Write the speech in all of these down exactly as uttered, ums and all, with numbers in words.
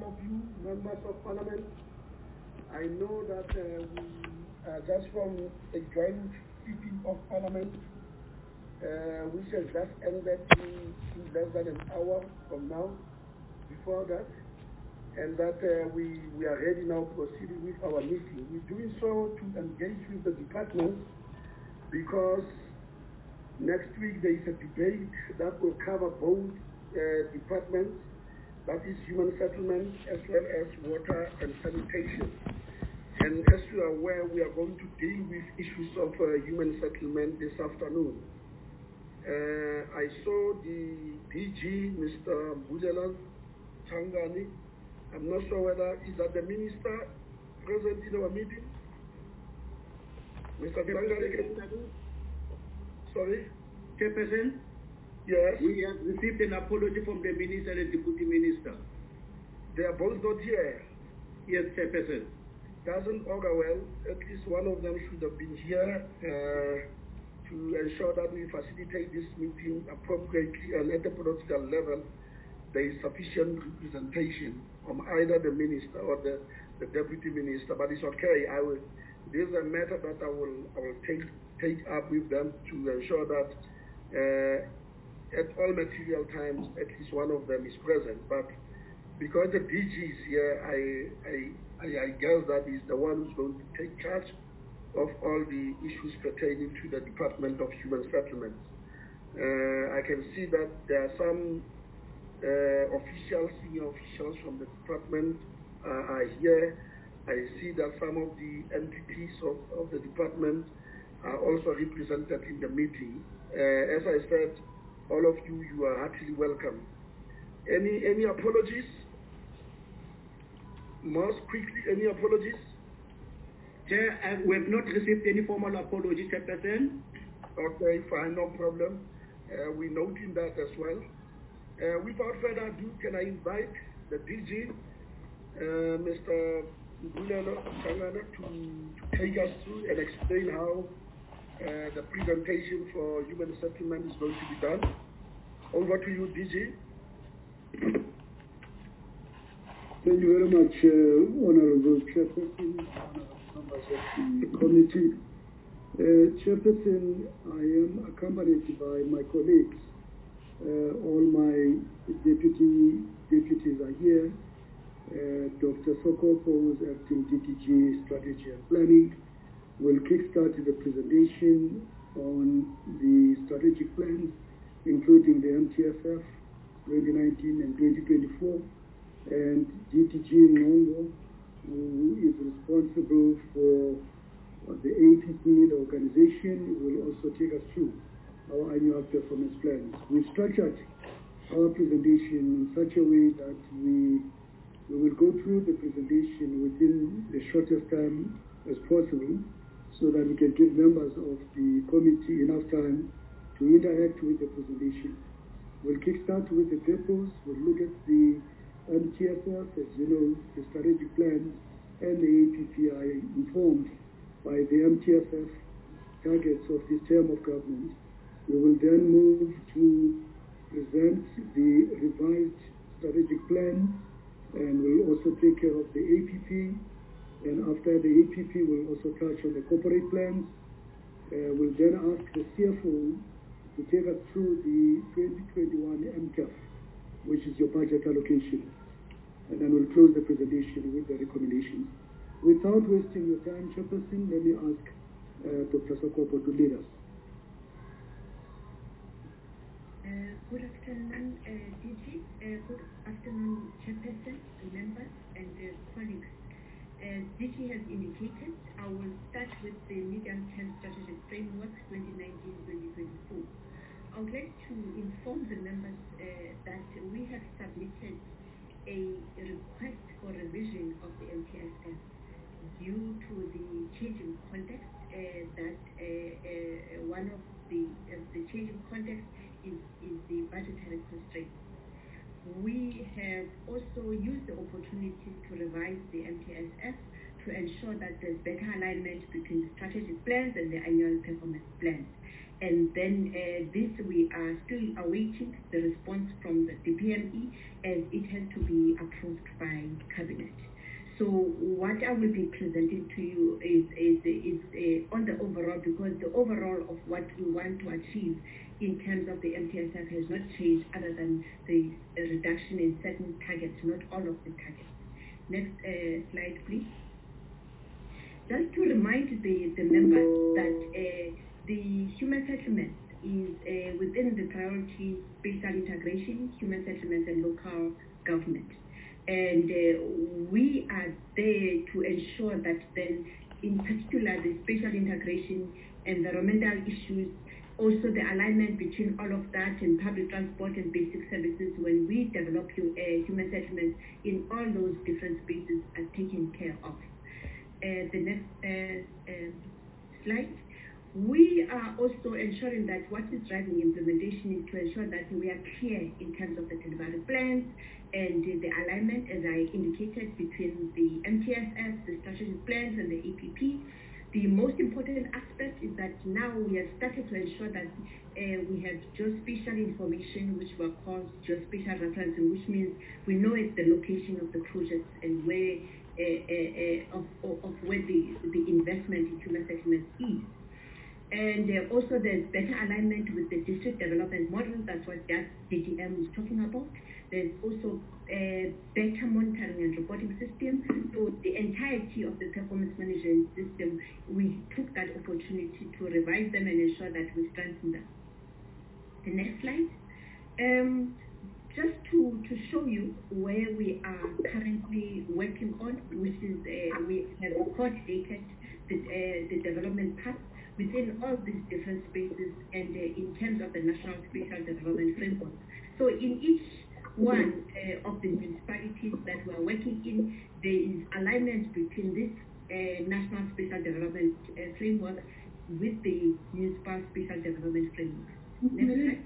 of you, members of parliament. I know that uh, we are just from a joint sitting of parliament, uh, which has just ended in, in less than an hour from now, before that, and that uh, we, we are ready now proceeding with our meeting. We're doing so to engage with the department because next week there is a debate that will cover both uh, departments, that is human settlement as well as water and sanitation. And as you are aware, we are going to deal with issues of uh, human settlement this afternoon. Uh, I saw the D G, Mister Bulela Changani. I'm not sure whether is that the minister present in our meeting. Mister Changani, sorry? Chairperson? Yes. We have received an apology from the minister and deputy minister. They are both not here. Yes, Chairperson. Doesn't augur well. At least one of them should have been here uh, to ensure that we facilitate this meeting appropriately, and at the political level there is sufficient representation from either the minister or the, the deputy minister. But it's okay. I will. This is a matter that I will I will take take up with them to ensure that uh, at all material times at least one of them is present. But because the D G is here, I, I, I, I guess that is the one who's going to take charge of all the issues pertaining to the Department of Human Settlements. Uh, I can see that there are some uh, officials, senior officials from the department uh, are here. I see that some of the entities of, of the department are also represented in the meeting. Uh, as I said, all of you, you are heartily welcome. Any, any apologies? Most quickly, any apologies? Chair, uh, we have not received any formal apology, Chairperson. Okay, fine, no problem. Uh, we're noting that as well. Uh, without further ado, can I invite the D G, uh, Mister Bulela Changana, to, to take us through and explain how uh, the presentation for human settlement is going to be done. Over to you, D G. Thank you very much, uh, Honorable Chairperson, members of the committee. Uh, Chairperson, I am accompanied by my colleagues. Uh, all my deputy deputies are here. Uh, Doctor Sokopo, who is acting D D G Strategy and Planning, will kickstart the presentation on the strategic plans, including the M T S F twenty nineteen and twenty twenty-four. And D T G Ngongo, who is responsible for the A P P, the organization, will also take us through our annual performance plans. We've structured our presentation in such a way that we, we will go through the presentation within the shortest time as possible so that we can give members of the committee enough time to interact with the presentation. We'll kickstart with the purpose, we'll look at the M T S F, as you know, the strategic plans and the A P P are informed by the M T S F targets of this term of government. We will then move to present the revised strategic plan, and we'll also take care of the A P P. And after the A P P, we'll also touch on the corporate plans. Uh, we'll then ask the C F O to take us through the twenty twenty-one M C A F, which is your budget allocation. And then we'll close the presentation with the recommendations. Without wasting your time, Chairperson, let me ask uh, Doctor Sokopo to lead us. Uh, good afternoon, uh, D G. Uh, good afternoon, Chairperson, members, and uh, colleagues. As D G has indicated, I will start with the medium-term strategic framework twenty nineteen to twenty twenty-four. I would like to inform the members uh, that we have submitted a request for revision of the M T S F due to the changing context. Uh, that uh, uh, one of the uh, the changing context is, is the budgetary constraints. We have also used the opportunity to revise the M T S F to ensure that there's better alignment between the strategic plans and the annual performance plans. And then uh, this, we are still awaiting the response from the D P M E, as it has to be approved by cabinet. So what I will be presenting to you is, is, is uh, on the overall, because the overall of what we want to achieve in terms of the M T S F has not changed other than the uh, reduction in certain targets, not all of the targets. Next uh, slide, please. Just to remind the, the members that uh, the human settlement is uh, within the priority spatial integration, human settlements and local government. And uh, we are there to ensure that then, in particular, the spatial integration, environmental issues, also the alignment between all of that and public transport and basic services when we develop uh, human settlements in all those different spaces are taken care of. Uh, the next uh, uh, slide. We are also ensuring that what is driving implementation is to ensure that we are clear in terms of the delivery plans and uh, the alignment, as I indicated, between the M T S S, the strategic plans, and the E P P. The most important aspect is that now we have started to ensure that uh, we have geospatial information, which we call geospatial referencing, which means we know it's the location of the projects and where uh, uh, uh, of, of where the, the investment in human settlements is. And uh, also there's better alignment with the district development model. That's what that D D M is talking about. There's also a better monitoring and reporting system. So the entirety of the performance management system, we took that opportunity to revise them and ensure that we strengthen them. The next slide. Um, just to, to show you where we are currently working on, which is uh, we have coordinated the, uh, the development path within all these different spaces and uh, in terms of the National Spatial Development Framework. So in each one uh, of the municipalities that we are working in, there is alignment between this uh, National Spatial Development uh, Framework with the Municipal Spatial Development Framework. Next slide.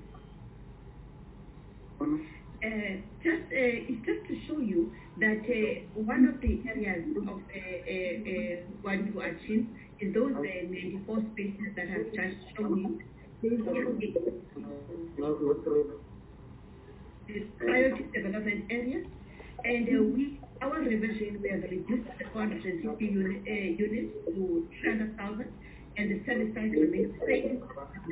Uh, just uh, it's just to show you that uh, one of the areas of uh, uh, uh, want to achieve is those uh, ninety-four spaces that I've just shown you. The priority development areas, and uh, we our revision we have reduced the four hundred fifty unit, uh, units to three hundred thousand, and the service size remains the same.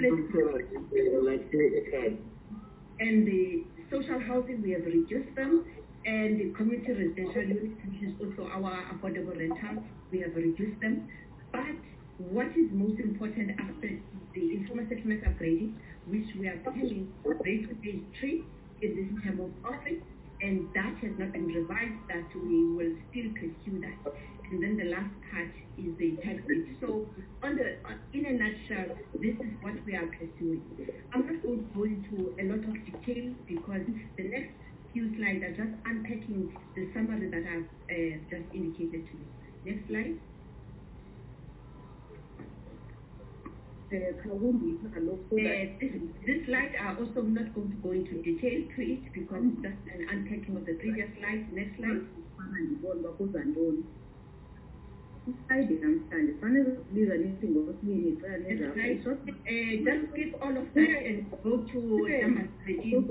And the social housing, we have reduced them, and the community residential units, which is also our affordable rental, we have reduced them. But what is most important aspect is the informal settlement upgrading, which we are telling raise to phase three in this term of office, and that has not been revised, that we will still pursue that. And then the last part is the tax rate. So on the, uh, in a nutshell, this is what we are pursuing. I'm not going to go into a lot of detail because the next few slides are just unpacking the summary that I've uh, just indicated to you. Next slide. Uh, this, this slide are also not going to go into detail to it because it's just an unpacking of the previous slide. Next slide. I understand. Next slide. Uh, just skip all of that and go to number thirteen.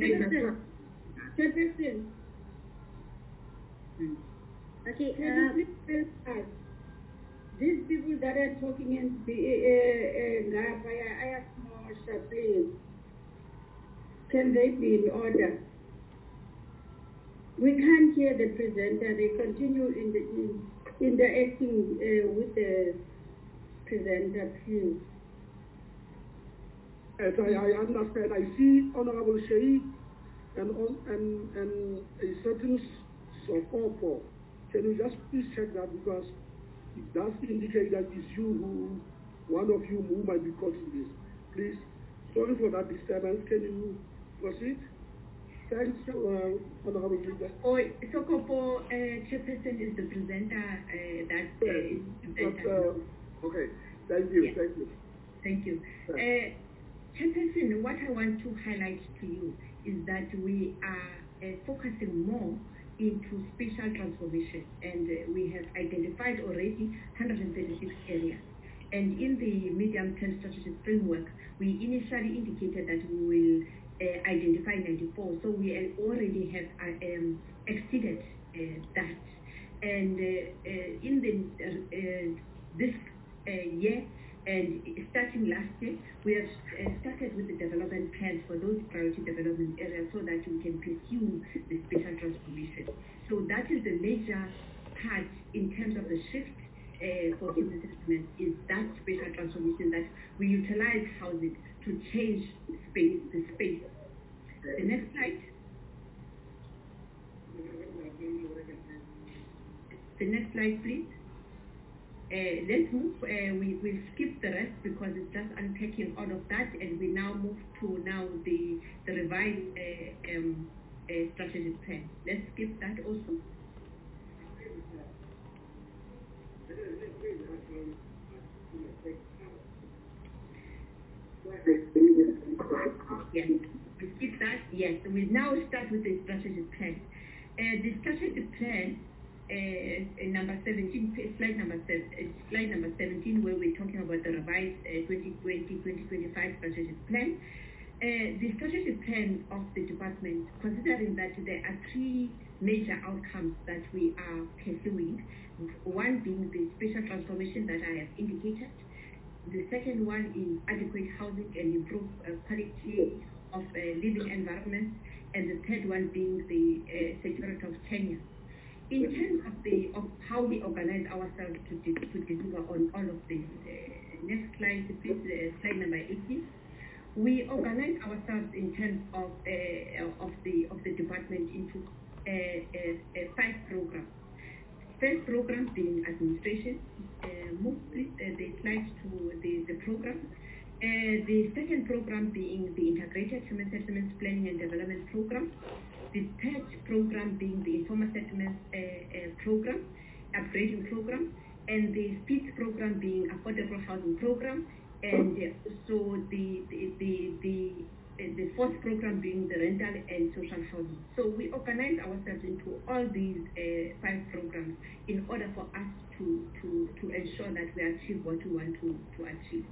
Okay, uh, these people that are talking in the I ask more, please, can they be in order? We can't hear the presenter. They continue in the in, interacting uh, with the presenter, please. As I, I understand, I see Honorable Sheikh and on and and a certain Sokopo. Can you just please check that, because it does indicate that it's you who, one of you who might be causing this. Please, sorry for that disturbance. Can you proceed? Thanks, uh, Honorable Leader. Oh, Sokopo uh, Chairperson is the presenter uh, that uh, yes, is but, uh, okay, thank you, yes. thank you. Thank you. Uh, Chairperson, what I want to highlight to you is that we are uh, focusing more into spatial transformation, and uh, we have identified already one hundred thirty-six areas. And in the medium-term strategic framework, we initially indicated that we will uh, identify ninety-four, so we already have uh, um, exceeded uh, that. services. So that is the major part in terms of the shift uh, for human settlements, is that spatial transformation, that we utilize housing to change space, the space. The next slide. The next slide, please. Uh, let's move, uh, we will skip the rest because it's just unpacking all of that, and we now move to now the, the revised uh, um, uh, strategic plan. Let's skip that also. Yes, we skip that, yes. So we now start with the strategic plan. Uh, the strategic plan, Uh, number seventeen, slide number seven, uh, slide number seventeen, where we're talking about the revised uh, twenty twenty to twenty twenty-five strategic plan. Uh, the strategic plan of the department, considering that there are three major outcomes that we are pursuing, one being the spatial transformation that I have indicated, the second one is adequate housing and improved uh, quality of uh, living environments, and the third one being the uh, security of tenure. In terms of the of how we organize ourselves to, de to deliver on all of this, uh, next slide, please, uh, slide number eighteen. We organize ourselves in terms of uh, of the of the department into uh, uh, uh, five programs. First program being administration. Uh, move please uh, the slides to the the program. Uh, the second program being the integrated human settlements planning and development program. The third program being the informal settlements uh, uh, program, upgrading program, and the fifth program being affordable housing program, and uh, so the the the the, uh, the fourth program being the rental and social housing. So we organize ourselves into all these uh, five programs in order for us to to to ensure that we achieve what we want to to achieve.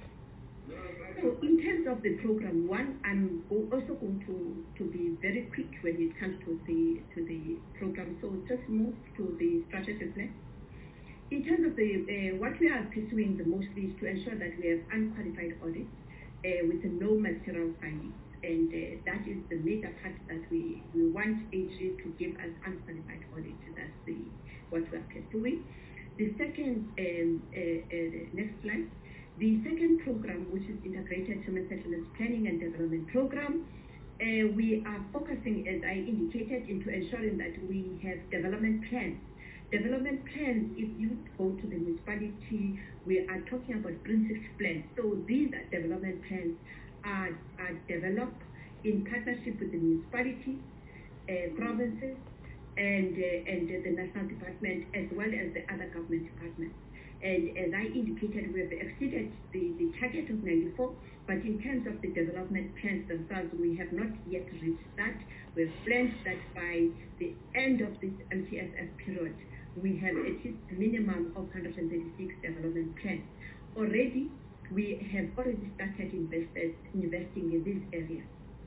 So in terms of the program one, I'm also going to, to be very quick when it comes to the to the program. So just move to the strategic plan. In terms of the uh, what we are pursuing the mostly is to ensure that we have unqualified audits uh, with no material findings, and uh, that is the major part that we, we want A G to give us unqualified audits. That's the what we are pursuing. The second um, uh, uh, next slide. The second program, which is Integrated Human Settlements Planning and Development Program, uh, we are focusing, as I indicated, into ensuring that we have development plans. Development plans, if you go to the municipality, we are talking about principles plans. So these development plans are, are developed in partnership with the municipality, uh, provinces, and, uh, and uh, the national department, as well as the other government departments. And as I indicated, we have exceeded the, the target of ninety-four, but in terms of the development plans themselves, we have not yet reached that. We have planned that by the end of this M T S F period, we have achieved a minimum of one hundred thirty-six development plans. Already, we have already started invested, investing in this area.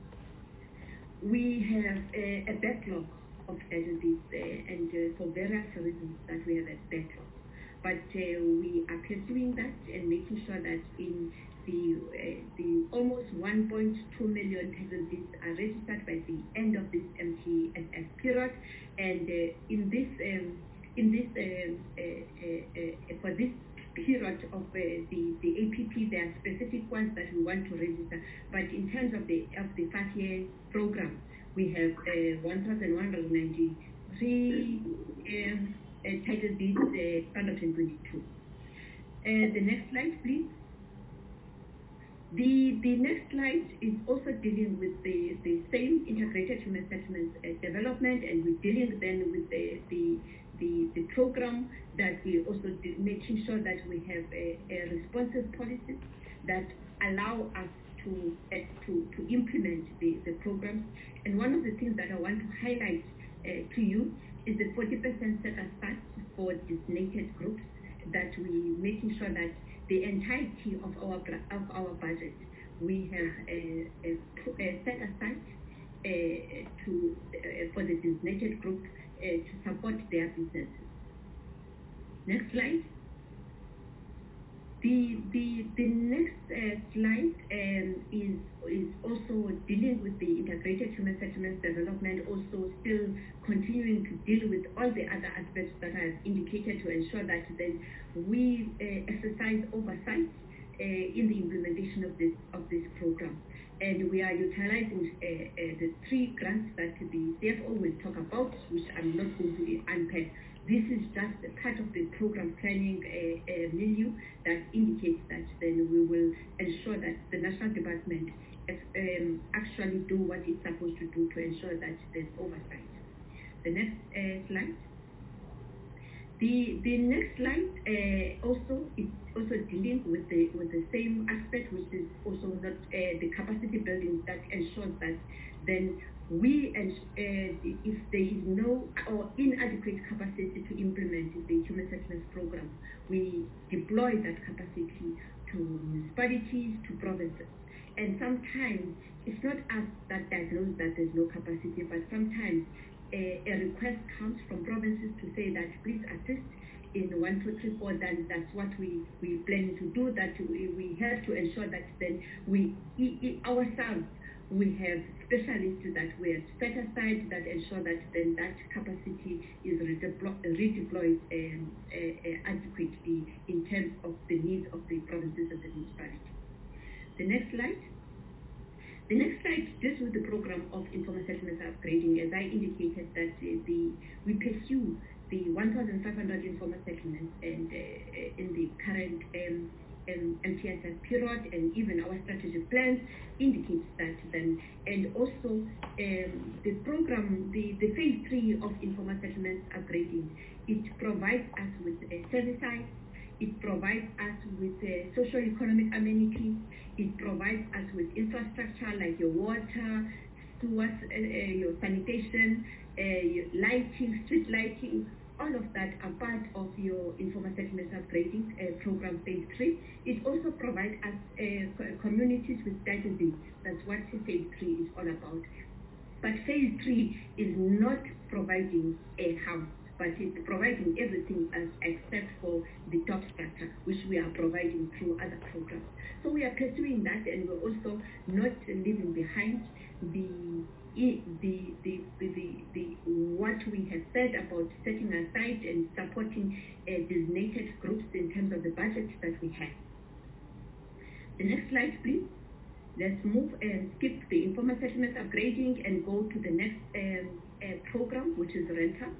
We have a, a backlog of studies, uh, and uh, for various reasons that we have a backlog. But uh, we are pursuing that and making sure that in the uh, the almost one point two million title deeds are registered by the end of this M T S F period, and uh, in this um, in this um, uh, uh, uh, for this period of uh, the the A P P, there are specific ones that we want to register. But in terms of the of the five-year program, we have uh, one thousand one hundred ninety-three. Um, Uh, title deeds, uh, one hundred twenty-two. Uh, the next slide, please. The the next slide is also dealing with the, the same integrated human settlements uh, development, and we're dealing then with the the the, the program that we also making sure that we have a, a responsive policies that allow us to uh, to to implement the the programs. And one of the things that I want to highlight uh, to you is the forty percent set aside for designated groups, that we making sure that the entirety of our of our budget we have a, a, a set aside uh, to uh, for the designated group uh, to support their businesses. Next slide. The, the, the next uh, slide um, is, is also dealing with the integrated human settlements development, also still continuing to deal with all the other aspects that I have indicated to ensure that then we uh, exercise oversight uh, in the implementation of this, of this program. And we are utilizing uh, uh, the three grants that the C F O will talk about, which I'm not going to unpack. This is just a part of the program planning uh, uh, milieu that indicates that then we will ensure that the National Department um, actually do what it's supposed to do to ensure that there's oversight. The next uh, slide. The the next slide uh, also is also dealing with the with the same aspect, which is also that uh, the capacity building that ensures that then we and uh, if there is no or inadequate capacity to implement the human settlements program, we deploy that capacity to municipalities, to provinces. And sometimes it's not us that diagnose that there's no capacity, but sometimes a, a request comes from provinces to say that please assist in one, two, three, four, then that's what we, we plan to do, that we, we have to ensure that then we ourselves we have specialists that we have set aside that ensure that then that capacity is redeployed, redeployed um, uh, uh, adequately in terms of the needs of the provinces and the municipalities. The next slide. The next slide deals with the program of informal settlements upgrading. As I indicated that uh, the we pursue the one thousand five hundred informal settlements and uh, in the current um, um, M T S S period, and even our strategic plans indicates that then, and also um, the program, the, the phase three of informal settlements upgrading, it provides us with a service side, it provides us with uh, socio-economic amenities, it provides us with infrastructure like your water, sewers, uh, uh, your sanitation, uh, your lighting, street lighting. All of that are part of your informal settlements upgrading uh, program phase three. It also provides us uh, communities with density. That's what phase three is all about. But phase three is not providing a house, but it's providing everything else except for the top structure, which we are providing through other programs. So we are pursuing that, and we're also not leaving behind the the the the, the, the what we have said about setting aside and supporting uh, designated groups in terms of the budget that we have. The next slide, please. Let's move and skip the informal settlements upgrading and go to the next um, uh, program, which is rental.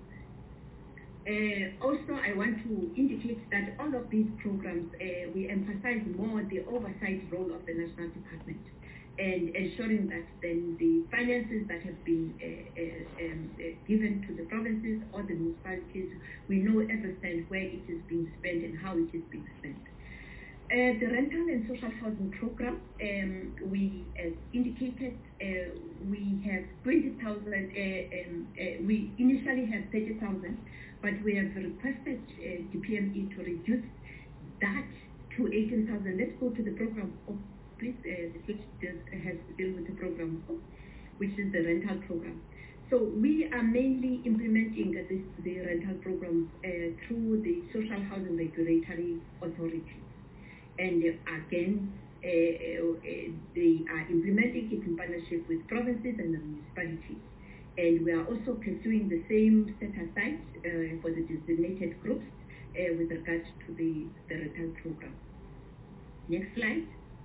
Uh, also, I want to indicate that all of these programs, uh, we emphasize more the oversight role of the National Department and ensuring that then the finances that have been uh, uh, um, uh, given to the provinces or the municipalities, we know every cent where it is being spent and how it is being spent. Uh, the rental and social housing program, um, we, as indicated, uh, we have twenty thousand, uh, um, uh, we initially have thirty thousand, but we have requested uh, D P M E to reduce that to eighteen thousand. Let's go to the program, oh, please, uh, which does, has to deal with the program, oh, which is the rental program. So we are mainly implementing uh, this, the rental program uh, through the Social Housing Regulatory Authority. And again, uh, uh, they are implementing it in partnership with provinces and the municipalities. And we are also pursuing the same set aside uh, for the designated groups uh, with regard to the, the rental program. Next slide.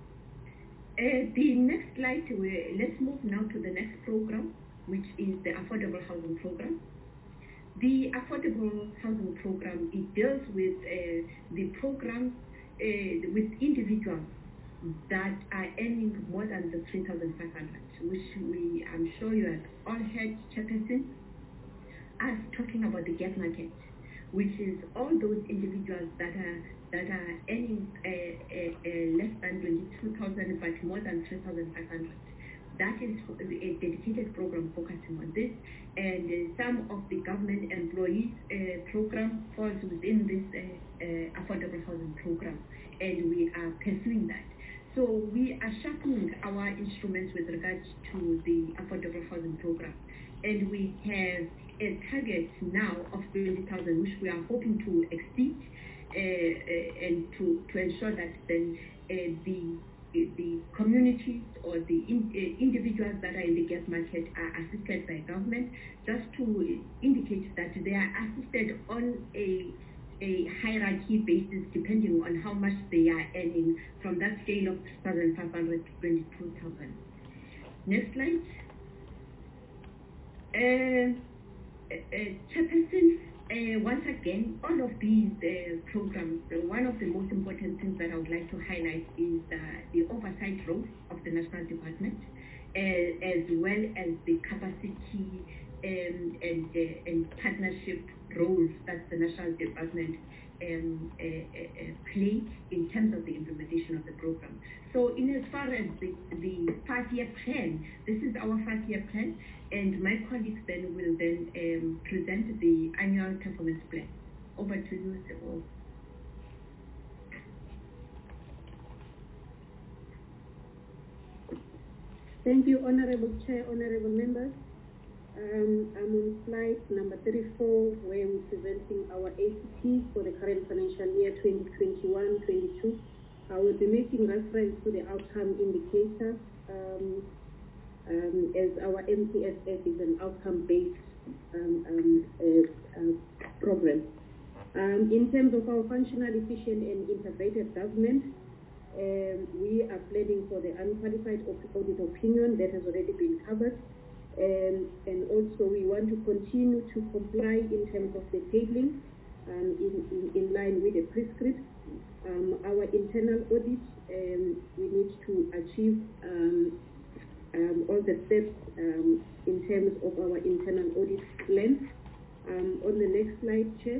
Uh, the next slide, we, let's move now to the next program, which is the Affordable Housing Program. The Affordable Housing Program, it deals with uh, the programs Uh, with individuals that are earning more than the three thousand five hundred, which we, I'm sure you have all heard Chairperson us talking about the gap market, which is all those individuals that are that are earning uh, uh, uh, less than twenty-two thousand but more than three thousand five hundred. That is a dedicated program focusing on this, and uh, some of the government employees uh, program falls within this uh, uh, affordable housing program, and we are pursuing that. So we are sharpening our instruments with regards to the affordable housing program, and we have a target now of twenty thousand, which we are hoping to exceed. uh, and to, to ensure that then uh, the the communities or the in, uh, individuals that are in the gas market are assisted by government, just to indicate that they are assisted on a a hierarchy basis depending on how much they are earning, from that scale of two thousand five hundred to twenty-two thousand. Next slide. Uh, uh, Chairperson, uh, once again, all of these uh, programs, uh, one of the most important things that I would like to highlight is uh, the oversight role of the National Department, uh, as well as the capacity um, and, uh, and partnership roles that the National Department um, uh, uh, play in terms of the implementation of the program. So in as far as the, the five-year plan, this is our five-year plan, and my colleagues then will then um, present the annual performance plan. Over to you, Sebo. Thank you, Honorable Chair, Honorable Members. Um, I'm on slide number thirty-four, where we're presenting our A C T for the current financial year twenty twenty-one twenty-two. I will be making reference to the outcome indicator, um, um, as our M T S F is an outcome-based um, um, uh, uh, program. Um, in terms of our functional, efficient, and integrated government, um, we are planning for the unqualified audit opinion that has already been covered. Um, and also we want to continue to comply in terms of the tabling um, in, in, in line with the prescript. Um, our internal audit, um, we need to achieve um, um, all the steps um, in terms of our internal audit plan. Um, on the next slide, Chair.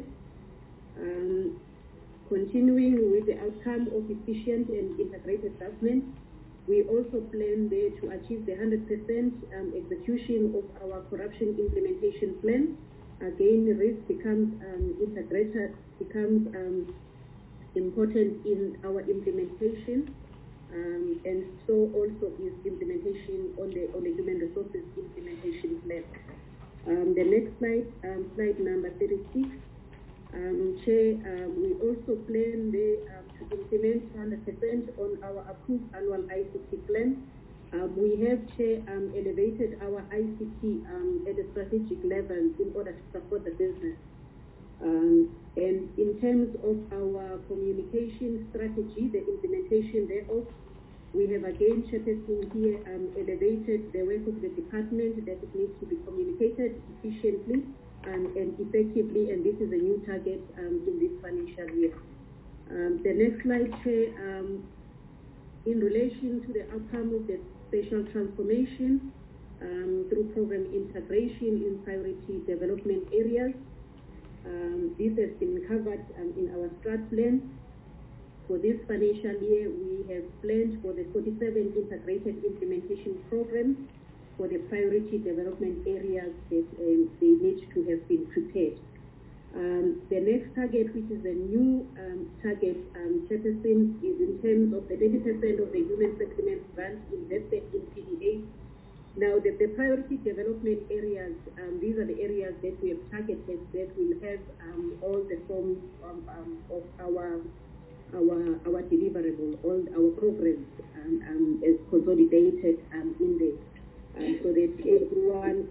Um, continuing with the outcome of efficient and integrated government, we also plan there to achieve the one hundred percent um, execution of our corruption implementation plan. Again, risk becomes um, integrated, becomes um, important in our implementation, um, and so also is implementation on the on the human resources implementation plan. Um, the next slide, um, slide number thirty-six. Um, Chair, um, we also plan the, um, to implement one hundred percent on our approved annual I C T plan. Um, we have, Chair, um, elevated our I C T um, at a strategic level in order to support the business. Um, and in terms of our communication strategy, the implementation thereof, we have again, Chairperson, here um, elevated the work of the department that it needs to be communicated efficiently Um, and effectively, and this is a new target um, in this financial year. Um, the next slide, Chair, um, in relation to the outcome of the spatial transformation um, through program integration in priority development areas, um, this has been covered um, in our strat plan. For this financial year, we have planned for the forty-seven integrated implementation programs for the priority development areas that um, they need to have been prepared. Um, the next target, which is a new um, target, um, Chairperson, is in terms of the thirty percent of the human settlement grant invested in P D A. Now, the, the priority development areas, um, these are the areas that we have targeted that will have um, all the forms um, um, of our our our deliverable, all our programs um, um, as consolidated um, in the Um, so that everyone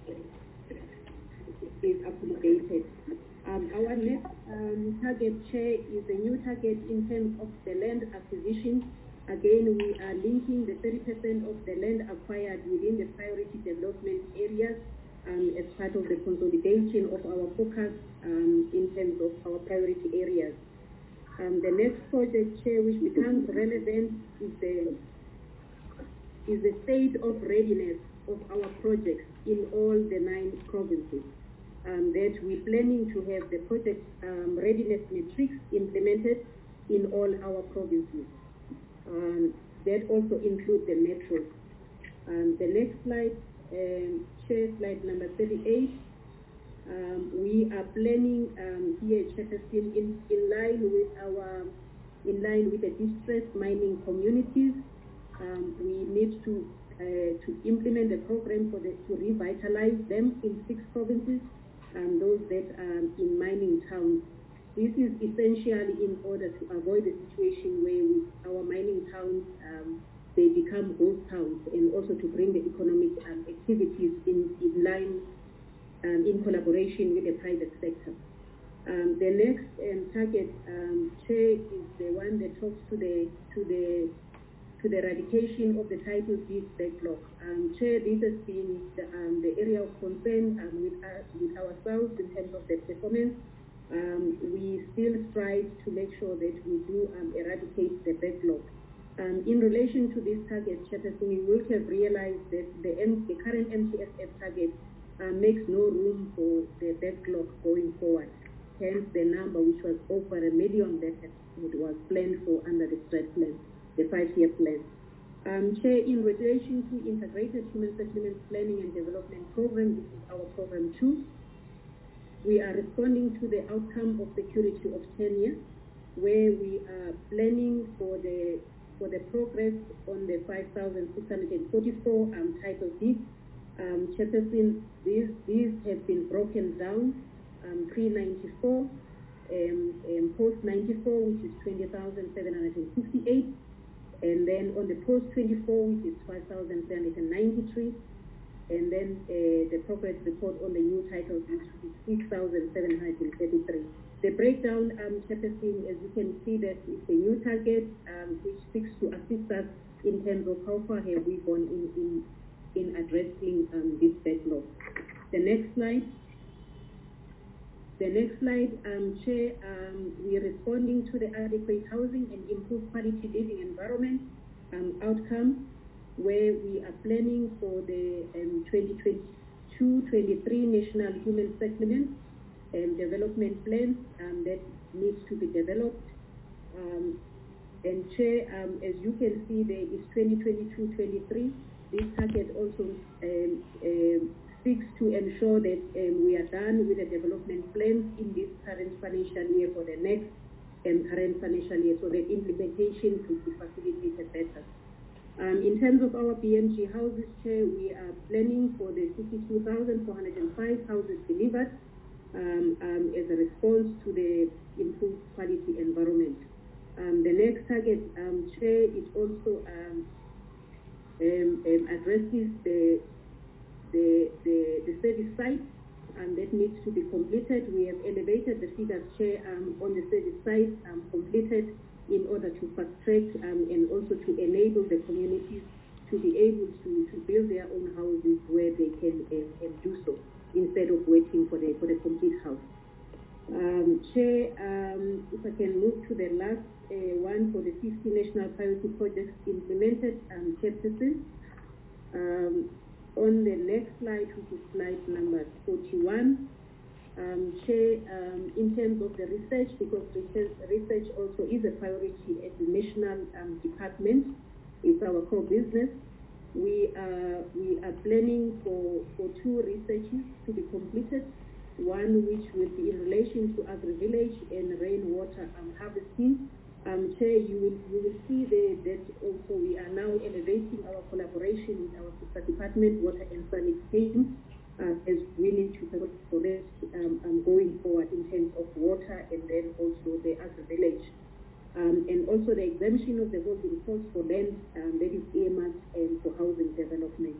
is accommodated. Um, our next um, target, Chair, is a new target in terms of the land acquisition. Again, we are linking the thirty percent of the land acquired within the priority development areas um, as part of the consolidation of our focus um, in terms of our priority areas. Um, the next project, Chair, which becomes relevant is the is the state of readiness of our projects in all the nine provinces. Um, that we're planning to have the project um, readiness metrics implemented in all our provinces. Um, that also includes the metros. Um, the next slide, um, Chair, slide number thirty-eight. Um, we are planning um, here, Chairperson, in, in line with our, in line with the distressed mining communities. Um, we need to uh, to implement the program for the, to revitalize them in six provinces, and those that are in mining towns. this is essentially in order to avoid a situation where we, our mining towns, um, they become ghost towns, and also to bring the economic um, activities in, in line, um, in collaboration with the private sector. Um, the next um, target, um, Chair, is the one that talks to the to the to the eradication of the title deed backlog. Um, Chair, this has been the, um, the area of concern um, with, uh, with ourselves in terms of the performance. Um, we still strive to make sure that we do um, eradicate the backlog. Um, in relation to this target, Chairperson, you will have realized that the, M the current M T S F target uh, makes no room for the backlog going forward. Hence, the number which was over a million that it was planned for under the strat plan, the five-year plan. Um, Chair, in relation to integrated human settlements planning and development program, this is our program two. We are responding to the outcome of security of tenure, where we are planning for the for the progress on the five thousand six hundred forty-four um, title deeds. Um, Chairperson, these, these have been broken down, um, pre ninety-four, um, um, post ninety-four, which is twenty thousand seven hundred fifty-eight, and then on the post twenty-four, which is five thousand three hundred ninety-three, and then uh, the progress report on the new title deeds is six thousand seven hundred thirty-three. The breakdown, um, Chairperson, as you can see, that it's a new target um, which seeks to assist us in terms of how far have we gone in, in, in addressing um, this backlog. The next slide. The next slide, um, Chair, um, we are responding to the adequate housing and improved quality living environment um, outcome, where we are planning for the um, twenty twenty-two twenty-three National Human Settlement and Development Plans um, that needs to be developed. Um, and Chair, um, as you can see, there is twenty twenty-two twenty-three. This target also um, um, seeks to ensure that um, we are done with the development plans in this current financial year for the next and current financial year, so that implementation could be facilitated better. Um, in terms of our B M G houses, Chair, we are planning for the fifty-two thousand four hundred five houses delivered um, um, as a response to the improved quality environment. Um, the next target, um, Chair, it also um, um, um, addresses the The, the, the service site um, that needs to be completed. We have elevated the figures, Chair, um, on the service site um, completed in order to fast track um, and also to enable the communities to be able to, to build their own houses where they can um, um, do so instead of waiting for the, for the complete house. Um, Chair, um, if I can move to the last uh, one for the fifty national priority projects implemented, um, Chairperson. Um, On the next slide, which is slide number forty-one, um, Chair, um, in terms of the research, because research, research also is a priority at the national um, department, it's our core business. We are, we are planning for, for two researches to be completed, one which will be in relation to agri-village and rainwater um, harvesting. Um, Chair, you will, you will see the, that also we are now elevating our collaboration with our sister department, water and sanitation, uh, as we need to progress um, um, going forward in terms of water and then also the agri-village. Um, and also the exemption of the holding cost for land um, that is earmarked and for housing development.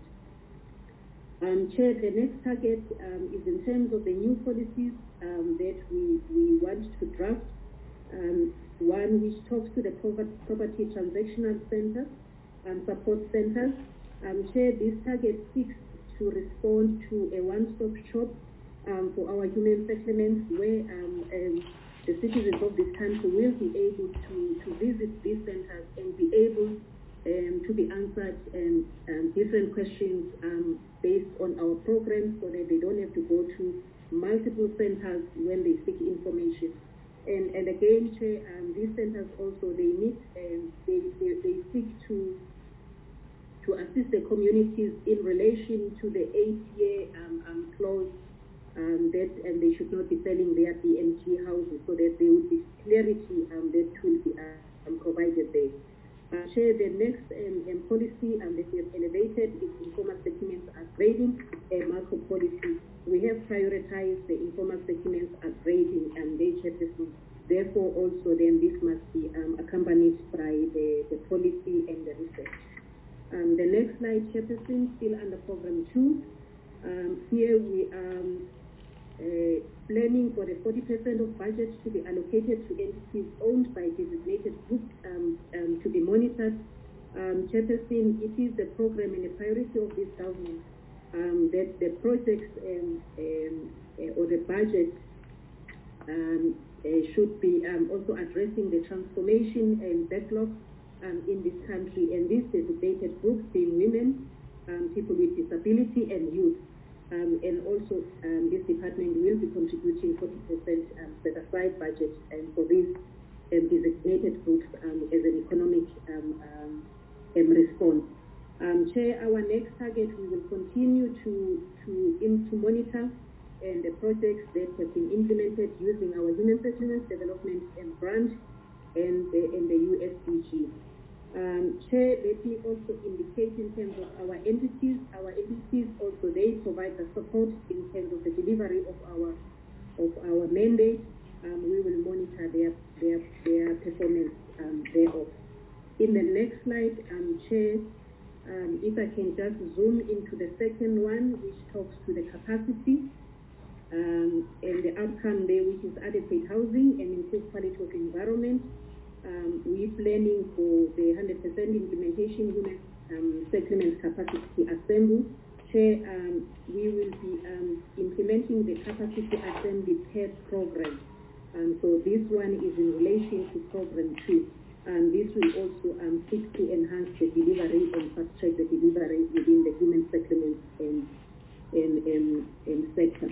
Um, Chair, the next target um, is in terms of the new policies um, that we, we want to draft. Um, one which talks to the property transactional centers and support centers. Um, Chair, this target seeks to respond to a one-stop shop um, for our human settlements, where um, um, the citizens of this country will be able to, to visit these centers and be able um, to be answered um, um, different questions um, based on our program, so that they don't have to go to multiple centers when they seek information. And, and again, Chair, um, these centers also, they need, um, they, they, they seek to to assist the communities in relation to the eight-year um, um, clause um, that, and they should not be selling their B M G houses, so that there will be clarity um, that will be uh, um, provided there. Uh, Chair, the next um, um, policy um, that we have elevated is informal settlements upgrading and market policy. We have prioritized the informal settlements upgrading, and they Chairperson. Therefore, also then this must be um, accompanied by the, the policy and the research. Um, the next slide, Chairperson, still under program two. Um, here we are um, uh, planning for the forty percent of budget to be allocated to entities owned by designated groups um, um, to be monitored. Um, Chairperson, it is the program and the priority of this government um, that the projects um, um, uh, or the budget um, uh, should be um, also addressing the transformation and backlog um, in this country, and these designated groups being women, um, people with disability, and youth. Um, and also, um, this department will be contributing forty percent um, set aside budget um, for these um, designated groups um, as an economic um, um, um, response. Um, Chair, our next target, we will continue to to, in, to monitor and the projects that have been implemented using our Human Settlements Development and Grant and the, and the U S D G. Um, Chair, let me also indicate in terms of our entities, our entities also, they provide the support in terms of the delivery of our of our mandate. Um, we will monitor their their, their performance um, thereof. In the next slide, um, Chair, um, if I can just zoom into the second one, which talks to the capacity um, and the outcome there, which is adequate housing and improved quality of environment. Um, we're planning for the one hundred percent implementation human um, settlement capacity assembly. Chair, um, we will be um, implementing the capacity assembly P E D program. Um, so this one is in relation to program two. And this will also um, seek to enhance the delivery and fast-track the delivery within the human settlement and, and, and, and sector.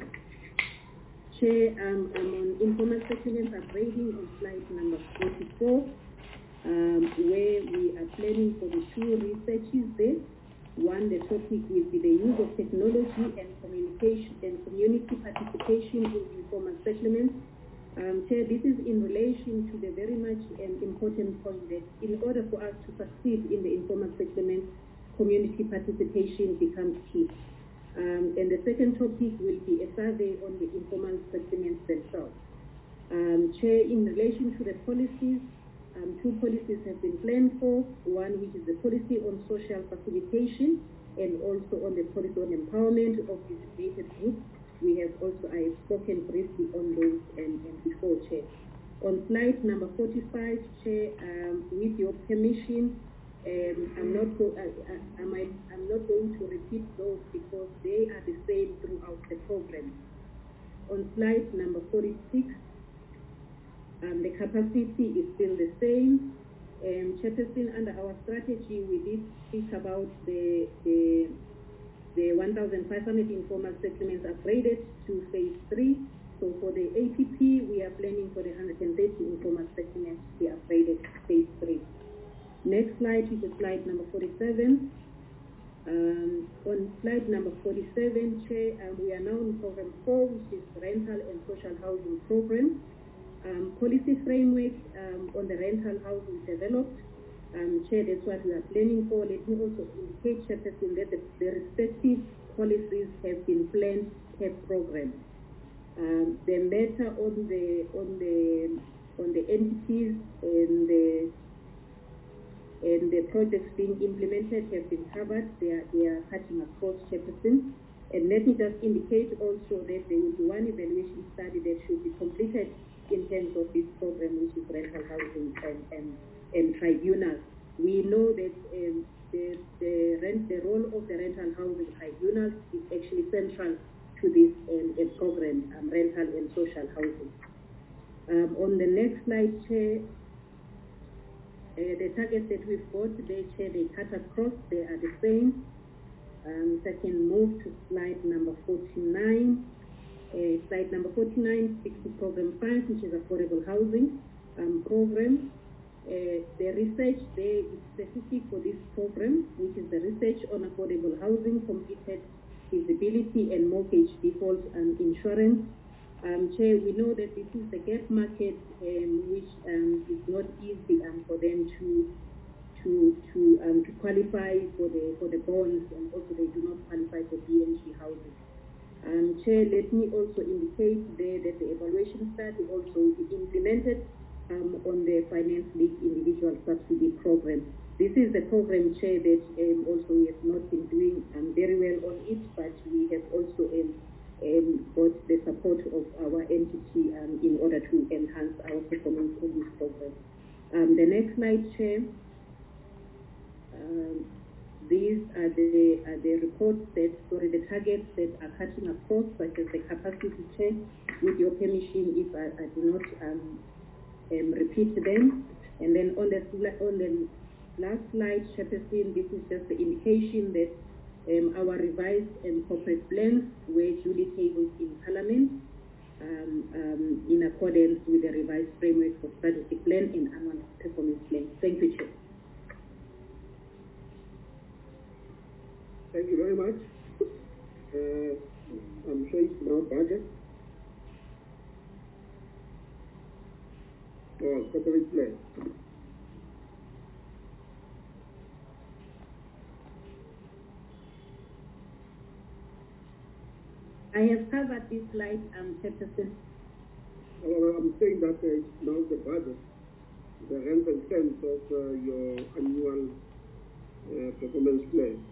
Chair, um, I'm on informal settlement upgrading on slide number forty-four, um, where we are planning for the two researches there. One, the topic will be the use of technology and communication and community participation in informal settlements. Um, Chair, this is in relation to the very much um, important point that in order for us to succeed in the informal settlement, community participation becomes key. Um, and the second topic will be a survey on the informal settlements themselves. Um, Chair, in relation to the policies, um, two policies have been planned for, one which is the policy on social facilitation and also on the policy on empowerment of designated groups. We have also, I have spoken briefly on those and, and before, Chair. On slide number forty-five, Chair, um, with your permission, um, I'm not go I, I, I might, I'm not going to repeat those because they are the same throughout the program. On slide number forty-six, um, the capacity is still the same. Um, Chairperson, under our strategy, we did speak about the the the one thousand five hundred informal settlements upgraded to phase three. So for the A P P, we are planning for the one hundred thirty informal settlements to be upgraded to phase three. Next slide is slide number forty-seven. Um, on slide number forty-seven, Chair, um, we are now in program four, which is rental and social housing program. Um, policy framework um, on the rental housing developed. Um, Chair, that's what we are planning for. Let me also indicate, Chairperson, that the, the respective policies have been planned per program. Um, the matter on the on the on the entities and the and the projects being implemented have been covered. They are they are cutting across, Chairperson. And let me just indicate also that there will be one evaluation study that should be completed in terms of this program, which is rental housing and and. and tribunals. We know that um, the, the, rent, the role of the rental housing tribunals is actually central to this um, uh, program, um, rental and social housing. Um, on the next slide, Chair, uh, the targets that we've got there, Chair, they cut across, they are the same. Um, so I can move to slide number forty-nine. Uh, slide number forty-nine speaks to program five, which is affordable housing um, program. Uh, the research there is specific for this program, which is the research on affordable housing, completed feasibility and mortgage default and insurance. Um, Chair, we know that this is the gap market, um, which um, is not easy um, for them to to to um, to qualify for the for the bonds, and also they do not qualify for D N G housing. Um, Chair, let me also indicate there that the evaluation study also will be implemented um, on the Finance League Individual Subsidy Program. This is the program, Chair, that um, also we have not been doing um, very well on it, but we have also um, um, got the support of our entity um, in order to enhance our performance in this program. Um, the next slide, Chair. Um, these are the, are the reports that, sorry, the targets that are cutting across, such as the capacity check. With your permission, if I, I do not um, um, repeat them. And then on the, on the last slide, Chairperson, this is just the indication that um, our revised and corporate plans were duly tabled in Parliament um, um, in accordance with the revised framework for strategic plan and annual performance plan. Thank you, Chair. Thank you very much. Uh, I'm sure it's now budget. Oh, corporate plan. I have covered this slide, um, Chairperson. Well, I'm saying that uh, it's now the budget, the rent and cents of uh, your annual uh, performance plan.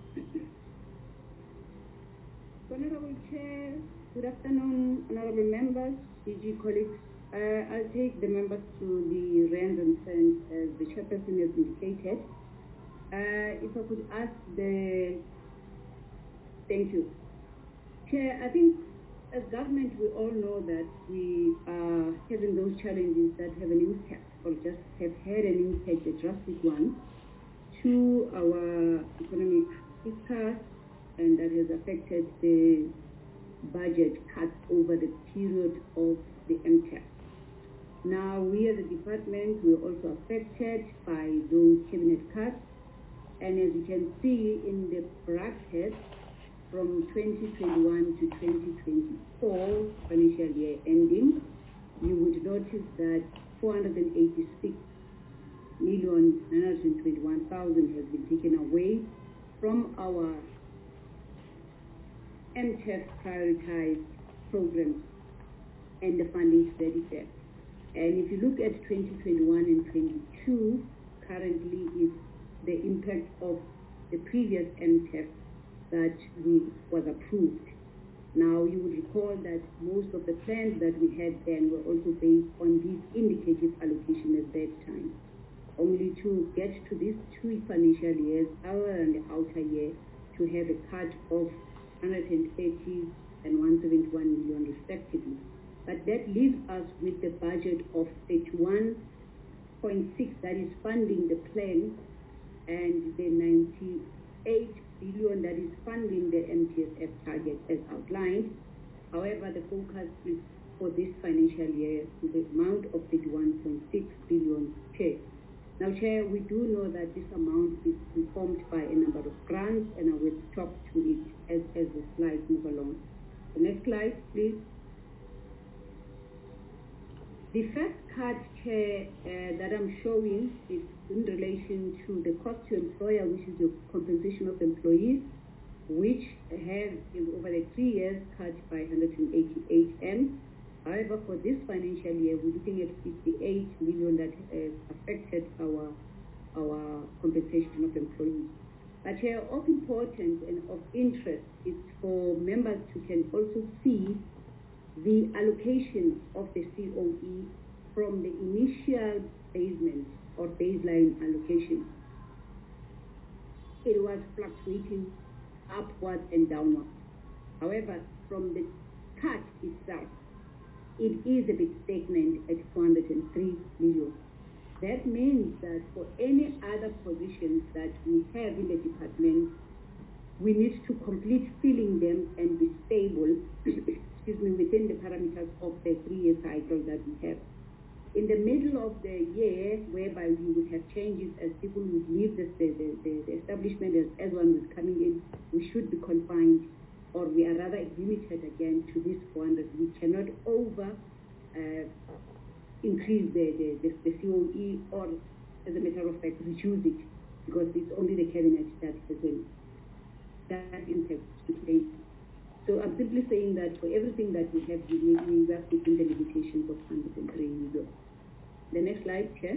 Honorable Chair, good afternoon, honorable members, D G colleagues. Uh, I'll take the members to the rent and cents as the Chairperson has indicated. Uh, if I could ask the, thank you. Chair, I think as government we all know that we are having those challenges that have an impact or just have had an impact, a drastic one, to our economic fiscal, and that has affected the budget cuts over the period of the M T E P. Now, we as a department, we're also affected by those cabinet cuts, and as you can see in the bracket, from twenty twenty-one to twenty twenty-four financial year ending, you would notice that four hundred eighty-six million nine hundred twenty-one thousand has been taken away from our M T E P prioritized programs and the funding to that effect. And if you look at twenty twenty-one and twenty-two, currently is the impact of the previous M T E P that we was approved. Now, you would recall that most of the plans that we had then were also based on this indicative allocation at that time. Only to get to these two financial years, our and the outer year, to have a cut of one hundred thirty and one hundred seventy-one million respectively. But that leaves us with the budget of thirty-one point six that is funding the plan, and the ninety-eight billion that is funding the M T S F target as outlined. However, the focus is for this financial year to the amount of thirty-one point six billion, Chair. Now, Chair, we do know that this amount is informed by a number of grants, and I will talk to it as, as the slides move along. The next slide, please. The first cut, Chair, uh, that I'm showing is in relation to the cost to employer, which is the compensation of employees, which has, in, over the three years, cut by one hundred eighty-eight M. However, for this financial year, we're looking at fifty-eight million that has affected our, our compensation of employees. But Chair, of importance and of interest is for members to can also see the allocation of the C O E from the initial basement or baseline allocation. It was fluctuating upwards and downwards. However, from the cut itself, it is a bit stagnant at four hundred three million. That means that for any other positions that we have in the department, we need to complete filling them and be stable excuse me, within the parameters of the three-year cycle that we have. In the middle of the year, whereby we would have changes as people would leave the, the, the, the establishment as, as one was coming in, we should be confined, or we are rather limited again to this four hundred. We cannot over uh, increase the, the, the, the C O E, or as a matter of fact, reduce it, because it's only the cabinet that has a, that impact to pay. So I'm simply saying that for everything that we have, we, we work within the limitations of one hundred three million. The next slide, Chair.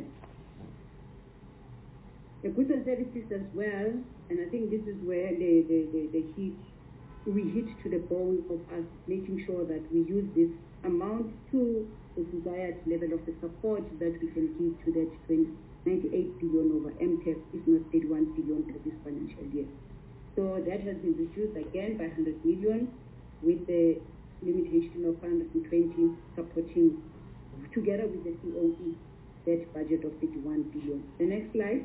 The goods and services as well, and I think this is where the, the, the, the heat, we hit to the bone of us making sure that we use this amount to the desired level of the support that we can give to that ninety-eight billion over M T E F, if not thirty-one billion for this financial year. So that has been reduced again by one hundred million with the limitation of one hundred twenty supporting together with the C O E that budget of thirty-one billion. The next slide.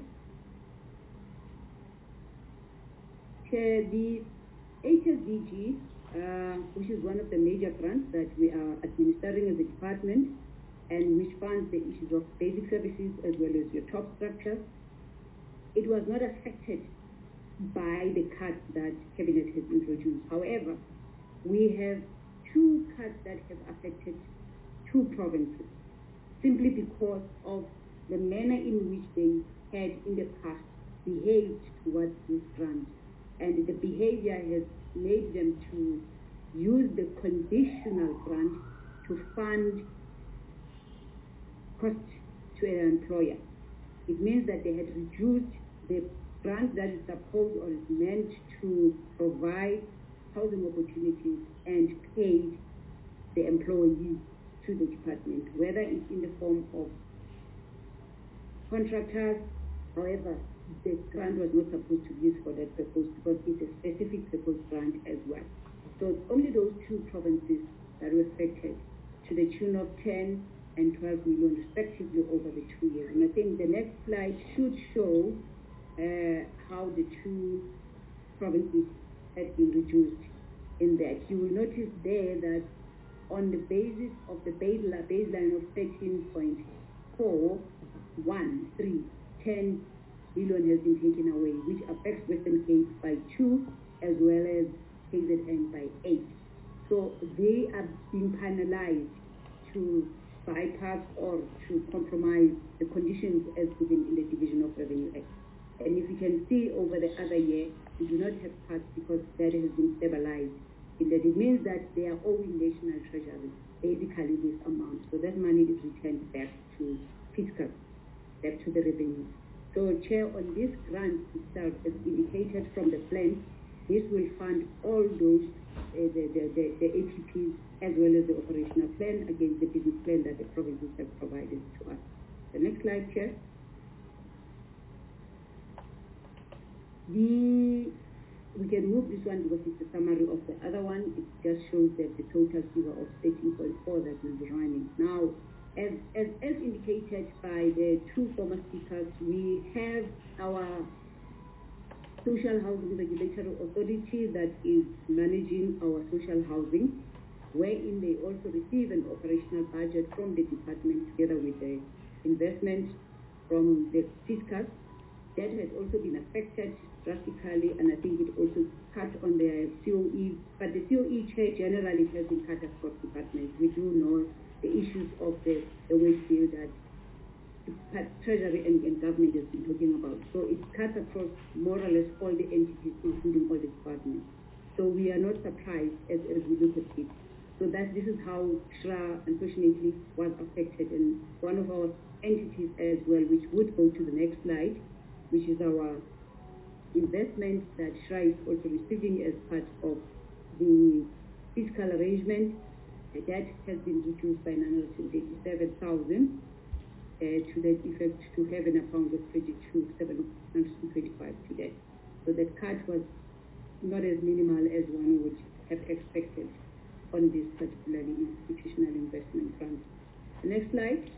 Chair, the H S D G, uh, which is one of the major grants that we are administering as a department and which funds the issues of basic services as well as your top structure, it was not affected by the cuts that Cabinet has introduced. However, we have two cuts that have affected two provinces simply because of the manner in which they had in the past behaved towards this grant. And the behavior has made them to use the conditional grant to fund cost to an employer. It means that they had reduced the grant that is supposed or is meant to provide housing opportunities and paid the employee to the department, whether it's in the form of contractors. However, the grant was not supposed to be used for that purpose because it's a specific purpose grant as well. So it's only those two provinces that were affected to the tune of ten and twelve million respectively over the two years. And I think the next slide should show uh, how the two provinces had been reduced in that. You will notice there that on the basis of the baseline, baseline of thirteen point four one three, ten billion has been taken away, which affects Western Cape by two as well as K Z N by eight. So they are being penalized to bypass or to compromise the conditions as given in the Division of Revenue Act. And if you can see over the other year, we do not have cuts because that has been stabilized. In that it means that they are owing National Treasury basically this amount. So that money is returned back to fiscal, back to the revenue. So, Chair, on this grant itself, as indicated from the plan, this will fund all those, uh, the, the, the, the A P Ps as well as the operational plan against the business plan that the provinces have provided to us. The next slide, Chair. The, we can move this one because it's a summary of the other one. It just shows that the total figure of thirteen point four that will be running. Now, As, as, as indicated by the two former speakers, we have our Social Housing Regulatory Authority that is managing our social housing, wherein they also receive an operational budget from the department together with the investment from the fiscal. That has also been affected drastically, and I think it also cut on their C O E, but the C O E chair generally has been cut across departments. We do know the issues of the, the wage bill that Treasury and, and government has been talking about. So it's cut across more or less all the entities, including all the departments. So we are not surprised as, as we look at it. So that this is how S R A, unfortunately, was affected. And one of our entities as well, which would go to the next slide, which is our investment that S R A is also receiving as part of the fiscal arrangement. That has been reduced by nine hundred eighty-seven thousand uh, to that effect to have an account of twenty-two thousand seven hundred twenty-five today. So that cut was not as minimal as one would have expected on this particularly institutional investment fund. The next slide.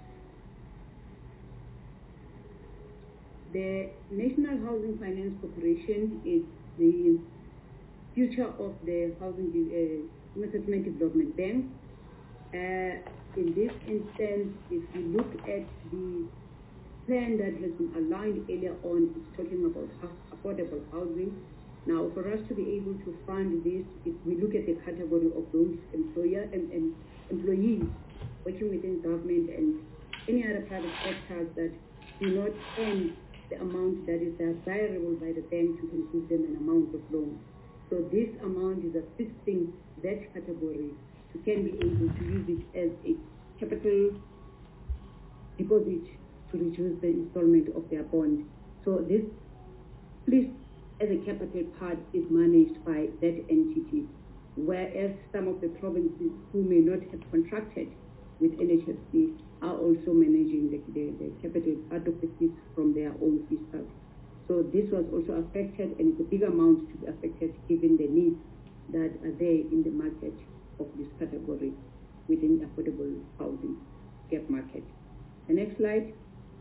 The National Housing Finance Corporation is the future of the Housing uh, Settlement Development Bank. Uh, in this instance, if you look at the plan that has been aligned earlier on, it's talking about affordable housing. Now, for us to be able to fund this, if we look at the category of those employer and, and employees working within government and any other private sectors that do not earn the amount that is desirable by the bank to can give them an amount of loan. So this amount is assisting that category to can be able to use it as a capital deposit to reduce the installment of their bond. So this split as a capital part is managed by that entity, whereas some of the provinces who may not have contracted with N H S C are also managing the, the, the capital part of the fees from their own fiscal. So this was also affected, and it's a big amount to be affected given the needs that are there in the market of this category within affordable housing gap market. The next slide.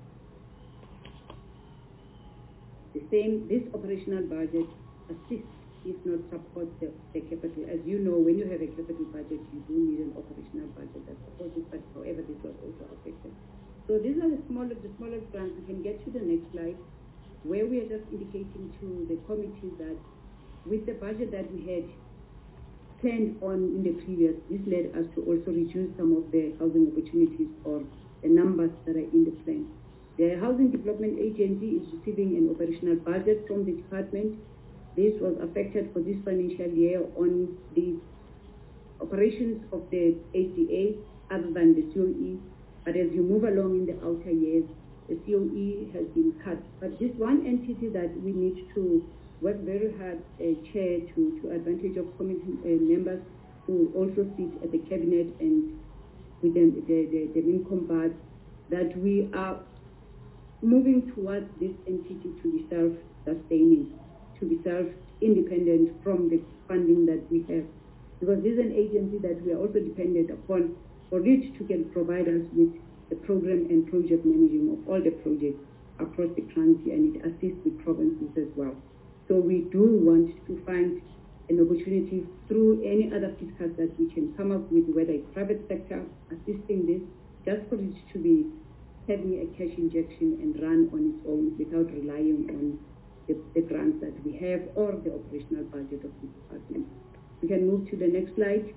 The same, this operational budget assists, if not supports the, the capital. As you know, when you have a capital budget, you do need an operational budget that supports it, but however, this was also affected. So these are the smaller, the smaller grants. We can get to the next slide, where we are just indicating to the committee that with the budget that we had planned on in the previous, this led us to also reduce some of the housing opportunities or the numbers that are in the plan. The Housing Development Agency is receiving an operational budget from the department. This was affected for this financial year on the operations of the H D A other than the C O E. But as you move along in the outer years, the C O E has been cut. But this one entity that we need to work very hard, uh, Chair, to, to advantage of committee uh, members who also sit at the cabinet and with the, the, the, the Mincom, that we are moving towards this entity to be self-sustaining, to be self-independent from the funding that we have. Because this is an agency that we are also dependent upon for it to can provide us with the program and project managing of all the projects across the country, and it assists with provinces as well. So we do want to find an opportunity through any other fiscal that we can come up with, whether it's private sector assisting this, just for it to be having a cash injection and run on its own without relying on the, the grants that we have or the operational budget of the department. We can move to the next slide.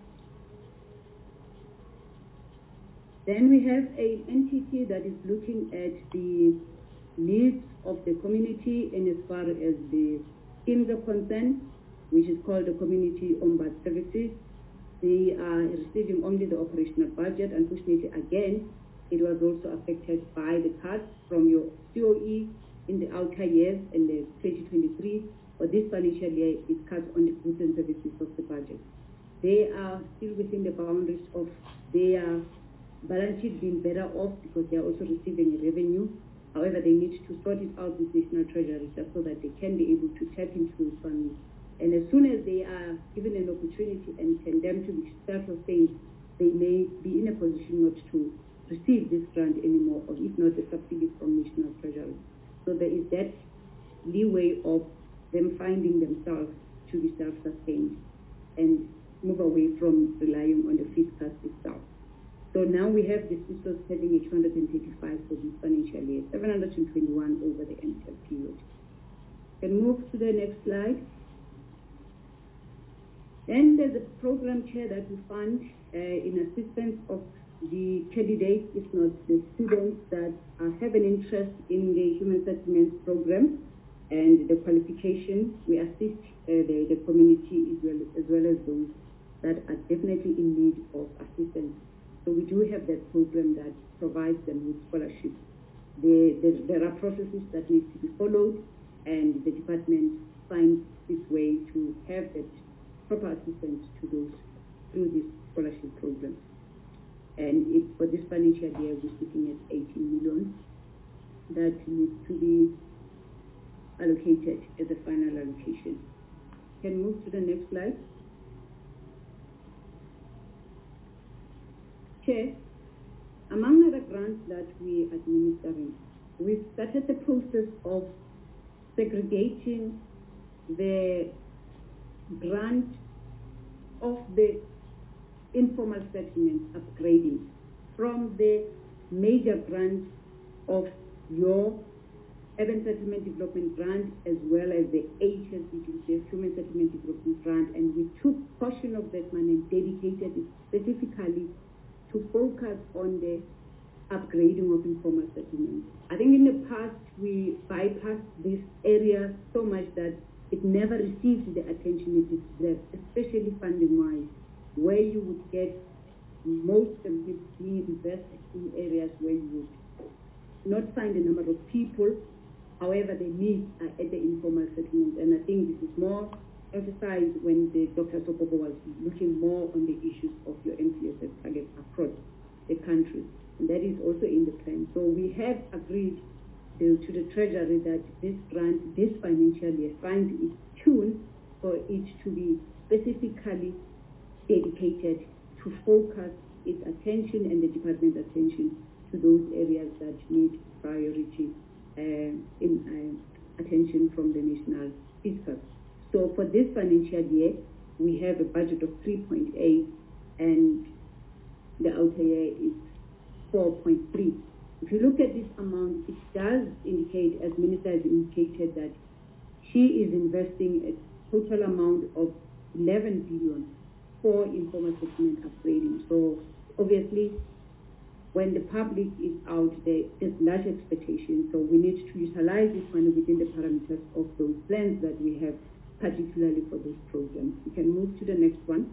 Then we have an entity that is looking at the needs of the community in as far as the schemes are concerned, which is called the Community Ombud Services. They are receiving only the operational budget. Unfortunately, again, it was also affected by the cuts from your C O E in the outer years in the twenty twenty-three, but this financial year is cut on the goods and services of the budget. They are still within the boundaries of their balance sheet being better off because they are also receiving a revenue. However, they need to sort it out with National Treasury just so that they can be able to tap into those funding. And as soon as they are given an opportunity and can them to be self-sustained, they may be in a position not to receive this grant anymore, or if not, the subsidy from National Treasury. So there is that leeway of them finding themselves to be self-sustained and move away from relying on the fiscal itself. So now we have this resource having a two hundred thirty-five for this financial year, seven hundred twenty-one over the M T L period. Can move to the next slide. Then there's a program, Chair, that we fund uh, in assistance of the candidates, if not the students that uh, have an interest in the human settlements program and the qualification. We assist uh, the, the community as well, as well as those that are definitely in need of assistance. So we do have that program that provides them with scholarships. The, the, there are processes that need to be followed, and the department finds its way to have that proper assistance to those through this scholarship program. And it, for this financial year, we're sitting at eighteen million that needs to be allocated as a final allocation. Can move to the next slide. Chair, among other grants that we are administering, we've started the process of segregating the grant of the informal settlements upgrading from the major grant of your urban settlement development grant as well as the H S D, the human settlement development grant, and we took portion of that money and dedicated it specifically to focus on the upgrading of informal settlements. I think in the past we bypassed this area so much that it never received the attention it deserves, especially funding-wise. where you would get most of it being invested in areas where you would not find a number of people. However, the needs are at the informal settlement, and I think this is more emphasized when the Doctor Sopobo was looking more on the issues of your M P S S targets across the country, and that is also in the plan. So we have agreed to, to the Treasury that this grant, this financial year, find its tune for it to be specifically dedicated to focus its attention and the department's attention to those areas that need priority uh, in uh, attention from the national fiscal. So for this financial year, we have a budget of three point eight, and the outer year is four point three. If you look at this amount, it does indicate, as Minister has indicated, that she is investing a total amount of eleven billion for informal settlement upgrading. So obviously, when the public is out there, there's large expectations. So we need to utilize this money within the parameters of those plans that we have, particularly for those programs. We can move to the next one.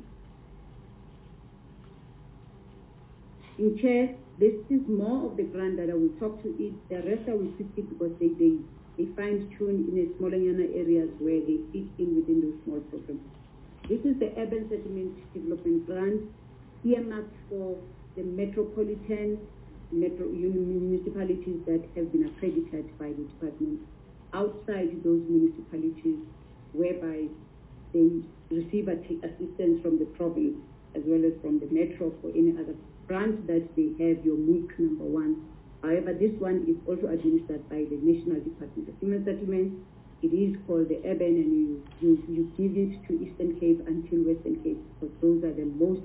In Chair, this is more of the grant that I will talk to it. The rest I will skip it because they, they, they fine-tune in a smaller areas where they fit in within those small programs. This is the Urban Settlement Development Grant, earmarked for the metropolitan metro municipalities that have been accredited by the department. Outside those municipalities, whereby they receive assistance from the province as well as from the metro for any other grant that they have, your M O O C number one. However, this one is also administered by the National Department of Human Settlements. It is called the Urban, and you, you, you give it to Eastern Cape until Western Cape, because those are the most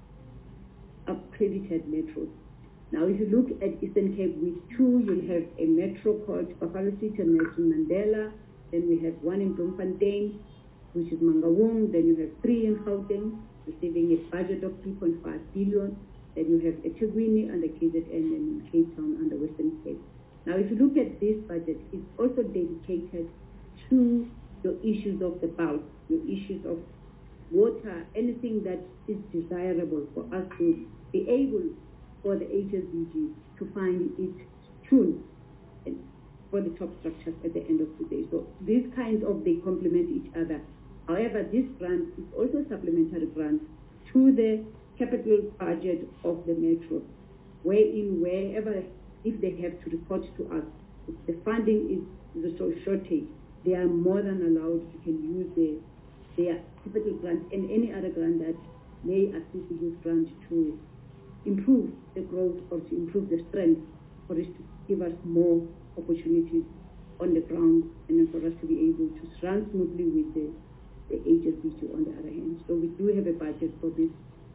accredited metros. Now, if you look at Eastern Cape with two, you'll have a metro called Buffalo City and Nelson Mandela. Then we have one in Bloemfontein, which is Mangaung. Then you have three in Gauteng, receiving a budget of three point five billion. Then you have eThekwini and the K Z N and Cape Town and the Western Cape. Now, if you look at this budget, it's also dedicated to your issues of the bulk, your issues of water, anything that is desirable for us to be able for the H S B G to find its tune for the top structures at the end of the day. So these kinds of, they complement each other. However, this grant is also a supplementary grant to the capital budget of the metro, wherein wherever, if they have to report to us, if the funding is the so shortage, they are more than allowed to can use the, their capital grant and any other grant that may assist the youth grant to improve the growth or to improve the strength for us to give us more opportunities on the ground and for us to be able to run smoothly with the, the H S B G on the other hand. So we do have a budget for this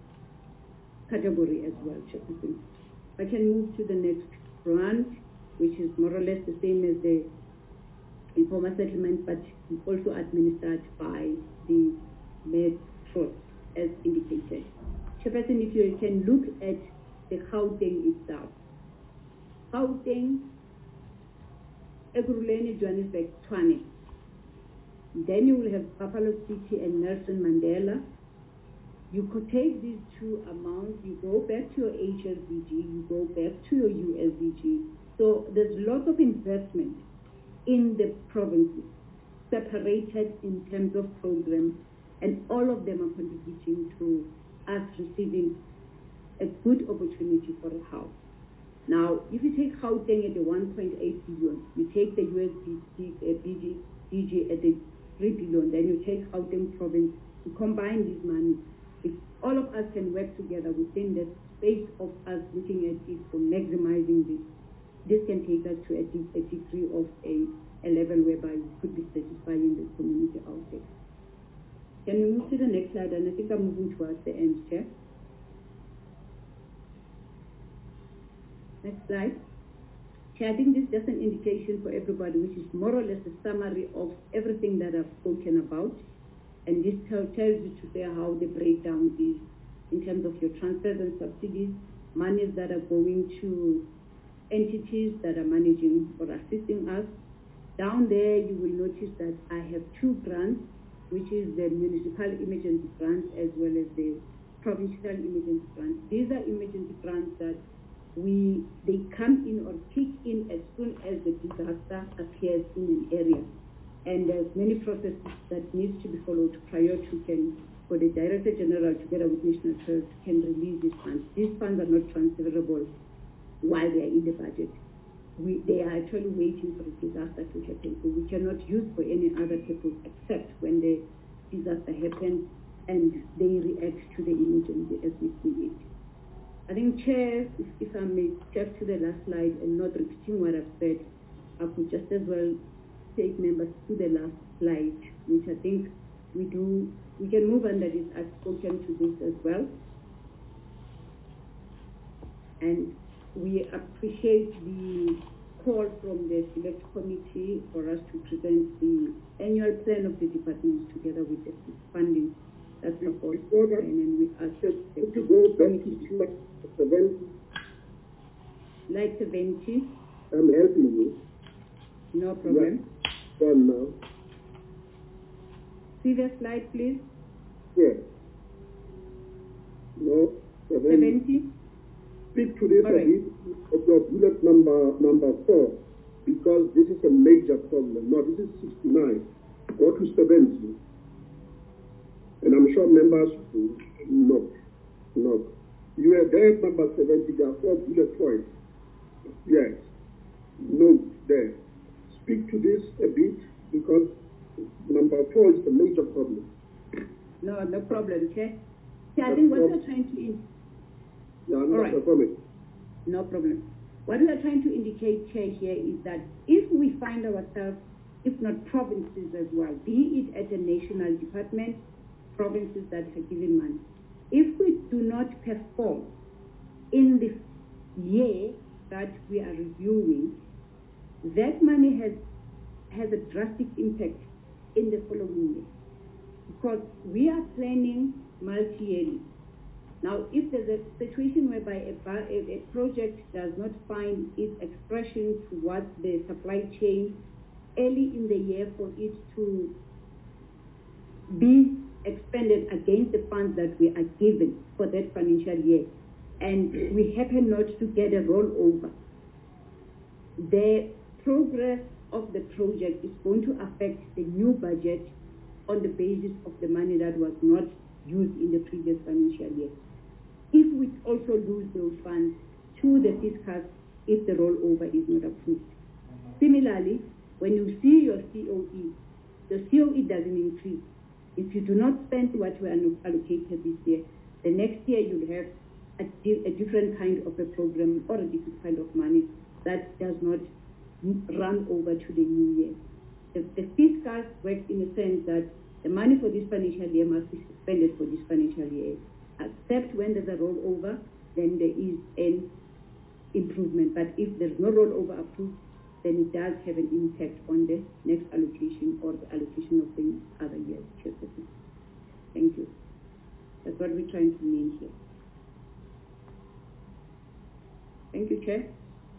category as well, Chairperson. I can move to the next grant, which is more or less the same as the informal settlement, but also administered by the metro as indicated. Chairperson, if you can look at the Gauteng itself. Gauteng, Ekurhuleni, Johannesburg, Tshwane. Then you will have Buffalo City and Nelson Mandela. You could take these two amounts, you go back to your H S B G, you go back to your U S B G. So there's lots of investment in the provinces, separated in terms of programs, and all of them are contributing to us receiving a good opportunity for a house. Now, if you take Gauteng at the one point eight billion, you take the U S B G at the three billion, then you take Gauteng province, you combine these money. If all of us can work together within the space of us looking at it for maximizing this, this can take us to a, a degree of a, a level whereby we could be satisfying the community out there. Can we move to the next slide? And I think I'm moving towards the end, Chair. Next slide. Chair, I think this is just an indication for everybody, which is more or less a summary of everything that I've spoken about. And this tells you to say how the breakdown is in terms of your transfers and subsidies, monies that are going to entities that are managing or assisting us. Down there, you will notice that I have two grants, which is the Municipal Emergency Grant as well as the provincial emergency grants. These are emergency grants that we they come in or kick in as soon as the disaster appears in an area. And there's many processes that needs to be followed prior to can for the Director General together with National Health can release these funds. These funds are not transferable while they are in the budget. We, they are actually waiting for the disaster to happen. So we cannot use for any other purpose except when the disaster happens and they react to the emergency as we see it. I think, Chair, if, if I may step to the last slide and not repeating what I've said, I could just as well take members to the last slide, which I think we do, we can move on that is, I've spoken to this as well. And we appreciate the call from the select committee for us to present the annual plan of the department together with the funding that supports the plan, and we ask to go back to seventy. Slide seventy. I'm helping you. No problem. Yeah. Done now. Previous slide, please. Yes. No. seventy. seventy. Speak to this All right. of your bullet number number four, because this is a major problem. No, this is sixty-nine. Go to seventy. And I'm sure members will know. No. You are there at number seventy, there are four bullet points. Yes. No, there. Speak to this a bit, because number four is a major problem. No, no problem, Chair. Chair, I think what we're trying to in Yeah, I'm All not right. a comment. No problem. What we are trying to indicate, Chair, here is that if we find ourselves, if not provinces as well, be it at a national department, provinces that are given money, if we do not perform in the year that we are reviewing, that money has has a drastic impact in the following year, because we are planning multi-yearly. Now, if there's a situation whereby a, a, a project does not find its expression towards the supply chain early in the year for it to be expended against the funds that we are given for that financial year, and we happen not to get a rollover, the progress of the project is going to affect the new budget on the basis of the money that was not used in the previous financial year. If we also lose those funds to the fiscus if the rollover is not approved. Similarly, when you see your C O E, the C O E doesn't increase. If you do not spend what we are allocated this year, the next year you'll have a, di a different kind of a program or a different kind of money that does not run over to the new year. The, the fiscus works in the sense that the money for this financial year must be expended for this financial year. Except when there's a rollover, then there is an improvement. But if there's no rollover approved, then it does have an impact on the next allocation or the allocation of the other years. Thank you. That's what we're trying to mean here. Thank you, Chair.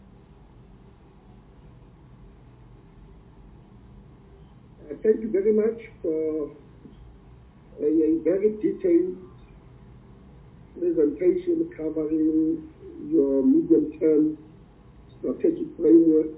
Uh, thank you very much for a, a very detailed presentation covering your medium-term strategic framework,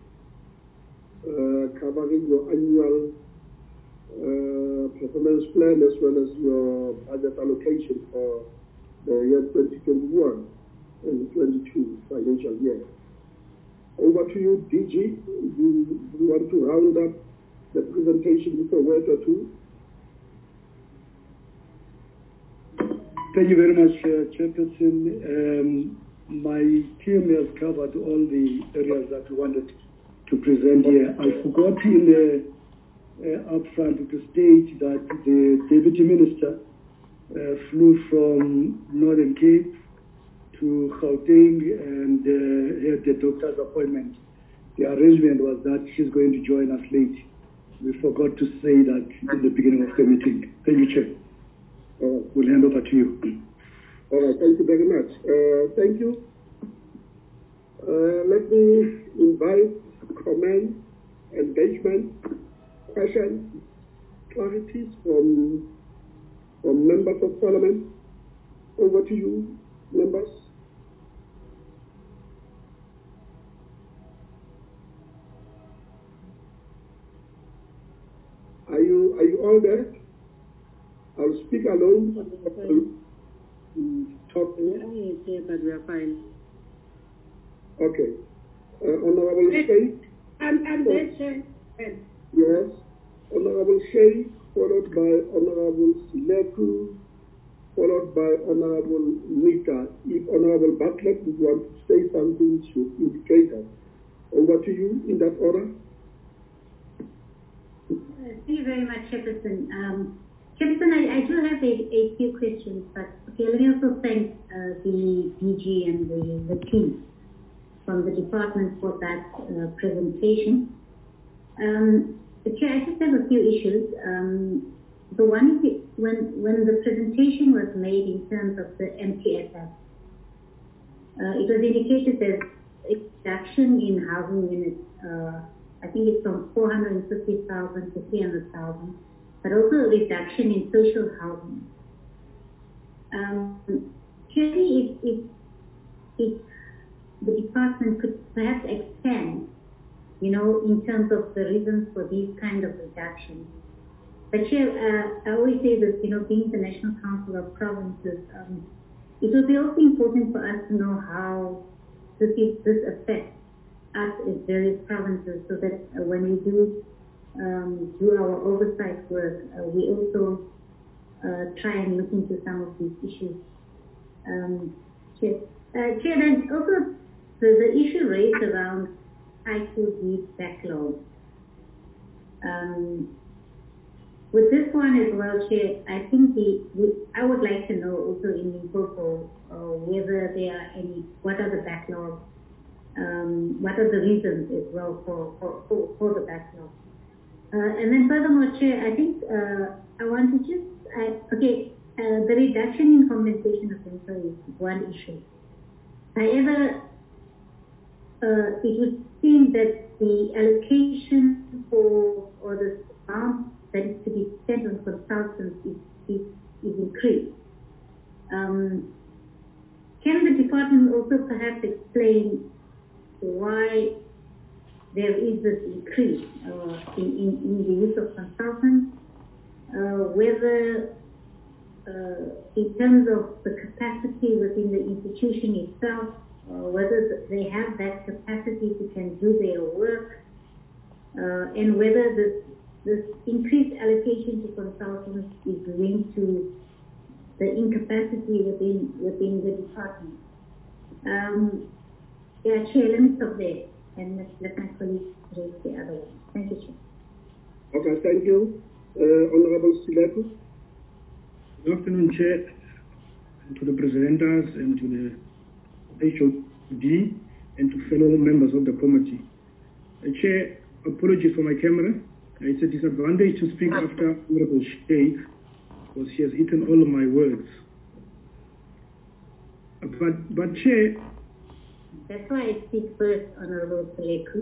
uh, covering your annual uh, performance plan as well as your budget allocation for the year twenty twenty-one and twenty-two financial year. Over to you, D G. Do you want to round up the presentation with a word or two? Thank you very much, uh, Chairperson. Um, my team has covered all the areas that we wanted to present here. I forgot in the uh, upfront to state that the Deputy Minister uh, flew from Northern Cape to Gauteng and uh, had the doctor's appointment. The arrangement was that she's going to join us late. We forgot to say that in the beginning of the meeting. Thank you, Chair. Uh, we'll hand over to you. All right, thank you very much. Uh, thank you. Uh, let me invite comments, engagement, questions, clarities from, from members of Parliament. over to you, members. Are you are you all there? I'll speak alone. Talk. Yes, but we are fine. Okay. Uh, Honorable Sheikh. I'm, I'm there, Chair. Yes. Honorable Sheikh, followed by Honorable Sileku, followed by Honorable Mika. If Honorable Bartlett would want to say something, should indicate that. Over to you in that order. Thank you very much, Chairperson. Um, Chairperson, I, I do have a, a few questions, but okay, let me also thank uh, the D G and the, the team from the department for that uh, presentation. Um, Chair, I just have a few issues. Um, the one is when, when the presentation was made in terms of the M T S S, uh, it was indicated there's a reduction in housing units. Uh, I think it's from four hundred fifty thousand to three hundred thousand, but also a reduction in social housing. Um, clearly, if, if, if the department could perhaps expand, you know, in terms of the reasons for these kind of reductions. But Chair, uh, I always say this, you know, being the National Council of Provinces, um, it will be also important for us to know how this, is, this affects us as various provinces, so that uh, when we do um, do our oversight work, uh, we also uh, try and look into some of these issues. Um, Chair, uh, Chair, and also the, the issue raised around title deed backlog. Um, with this one as well, Chair, I think the we, I would like to know also in Limpopo uh, whether there are any, what are the backlogs. Um, what are the reasons as well for, for, for, for the backlog? Uh, and then furthermore, Chair, I think uh, I want to just, I, okay, uh, the reduction in compensation of employees is one issue. However, uh, it would seem that the allocation for, or the amount that is to be spent on consultants is, is, is increased. Um, can the department also perhaps explain why there is this increase uh, in, in, in the use of consultants, uh, whether uh, in terms of the capacity within the institution itself, uh, whether they have that capacity to can do their work, uh, and whether this, this increased allocation to consultants is linked to the incapacity within, within the department. Um, Yeah, Chair, let me stop there and let, let my colleagues raise the other one. Thank you, Chair. Okay, thank you. Uh, Honorable Sileku. Good afternoon, Chair, and to the presenters and to the H O D and to fellow members of the committee. Uh, Chair, apologies for my camera. It's a disadvantage to speak after Honorable Sheikh because she has eaten all of my words. Uh, but, but Chair, that's why I speak first, Honorable Sileku.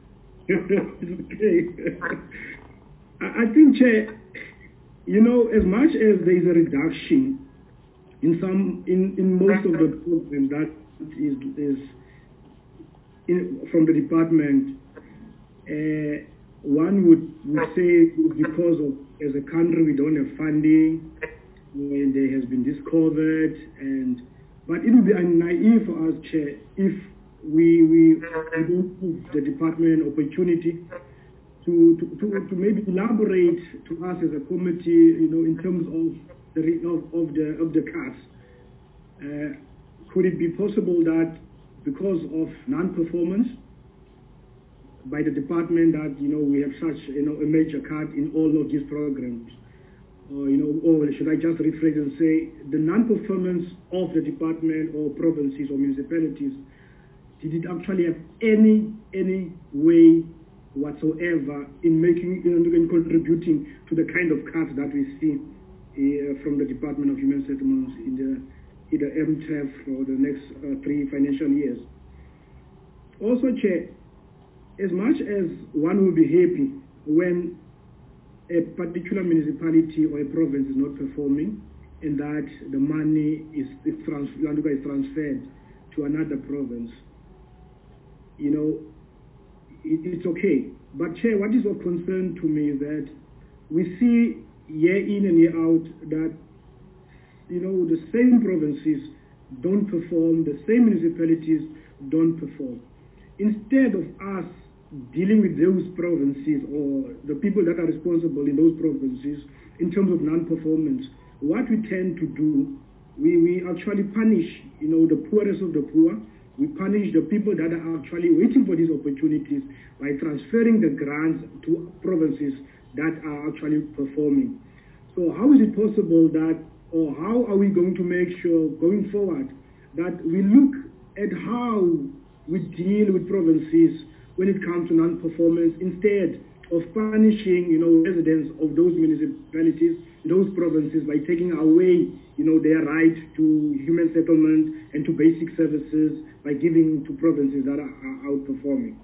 Okay. I, I think, Chair, you know, as much as there is a reduction in some, in, in most of the programs that is, is in, from the department, uh, one would, would say because of, as a country, we don't have funding, and there has been this COVID, and but it would be naive for us, Chair, if we, we, we don't give the department an opportunity to, to, to, to maybe elaborate to us as a committee, you know, in terms of the of, of the of the cuts. Uh, could it be possible that because of non-performance by the department that, you know, we have such, you know, a major cut in all of these programs? Or, you know, or should I just rephrase and say the non-performance of the department or provinces or municipalities, did it actually have any any way whatsoever in making, you know, in contributing to the kind of cuts that we see uh, from the Department of Human Settlements in the either M T E F for the next uh, three financial years? Also, Chair, as much as one will be happy when a particular municipality or a province is not performing, and that the money is, is, trans, is transferred to another province, you know, it, it's okay. But Chair, what is of concern to me is that we see year in and year out that, you know, the same provinces don't perform, the same municipalities don't perform. Instead of us dealing with those provinces or the people that are responsible in those provinces in terms of non-performance, what we tend to do, we, we actually punish, you know, the poorest of the poor. We punish the people that are actually waiting for these opportunities by transferring the grants to provinces that are actually performing. So how is it possible that, or how are we going to make sure going forward that we look at how we deal with provinces when it comes to non-performance, instead of punishing, you know, residents of those municipalities, those provinces, by taking away, you know, their right to human settlement and to basic services by giving to provinces that are, are outperforming.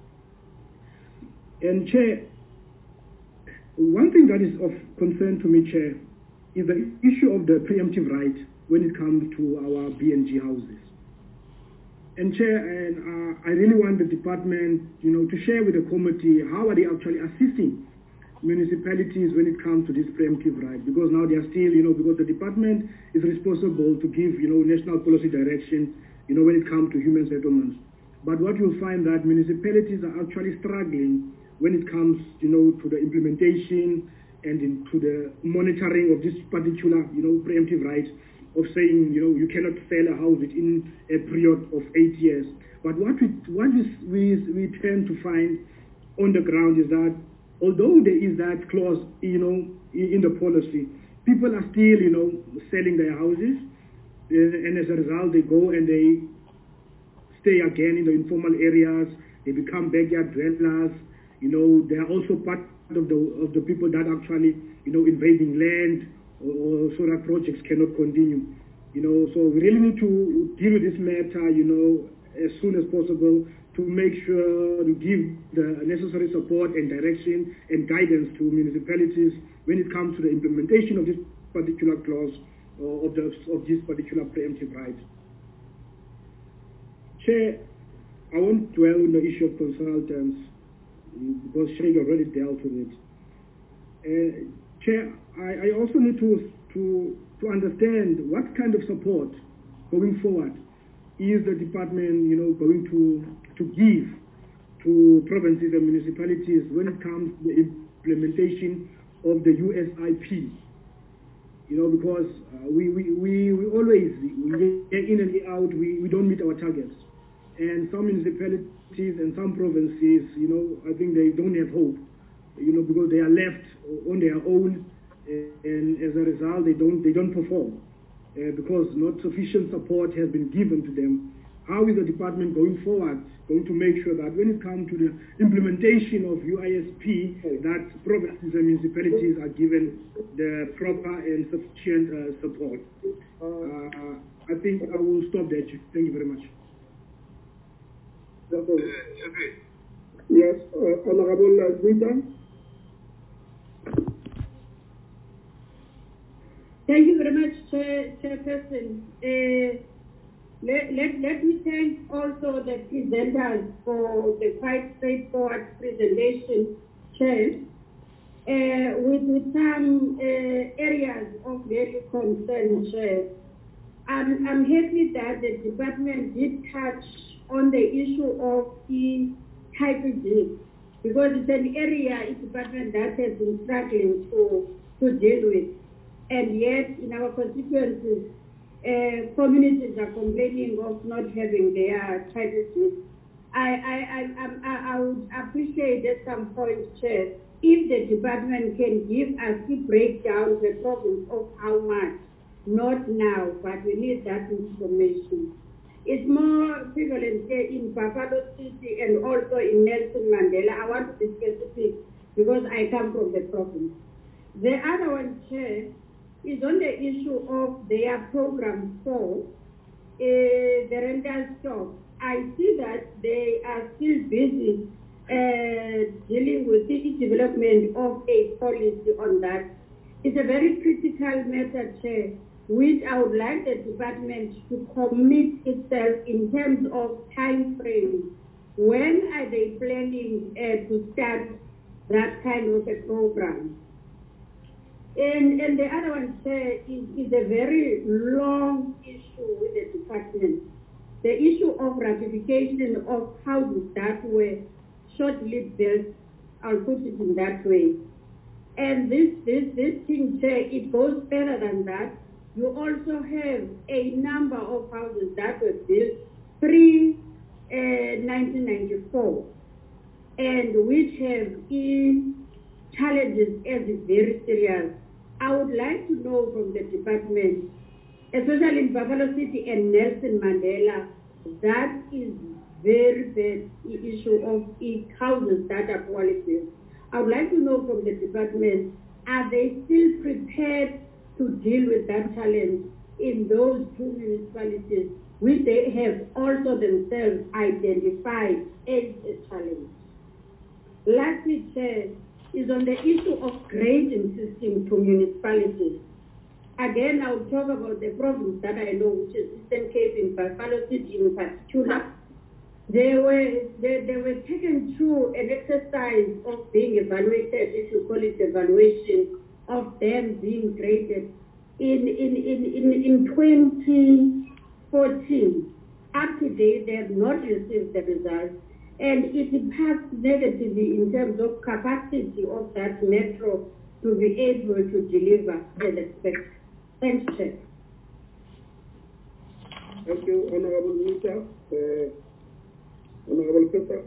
And Chair, one thing that is of concern to me, Chair, is the issue of the preemptive right when it comes to our B and G houses. And Chair, and uh, I really want the department, you know, to share with the committee how are they actually assisting municipalities when it comes to this preemptive right, because now they are still, you know, because the department is responsible to give, you know, national policy direction, you know, when it comes to human settlements. But what you'll find that municipalities are actually struggling when it comes, you know, to the implementation and into the monitoring of this particular, you know, preemptive right of saying, you know, you cannot sell a house within a period of eight years. But what we what is, we we tend to find on the ground is that although there is that clause, you know, in, in the policy, people are still, you know, selling their houses, uh, and as a result, they go and they stay again in the informal areas. They become backyard dwellers. You know, they are also part of the of the people that actually, you know, invading land, or, or so that projects cannot continue. You know, so we really need to deal with this matter, you know, as soon as possible, to make sure to give the necessary support and direction and guidance to municipalities when it comes to the implementation of this particular clause or of, the, of this particular preemptive right. Chair, I won't dwell on the issue of consultants because Sheikh already dealt with it. Uh, Chair, I, I also need to, to, to understand what kind of support going forward is the department, you know, going to, to give to provinces and municipalities when it comes to the implementation of the U S I P. You know, because uh, we, we, we, we always, we in and out, we, we don't meet our targets. And some municipalities and some provinces, you know, I think they don't have hope, you know, because they are left on their own, and as a result, they don't, they don't perform. Uh, because not sufficient support has been given to them. How is the department going forward going to make sure that when it comes to the implementation of U I S P, that provinces and municipalities are given the proper and sufficient uh, support? Uh, I think I will stop there. Thank you very much. Yes, uh, Honorable Guita. Thank you very much, Chair, Chairperson. Uh, let, let, let me thank also the presenters for the quite straightforward presentation, Chair, uh, with, with some uh, areas of very concern, Chair. I'm, I'm happy that the department did touch on the issue of the title deed, because it's an area, a department that has been struggling to, to deal with. And yet, in our constituencies, uh, communities are complaining of not having their title deeds. I, I, I, I, I would appreciate at some point, Chair, if the department can give us the breakdown, the province of how much. Not now, but we need that information. It's more prevalent in Buffalo City and also in Nelson Mandela. I want to be specific because I come from the province. The other one, Chair, is on the issue of their program four, uh, the rental stock. I see that they are still busy uh, dealing with the development of a policy on that. is a very critical matter, Chair, which I would like the department to commit itself in terms of time frame. When are they planning uh, to start that kind of a program? And, and the other one, Chair, is, is a very long issue with the department. The issue of ratification of houses that were short-lived built, I'll put it in that way. And this, this, this thing, Chair, it goes further than that. You also have a number of houses that were built pre nineteen ninety-four, and which have in challenges as is very serious. I would like to know from the department, especially in Buffalo City and Nelson Mandela, that is very bad issue of houses that are quality. I would like to know from the department, are they still prepared to deal with that challenge in those two municipalities, which they have also themselves identified as a challenge? Lastly, Chair, is on the issue of grading system to municipalities. Again, I'll talk about the province that I know, which is Eastern Cape, in Buffalo City in particular. They were, they, they were taken through an exercise of being evaluated, if you call it evaluation, of them being graded in, in, in, in, in twenty fourteen. Up to date, they have not received the results, and it impacts negatively in terms of capacity of that metro to be able to deliver as expected. Thanks, Chair. Thank you, Honorable Nita. Uh, Honorable Pepper.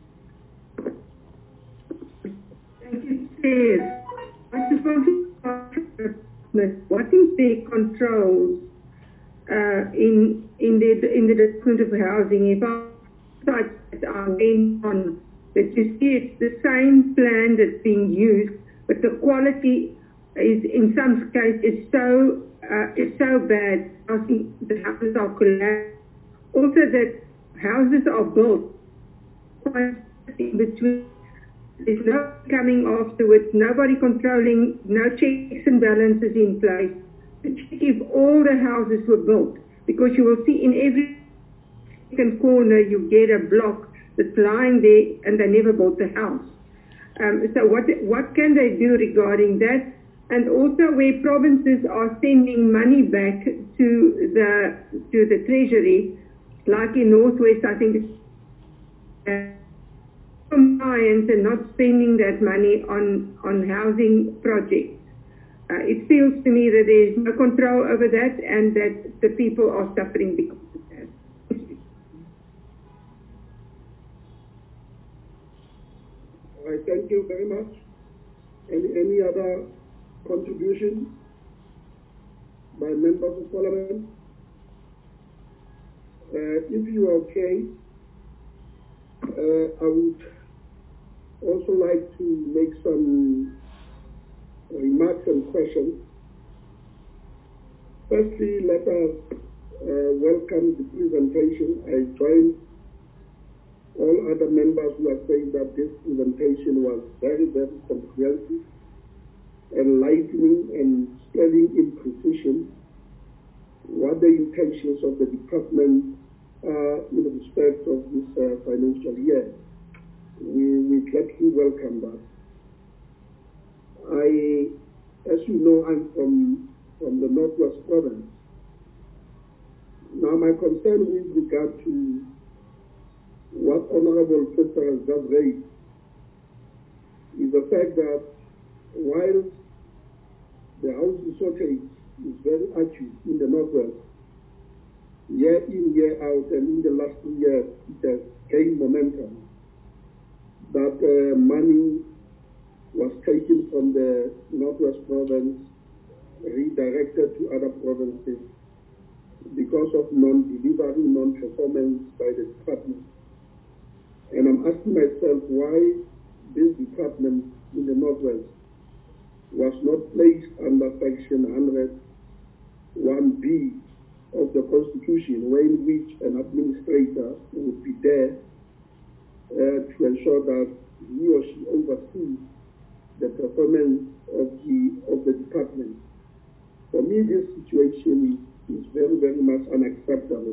Thank you, Chair. I suppose what is the controls uh, in in the in the Department of Housing? If our sites are going on, that you see it's the same plan that's being used, but the quality is in some cases is so uh, is so bad. I think the houses are collapsed. Also, that houses are built in between. There's no coming afterwards, nobody controlling, no checks and balances in place to check if all the houses were built. Because you will see in every second corner you get a block that's lying there and they never built the house. Um, so what what can they do regarding that? And also where provinces are sending money back to the to the treasury, like in Northwest, I think uh, compliance and not spending that money on, on housing projects. Uh, it feels to me that there is no control over that and that the people are suffering because of that. All right, thank you very much. Any, any other contribution by members of parliament? Uh, if you are okay, uh, I would also like to make some remarks and questions. Firstly, let us uh, welcome the presentation. I join all other members who are saying that this presentation was very, very comprehensive, enlightening, and spelling in precision what the intentions of the department are in respect of this uh, financial year. We, we gladly welcome that. I, as you know, I'm from, from the Northwest Province. Now, my concern with regard to what Honorable Fisher has just raised is the fact that while the housing shortage is very acute in the Northwest, year in, year out, and in the last two years, it has gained momentum. That uh, money was taken from the Northwest Province, redirected to other provinces because of non-delivery, non-performance by the department. And I'm asking myself why this department in the Northwest was not placed under Section one hundred one B of the Constitution, in which an administrator would be there Uh, to ensure that he or she oversees the performance of the of the department. For me, this situation is, is very, very much unacceptable,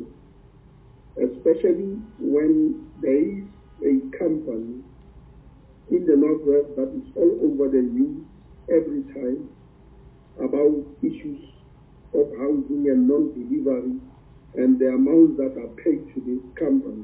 especially when there is a company in the Northwest that is all over the news every time about issues of housing and non-delivery and the amounts that are paid to this company.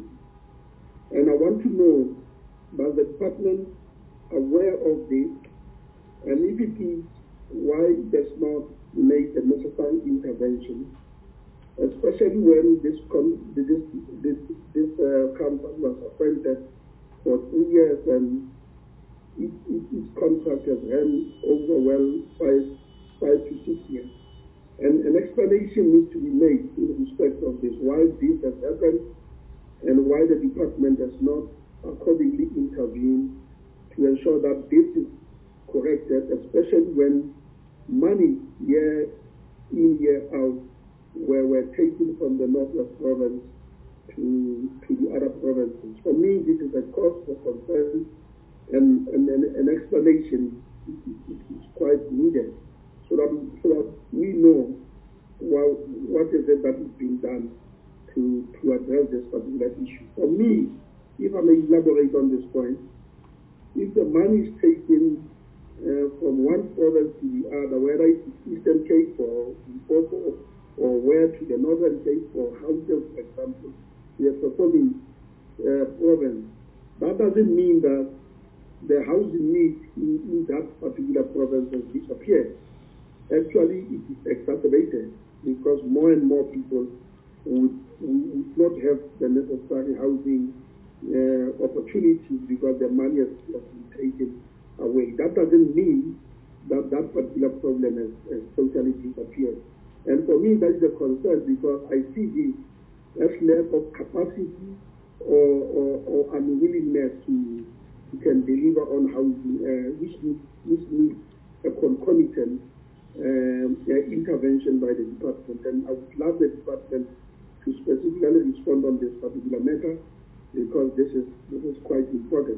And I want to know, does the department aware of this, and if it is, why it does not make the necessary intervention, especially when this com this this, this uh, company was appointed for three years and it, it, its contract has run over well five five to six years. And an explanation needs to be made in respect of this, why this has happened and why the department does not accordingly intervene to ensure that this is corrected, especially when money year in, year out where we're taken from the Northwest province to, to the other provinces. For me, this is a cause for concern, and, and, and an explanation is, is quite needed so that, so that we know well, what is it that is being done to, to address this particular issue. For me, if I may elaborate on this point, if the money is taken uh, from one province to the other, whether it's Eastern Cape or Limpopo, or where to the Northern Cape or Gauteng, for example, we are performing uh, province, that doesn't mean that the housing need in, in that particular province has disappeared. Actually, it is exacerbated because more and more people would, would not have the necessary housing uh, opportunities because their money has, has been taken away. That doesn't mean that that particular problem has, has totally disappeared. And for me, that is a concern because I see this as lack of capacity or, or, or unwillingness to, to can deliver on housing, uh, which needs, which needs a concomitant um, uh, intervention by the department. And I would love the department to specifically respond on this particular matter because this is this is quite important.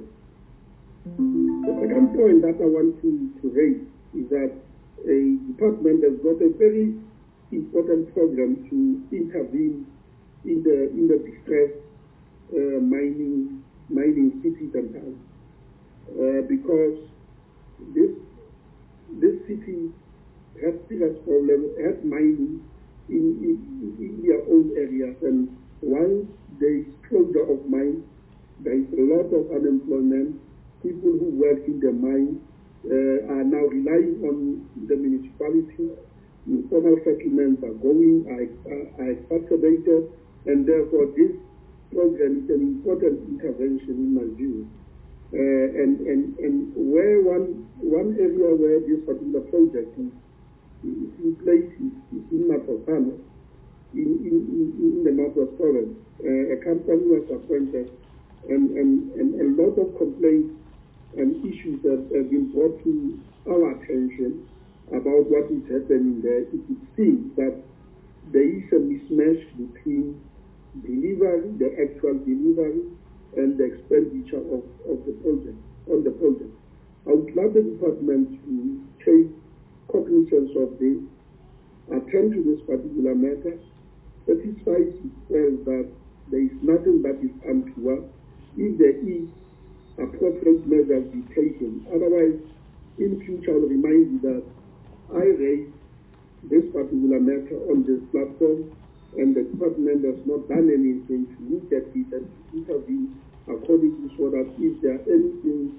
The second point that I want to, to raise is that a department has got a very important program to intervene in the in the distressed uh, mining mining cities and towns uh, because this this city has serious problems, has mining in, in, in their own areas, and once there is closure of mines, there is a lot of unemployment. People who work in the mine uh, are now relying on the municipality. Informal settlements are going, are, are, are exacerbated, and therefore this program is an important intervention in my view. Uh, and, and, and where one, one area where this particular project is, is in place is, is in Matlosana, in, in, in, in the Northwest province. Uh, a company was appointed, and, and, and a lot of complaints and issues have, have been brought to our attention about what is happening there. It would seem that there is a mismatch between delivery, the actual delivery, and the expenditure of, of the project, on the project. I would love the department to take cognizance of this, attend to this particular matter, satisfy itself that there is nothing that is untoward. If there is, appropriate measures be taken. Otherwise, in future, I will remind you that I raised this particular matter on this platform, and the department has not done anything to look at it and to intervene accordingly so that if there are anything,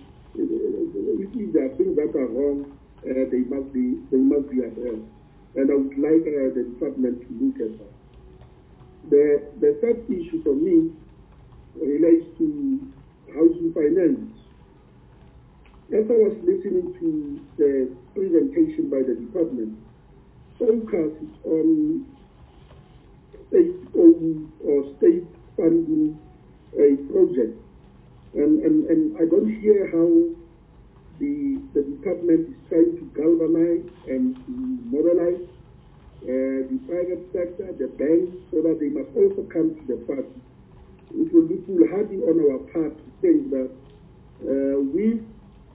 if, if there are things that are wrong, uh, they must be they must be addressed. And I would like uh, the department to look at that. The the third issue for me relates to housing finance. As I was listening to the presentation by the department, focus is on state-owned or state funding a project. And, and, and I don't hear how the, the department is trying to galvanize and to mobilize uh, the private sector, the banks, so that they must also come to the party. It will be foolhardy on our part to think that uh, with the only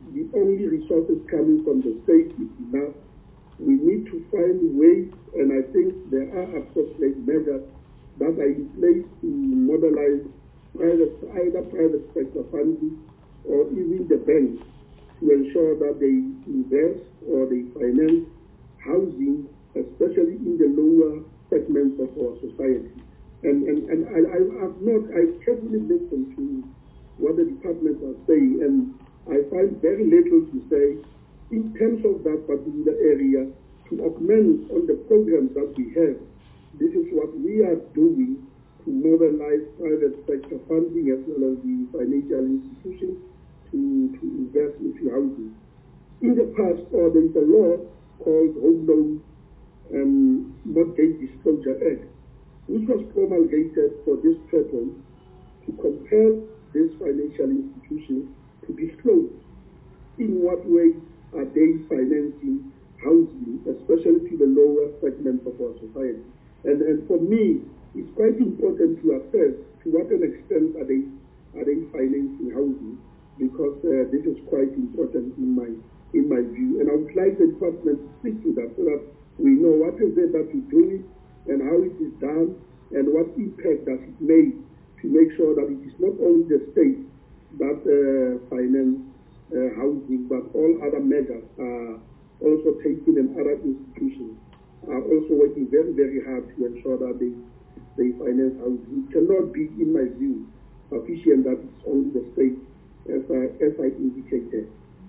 only resources coming from the state is enough. We need to find ways, and I think there are appropriate measures that are in place to mobilize private, either private sector funding or even the banks to ensure that they invest or they finance housing, especially in the lower segments of our society. And, and, and I, I have not, I carefully listened to what the departments are saying, and I find very little to say in terms of that particular area to augment on the programs that we have. This is what we are doing to mobilize private sector funding as well as the financial institutions to, to invest into housing. In the past, or there is a law called Home Loan and Mortgage Disclosure Act, which was promulgated for this purpose to compel these financial institutions to disclose in what way are they financing housing, especially to the lower segments of our society. And, and for me, it's quite important to assess to what an extent are they are they financing housing, because uh, this is quite important in my in my view. And I would like the department to speak to that so that we know what is it that we do and how it is done and what impact does it make to make sure that it is not only the state that uh, finance uh, housing, but all other measures are also taken, and other institutions are also working very, very hard to ensure that they, they finance housing. It cannot be, in my view, sufficient that it's only the state, as I, as I indicated.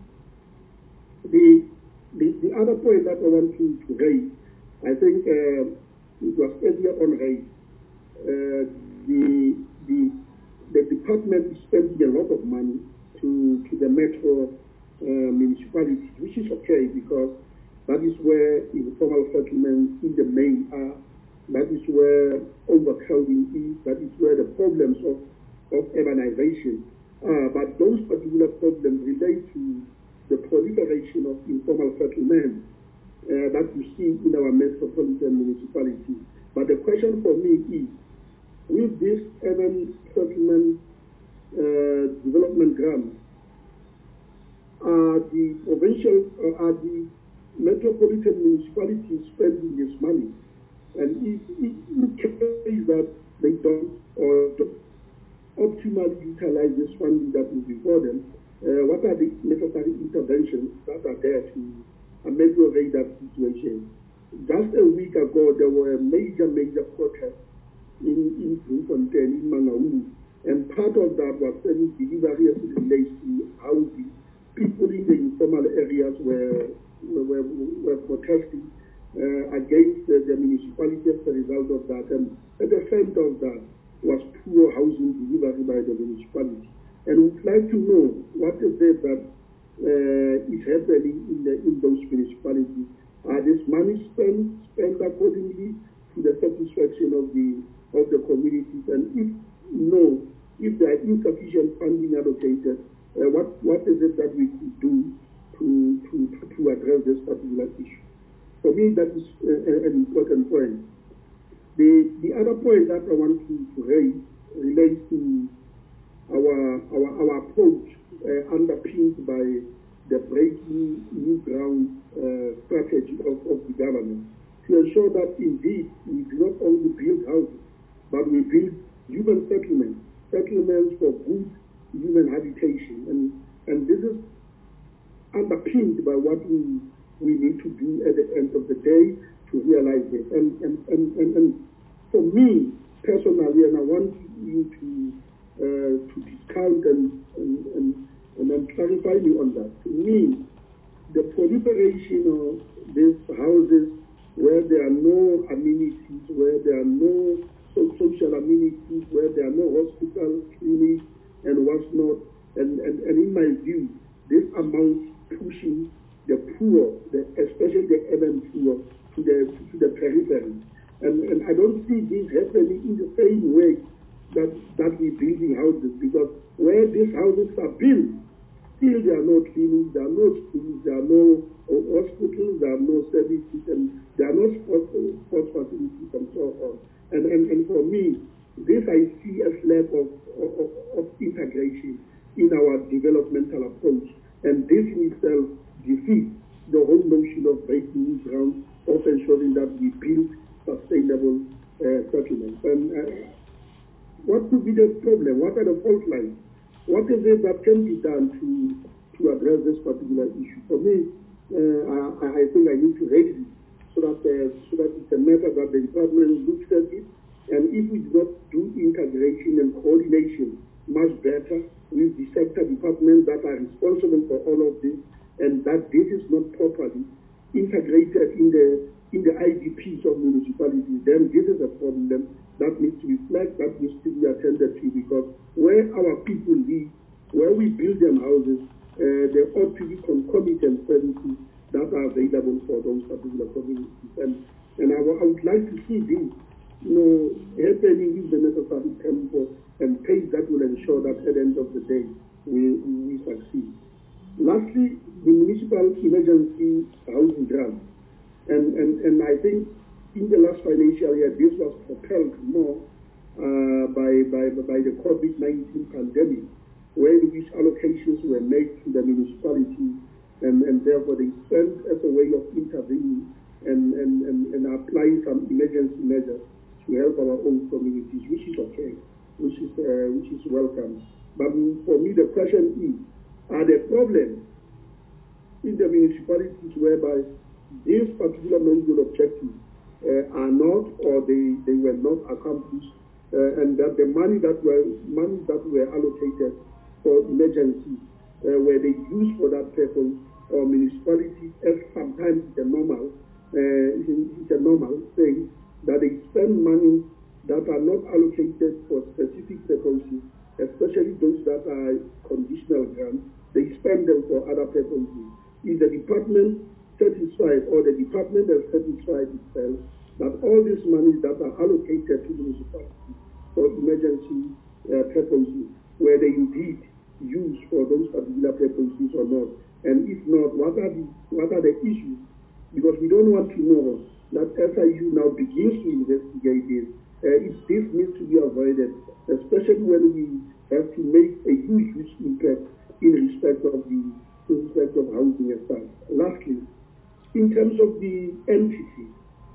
The, the, the other point that I want to, to raise, I think uh, it was earlier on raised, uh, the, the, the department is spending a lot of money to, to the metro uh, municipalities, which is okay because that is where informal settlements in the main are. That is where overcrowding is. That is where the problems of, of urbanization are. But those particular problems relate to the proliferation of informal settlements uh, that you see in our metropolitan municipalities. But the question for me is, with this urban settlement uh, development grants, are the provincial, uh, are the metropolitan municipalities spending this money? And if, if in case that they don't or don't optimally utilize this funding that is before them, uh, what are the necessary interventions that are there to ameliorate that situation? Just a week ago, there were major, major protests in, in Bloemfontein, in Mangaung, and part of that was service delivery as it relates to housing. People in the informal areas were, were, were protesting uh, against the, the municipality as a result of that, and at the center of that was poor housing delivery by the municipality. And we'd like to know what is it that uh, is happening in, the, in those municipalities. Are this money spent, spent accordingly to the satisfaction of the of the communities? And if no, if there are insufficient funding allocated, uh, what what is it that we could do to to to address this particular issue? For me, that is uh, an important point. The the other point that I want to, to raise relates to our our our approach uh, underpinned by the breaking new ground uh, strategy of, of the government to ensure that indeed we do not only build houses, but we build human settlements, settlements for good human habitation. And, and this is underpinned by what we, we need to do at the end of the day to realize it. And, and, and, and, and for me, personally, and I want you to, uh, to discount and, and, and, and then clarify me on that. To me, the proliferation of these houses where there are no amenities, where there are no social amenities, where there are no hospitals, clinics, and what's not. And, and, and in my view, this amounts pushing the poor, the, especially the urban poor, to the, to the periphery. And, and I don't see this happening in the same way that, that we're building houses, because where these houses are built, still there are no clinics, there are no schools, there are no hospitals, there are no services, and there are no sports, sports facilities and so on. And, and, and for me, this I see as lack of, of, of integration in our developmental approach. And this in itself defeats the whole notion of breaking new ground, of ensuring that we build sustainable uh, settlements. And uh, what could be the problem? What are the fault lines? What is it that can be done to, to address this particular issue? For me, uh, I, I think I need to raise it so that, uh, so that it's a matter that the department looks at it. And if we do not do integration and coordination much better with the sector departments that are responsible for all of this, and that this is not properly integrated in the in the I D Ps of municipalities, then this is a problem that needs to be flagged, that needs to be attended to, because where our people live, where we build them houses, uh, there ought to be concomitant services that are available for those particular communities. And and I, I would like to see this, you know, happening with the necessary tempo and pace that will ensure that at the end of the day we, we succeed. Lastly, the municipal emergency housing grant. And, and, and I think in the last financial year, this was propelled more uh, by, by, by the COVID nineteen pandemic, where which allocations were made to the municipality, and, and therefore they spent as a way of intervening and, and, and, and applying some emergency measures to help our own communities, which is okay, which is, uh, which is welcome. But for me, the question is, are there problems in the municipalities whereby these particular noble objectives uh, are not, or they, they were not accomplished, uh, and that the money that were money that were allocated for emergency uh, were they used for that purpose, or municipalities, as sometimes it's a normal, uh, it's a normal thing that they spend money that are not allocated for specific purposes, especially those that are conditional grants. They spend them for other purposes. Is the department satisfied, or the department has satisfied itself that all these monies that are allocated to the municipality for emergency uh, purposes, were they indeed used for those particular purposes or not? And if not, what are the what are the issues? Because we don't want to know that S I U now begins to investigate this. Uh, it, this needs to be avoided, especially when we have to make a huge, huge impact in respect of the in respect of housing as such. Lastly, in terms of the entity,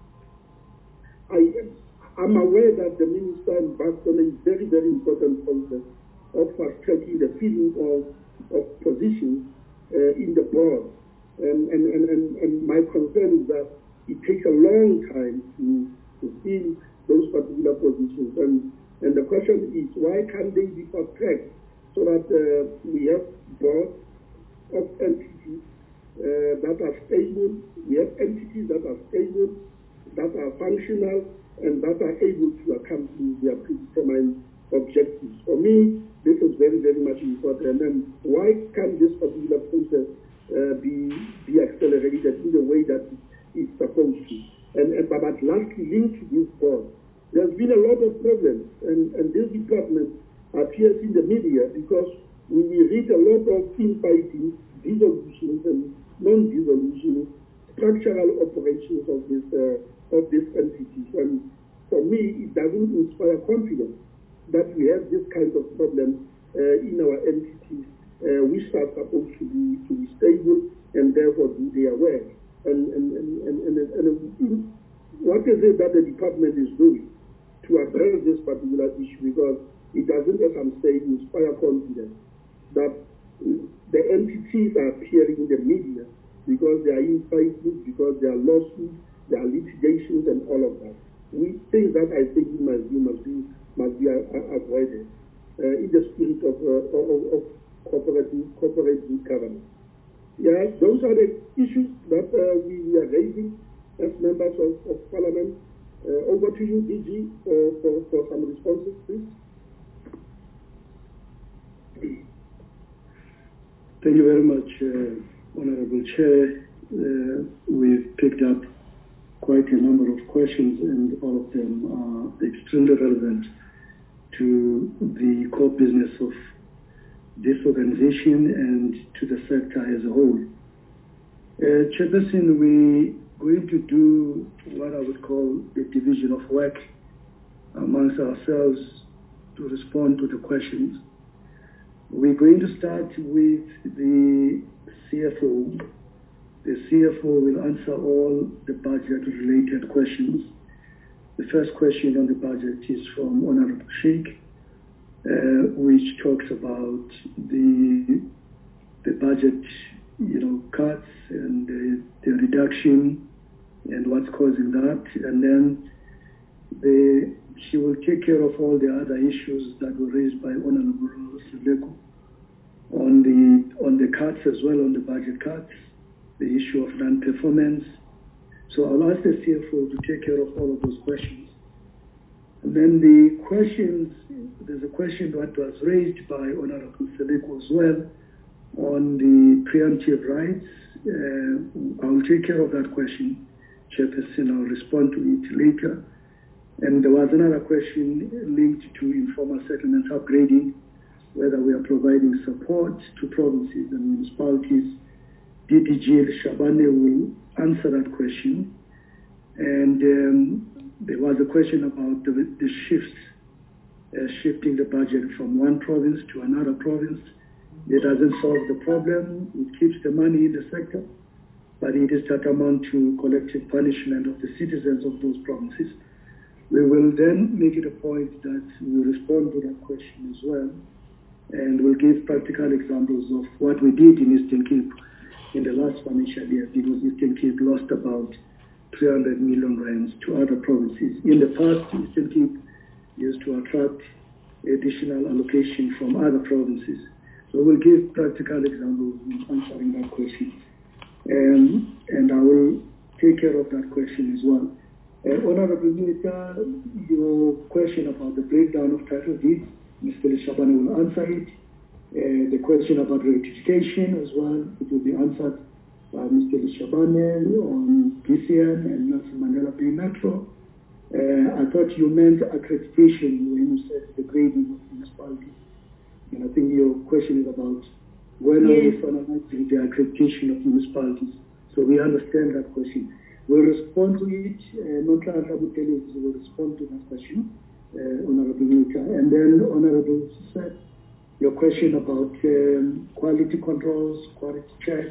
I am aware that the minister embarked on a very, very important process of fast-tracking the filling of, of positions uh, in the board. And, and, and, and, and my concern is that it takes a long time to, to fill those particular positions. And, and the question is, why can't they be fast-tracked so that uh, we have boards of entities uh, that are stable, we have entities that are stable, that are functional, and that are able to accomplish their predetermined objectives. For me, this is very, very much important. And why can't this particular process uh, be be accelerated in the way that it's supposed to? And, and but at lastly, linked to this board, there's been a lot of problems, and, and this department appears in the media because we, we read a lot of infighting, dissolutions and non-dissolution, structural operations of this uh, of these entities. And for me, it doesn't inspire confidence that we have this kind of problem uh, in our entities, uh, which are supposed to be to be stable and therefore do their work. And and, and, and, and, and, and what is it that the department is doing to address this particular issue? Because it doesn't, as I'm saying, inspire confidence that the entities are appearing in the media because they are infighting, because they are lawsuits, there are litigations and all of that. We things that I think in my view must be must be avoided uh, in the spirit of, uh, of, of cooperative cooperative governance. Yeah, those are the issues that uh, we, we are raising as members of, of Parliament. Uh, over to you, D G, for, for, for some responses, please. Thank you very much, uh, Honorable Chair. Uh, we've picked up quite a number of questions, and all of them are extremely relevant to the core business of this organization and to the sector as a whole. Uh, Chairperson, we're going to do what I would call a division of work amongst ourselves to respond to the questions. We're going to start with the C F O. The C F O will answer all the budget-related questions. The first question on the budget is from Honorable Sheikh, uh, which talks about the the budget, you know, cuts and the, the reduction and what's causing that, and then the she will take care of all the other issues that were raised by Honorable Seleko on the on the cuts as well, on the budget cuts, the issue of non-performance. So I'll ask the C F O to take care of all of those questions. And then the questions, there's a question that was raised by Honorable Seleko as well on the preemptive rights. Uh, I'll take care of that question, Chairperson. I'll respond to it later. And there was another question linked to informal settlements upgrading, whether we are providing support to provinces and municipalities. D D G Shabane will answer that question. And um, there was a question about the, the shifts, uh, shifting the budget from one province to another province. It doesn't solve the problem. It keeps the money in the sector, but it is tantamount to collective punishment of the citizens of those provinces. We will then make it a point that we respond to that question as well, and we'll give practical examples of what we did in Eastern Cape in the last financial year, because Eastern Cape lost about three hundred million rands to other provinces. In the past, Eastern Cape used to attract additional allocation from other provinces. So we'll give practical examples in answering that question. Um, and I will take care of that question as well. Uh, Honorable Minister, your question about the breakdown of title deeds, Mister Shabane will answer it. Uh, the question about rectification as well, it will be answered by Mister Shabane on P C N and Nelson Mandela Bay Metro. Uh, I thought you meant accreditation when you said the grading of municipalities. And I think your question is about when yes. are we finalizing the accreditation of municipalities. So we understand that question. We'll respond to it. Uh, Nonhlanhla Buthelezi will respond to that question, uh, Honorable Minister. And then, Honorable Seth, your question about um, quality controls, quality checks,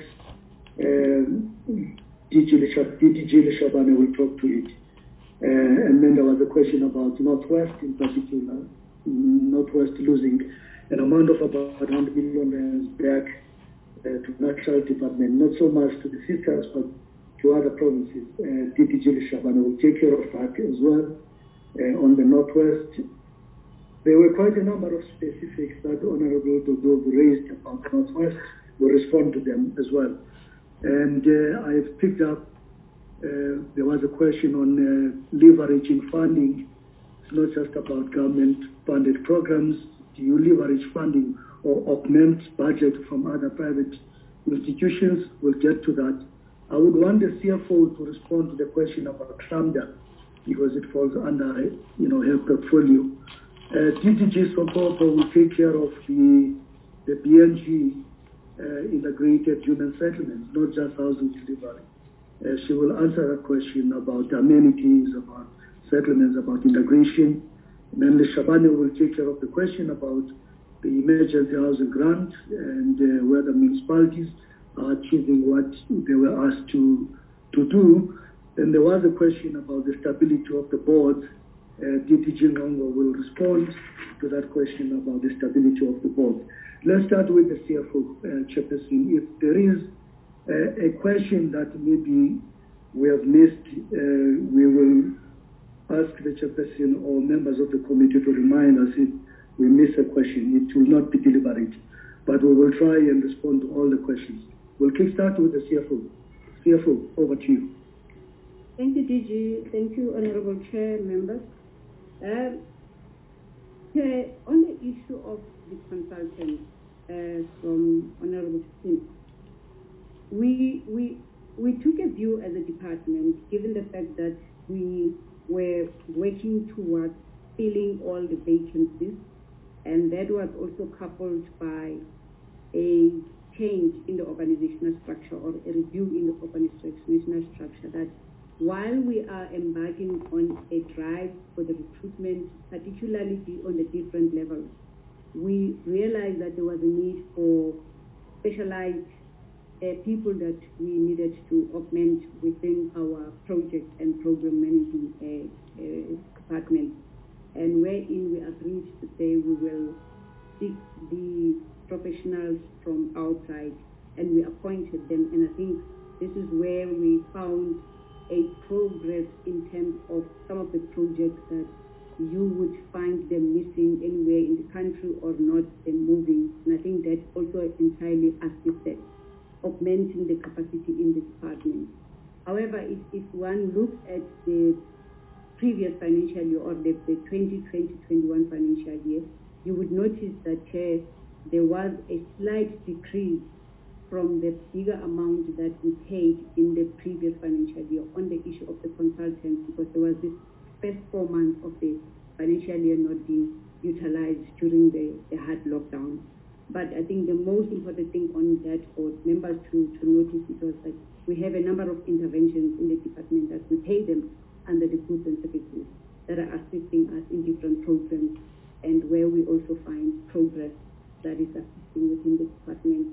um, D D G Leshabane will talk to it. Uh, and then there was a question about Northwest in particular, Northwest losing an amount of about one hundred million rands back uh, to National Department, not so much to the sisters, but to other provinces. Uh, D D G Leshabane will take care of that as well. Uh, on the Northwest, there were quite a number of specifics that Honorable Dodo raised about Northwest. We'll respond to them as well. And uh, I've picked up, uh, there was a question on uh, leveraging funding. It's not just about government-funded programs. Do you leverage funding or augment budget from other private institutions? We'll get to that. I would want the C F O to respond to the question about SAMDA, because it falls under, you know, her portfolio. Uh, D D G Sokopo will take care of the, the B N G uh, integrated human settlements, not just housing delivery. Uh, she will answer a question about amenities, about settlements, about integration. Then Shabane will take care of the question about the emergency housing grant and uh, whether municipalities are achieving what they were asked to, to do. Then there was a question about the stability of the board. Uh, D T G Ngongo will respond to that question about the stability of the board. Let's start with the C F O, uh, Chairperson. If there is uh, a question that maybe we have missed, uh, we will ask the Chairperson or members of the committee to remind us if we miss a question. It will not be deliberate, but we will try and respond to all the questions. We'll kickstart with the C F O. C F O, over to you. Thank you, D G. Thank you, Honorable Chair, members. Uh, Chair, on the issue of the consultants uh, from Honorable Smith, we, we, we took a view as a department, given the fact that we were working towards filling all the vacancies, and that was also coupled by a change in the organizational structure or a review in the organizational structure, that while we are embarking on a drive for the recruitment, particularly on the different levels, we realized that there was a need for specialized uh, people that we needed to augment within our project and program management uh, uh, department, and wherein we agreed to say we will seek the professionals from outside, and we appointed them. And I think this is where we found a progress in terms of some of the projects that you would find them missing anywhere in the country or not them moving. And I think that also entirely assisted augmenting the capacity in the department. However, if, if one looks at the previous financial year or the, the twenty twenty twenty-one financial year, you would notice that uh, there was a slight decrease from the bigger amount that we paid in the previous financial year on the issue of the consultants, because there was this first four months of the financial year not being utilized during the, the hard lockdown. But I think the most important thing on that for members to, to notice it was that we have a number of interventions in the department that we pay them under the goods and services that are assisting us in different programs, and where we also find progress that is assisting within the department.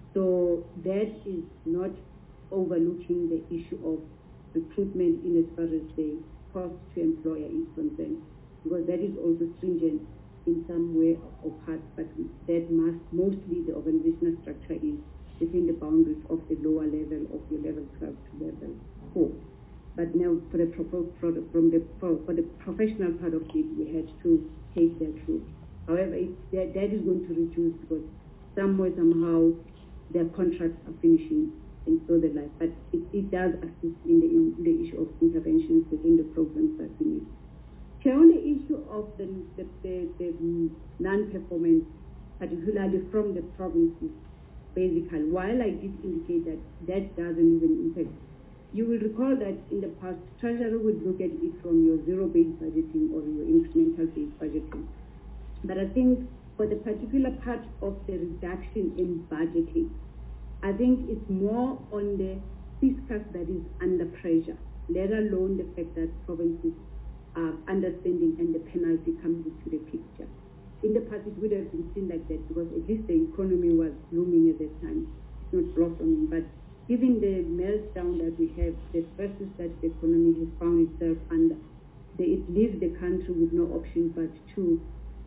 So that is not overlooking the issue of recruitment in as far as the cost to employer is concerned, because that is also stringent in some way or part, but that must mostly the organizational structure is within the boundaries of the lower level of your level twelve to level four. But now for the for the, from the for, for the professional part of it, we had to take that route. However, it, that, that is going to reduce because somewhere somehow their contracts are finishing and so the like. But it, it does assist in the in the issue of interventions within the programs that we need. So on the issue of the the, the, the non-performance, particularly from the provinces, basically, while I did indicate that that doesn't even impact, you will recall that in the past, Treasury would look at it from your zero-based budgeting or your incremental-based budgeting. But I think for the particular part of the reduction in budgeting, I think it's more on the fiscus that is under pressure, let alone the fact that provinces are understanding and the penalty comes into the picture. In the past, it would have been seen like that because at least the economy was blooming at that time, not blossoming. But given the meltdown that we have, the stresses that the economy has found itself under, it leaves the country with no option but to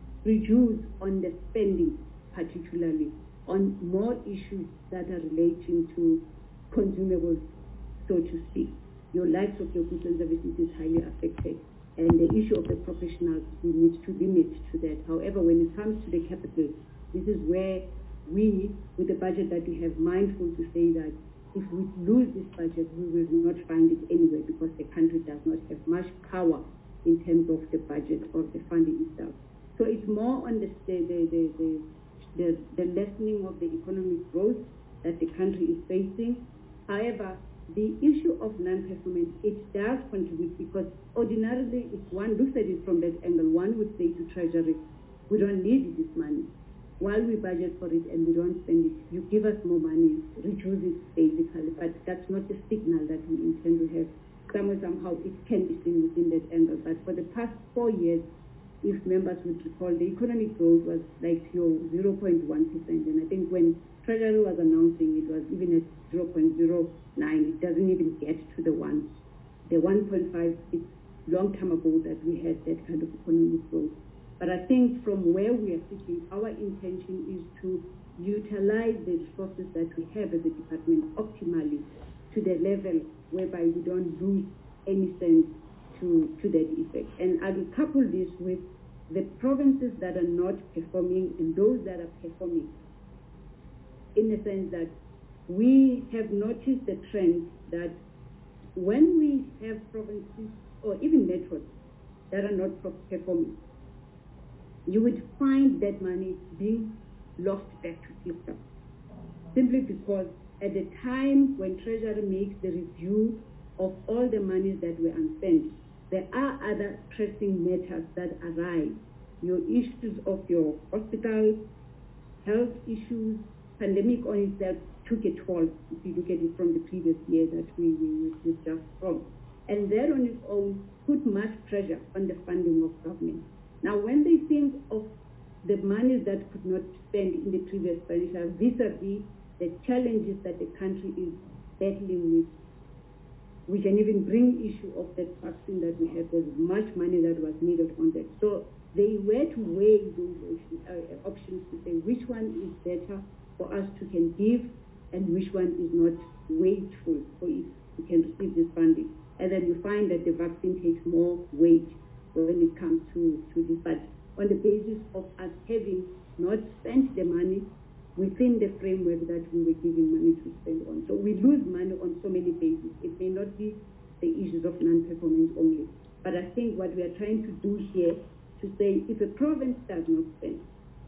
reduce on the spending, particularly on more issues that are relating to consumables, so to speak. Your likes of your goods and services is highly affected. And the issue of the professionals, we need to limit to that. However, when it comes to the capital, this is where we, with the budget that we have, mindful to say that if we lose this budget, we will not find it anywhere because the country does not have much power in terms of the budget or the funding itself. So it's more on the the the the, the, the, the lessening of the economic growth that the country is facing. However, the issue of non-performance, it does contribute because ordinarily, if one looks at it from that angle, one would say to Treasury, we don't need this money. While we budget for it and we don't spend it, you give us more money, reduce it basically, but that's not the signal that we intend to have. Somewhere, somehow, it can be seen within that angle. But for the past four years, if members would recall, the economic growth was like your zero point one percent. And I think when Treasury was announcing it was even at zero point zero nine, it doesn't even get to the one. The one point five, it's long time ago that we had that kind of economic growth. But I think from where we are sitting, our intention is to utilize the resources that we have as a department optimally to the level whereby we don't lose any sense to, to that effect. And I will couple this with the provinces that are not performing and those that are performing, in the sense that we have noticed the trend that when we have provinces or even networks that are not performing, you would find that money being lost back to system. Simply because at the time when Treasury makes the review of all the monies that were unspent, there are other pressing matters that arise. Your issues of your hospital, health issues, pandemic on itself took a toll, if you look at it from the previous year that we, we, we just from. And that on its own put much pressure on the funding of government. Now, when they think of the monies that could not spend in the previous financial vis-a-vis the challenges that the country is battling with. We can even bring issue of that vaccine that we have. There's much money that was needed on that. So they were to weigh those options, uh, options to say which one is better for us to can give and which one is not weightful for if we can receive this funding. And then you find that the vaccine takes more weight when it comes to, to this. But on the basis of us having not spent the money within the framework that we were giving money to spend on. So we lose money on so many bases. It may not be the issues of non-performance only. But I think what we are trying to do here to say if a province does not spend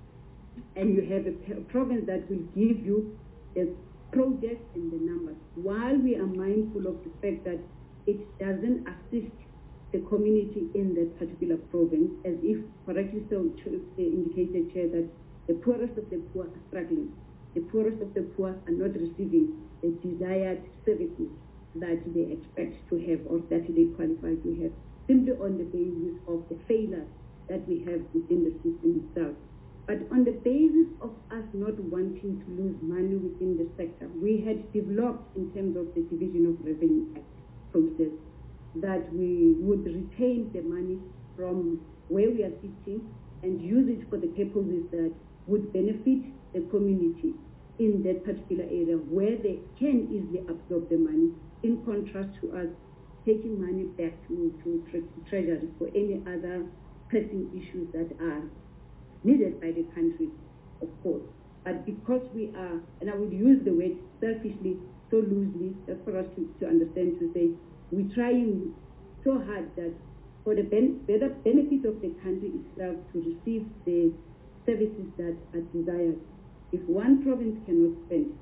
and you have a, a province that will give you the projects and the numbers, while we are mindful of the fact that it doesn't assist the community in that particular province, as if correctly so indicated, Chair, that the poorest of the poor are struggling. The poorest of the poor are not receiving the desired services that they expect to have or that they qualify to have, simply on the basis of the failure that we have within the system itself. But on the basis of us not wanting to lose money within the sector, we had developed in terms of the Division of Revenue Act process that we would retain the money from where we are sitting and use it for the purposes that would benefit the community in that particular area where they can easily absorb the money, in contrast to us taking money back to, to tre Treasury for any other pressing issues that are needed by the country, of course. But because we are, and I would use the word selfishly so loosely, just for us to, to understand, to say, we're trying so hard that for the ben better benefit of the country itself to receive the services that are desired. If one province cannot spend,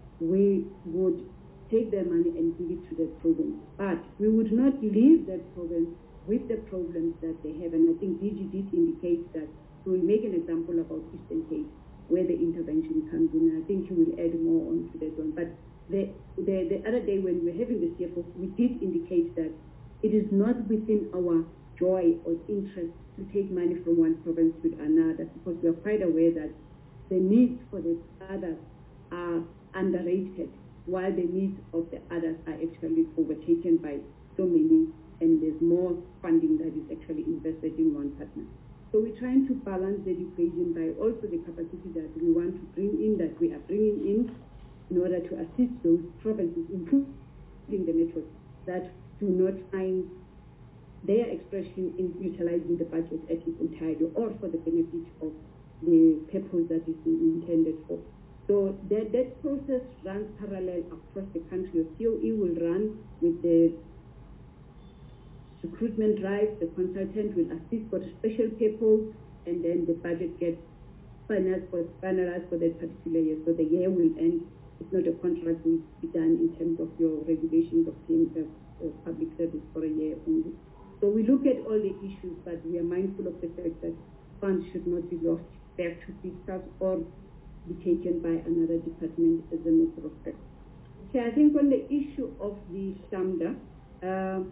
we would take their money and give it to that province. But we would not leave that province with the problems that they have. And I think D G did indicate that we will make an example about Eastern Cape, where the intervention comes in. And I think he will add more on to that one. But the, the, the other day when we were having the C F O, we did indicate that it is not within our joy or interest to take money from one province to another, because we are quite aware that the needs for the others are underrated, while the needs of the others are actually overtaken by so many, and there's more funding that is actually invested in one partner. So we're trying to balance the equation by also the capacity that we want to bring in, that we are bringing in, in order to assist those provinces, including the networks that do not find their expression in utilizing the budget at its entirety or for the benefit of the purpose that is intended for. So that, that process runs parallel across the country. C O E will run with the recruitment drive, the consultant will assist for the special purpose, and then the budget gets finalized for, finalized for that particular year. So the year will end. It's not a contract will be done in terms of your regulations of public service for a year only. So we look at all the issues, but we are mindful of the fact that funds should not be lost back to fiscals or be taken by another department as a matter of fact. Okay, I think on the issue of the SAMDA, uh,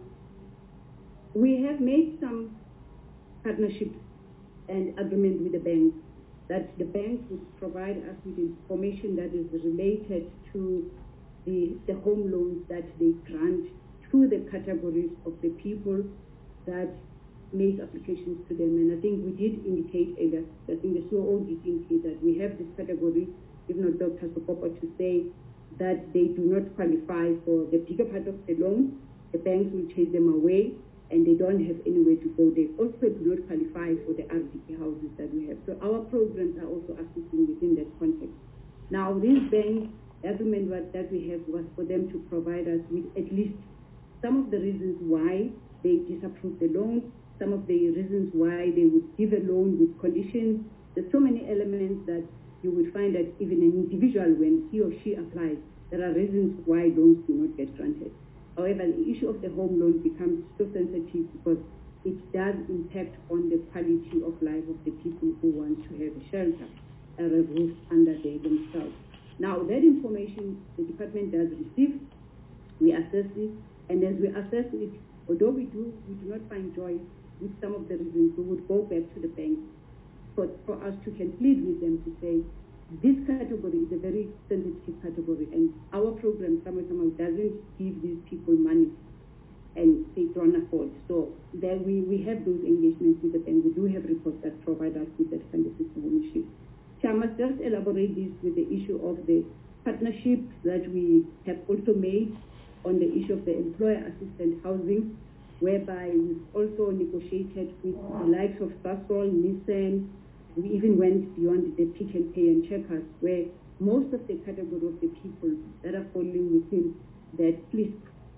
we have made some partnerships and agreement with the banks that the banks would provide us with information that is related to the, the home loans that they grant to the categories of the people that make applications to them. And I think we did indicate earlier, I think the C O O did indicate that we have this category, if not Doctor Sokopa, to say that they do not qualify for the bigger part of the loan. The banks will chase them away, and they don't have anywhere to go. They also do not qualify for the R D P houses that we have. So our programs are also assisting within that context. Now, these banks, the agreement that we have was for them to provide us with at least some of the reasons why they disapprove the loan, some of the reasons why they would give a loan with conditions. There's so many elements that you would find that even an individual, when he or she applies, there are reasons why loans do not get granted. However, the issue of the home loan becomes so sensitive because it does impact on the quality of life of the people who want to have a shelter or a roof under their themselves. Now, that information the department does receive, we assess it, and as we assess it, although we do, we do not find joy with some of the reasons, we would go back to the bank for, for us to can plead with them to say, this category is a very sensitive category, and our program, Samoa Samoa, doesn't give these people money, and they don't afford. So there we, we have those engagements with them, and we do have reports that provide us with that kind of system ownership. So I must just elaborate this with the issue of the partnership that we have also made on the issue of the employer assisted housing, whereby we've also negotiated with the likes of Sasol, Nissan. We even went beyond the Pick and Pay and Checkers, where most of the category of the people that are falling within that list,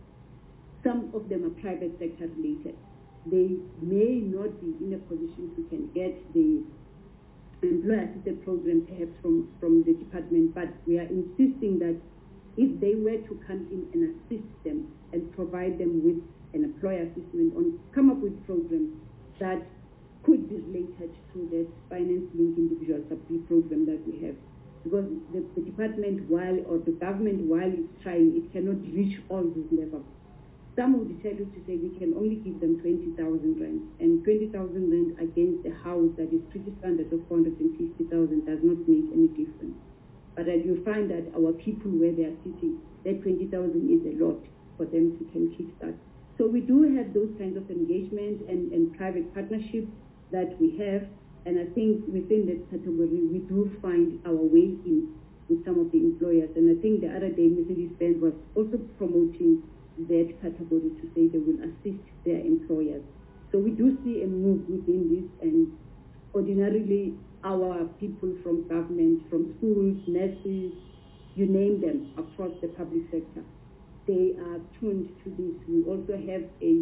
some of them are private sector related. They may not be in a position to can get the employer assisted program perhaps from, from the department, but we are insisting that if they were to come in and assist them and provide them with an employer assistment on come up with programs that could be related to that finance-linked individual subsidy program that we have. Because the, the department, while, or the government, while it's trying, it cannot reach all these levels. Some would tell you to say we can only give them twenty thousand rand, and twenty thousand rand against a house that is pretty standard of four hundred fifty thousand does not make any difference. But as you find that our people where they are sitting, that twenty thousand is a lot for them to can kickstart. So we do have those kinds of engagement and, and private partnerships that we have, and I think within that category we do find our way in with some of the employers. And I think the other day Mercedes-Benz was also promoting that category to say they will assist their employers. So we do see a move within this, and ordinarily our people from government, from schools, nurses, you name them, across the public sector, they are tuned to this. We also have a,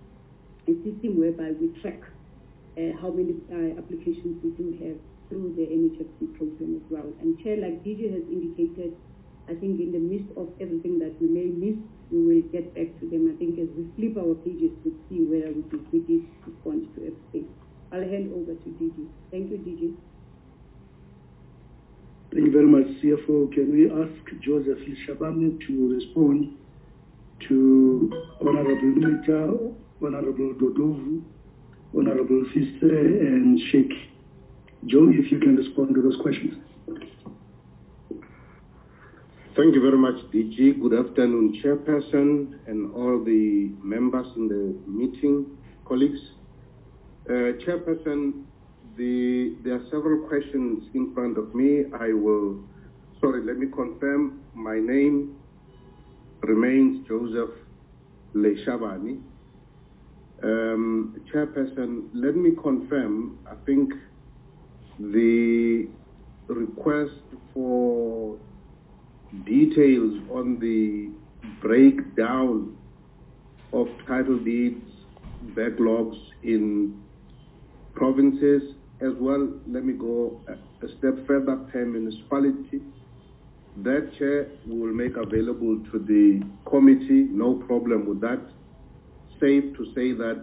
a system whereby we track uh, how many uh, applications we do have through the N H F C program as well. And Chair, like D J has indicated, I think in the midst of everything that we may miss, we will get back to them. I think as we flip our pages to see whether we did, we did respond to everything. I'll hand over to D J. Thank you, D J. Thank you very much, C F O. Can we ask Joseph Lishabane to respond to Honorable Mita, Honorable Dodovu, Honorable Fiste, and Sheikh? Joe, if you can respond to those questions. Thank you very much, D G. Good afternoon, Chairperson, and all the members in the meeting, colleagues. Uh, Chairperson, the, there are several questions in front of me. I will, sorry, let me confirm. My name remains Joseph Leshabane. Um, Chairperson, let me confirm, I think the request for details on the breakdown of title deeds, backlogs in provinces, as well, let me go a, a step further per municipality. That, Chair, we will make available to the committee, no problem with that. Safe to say that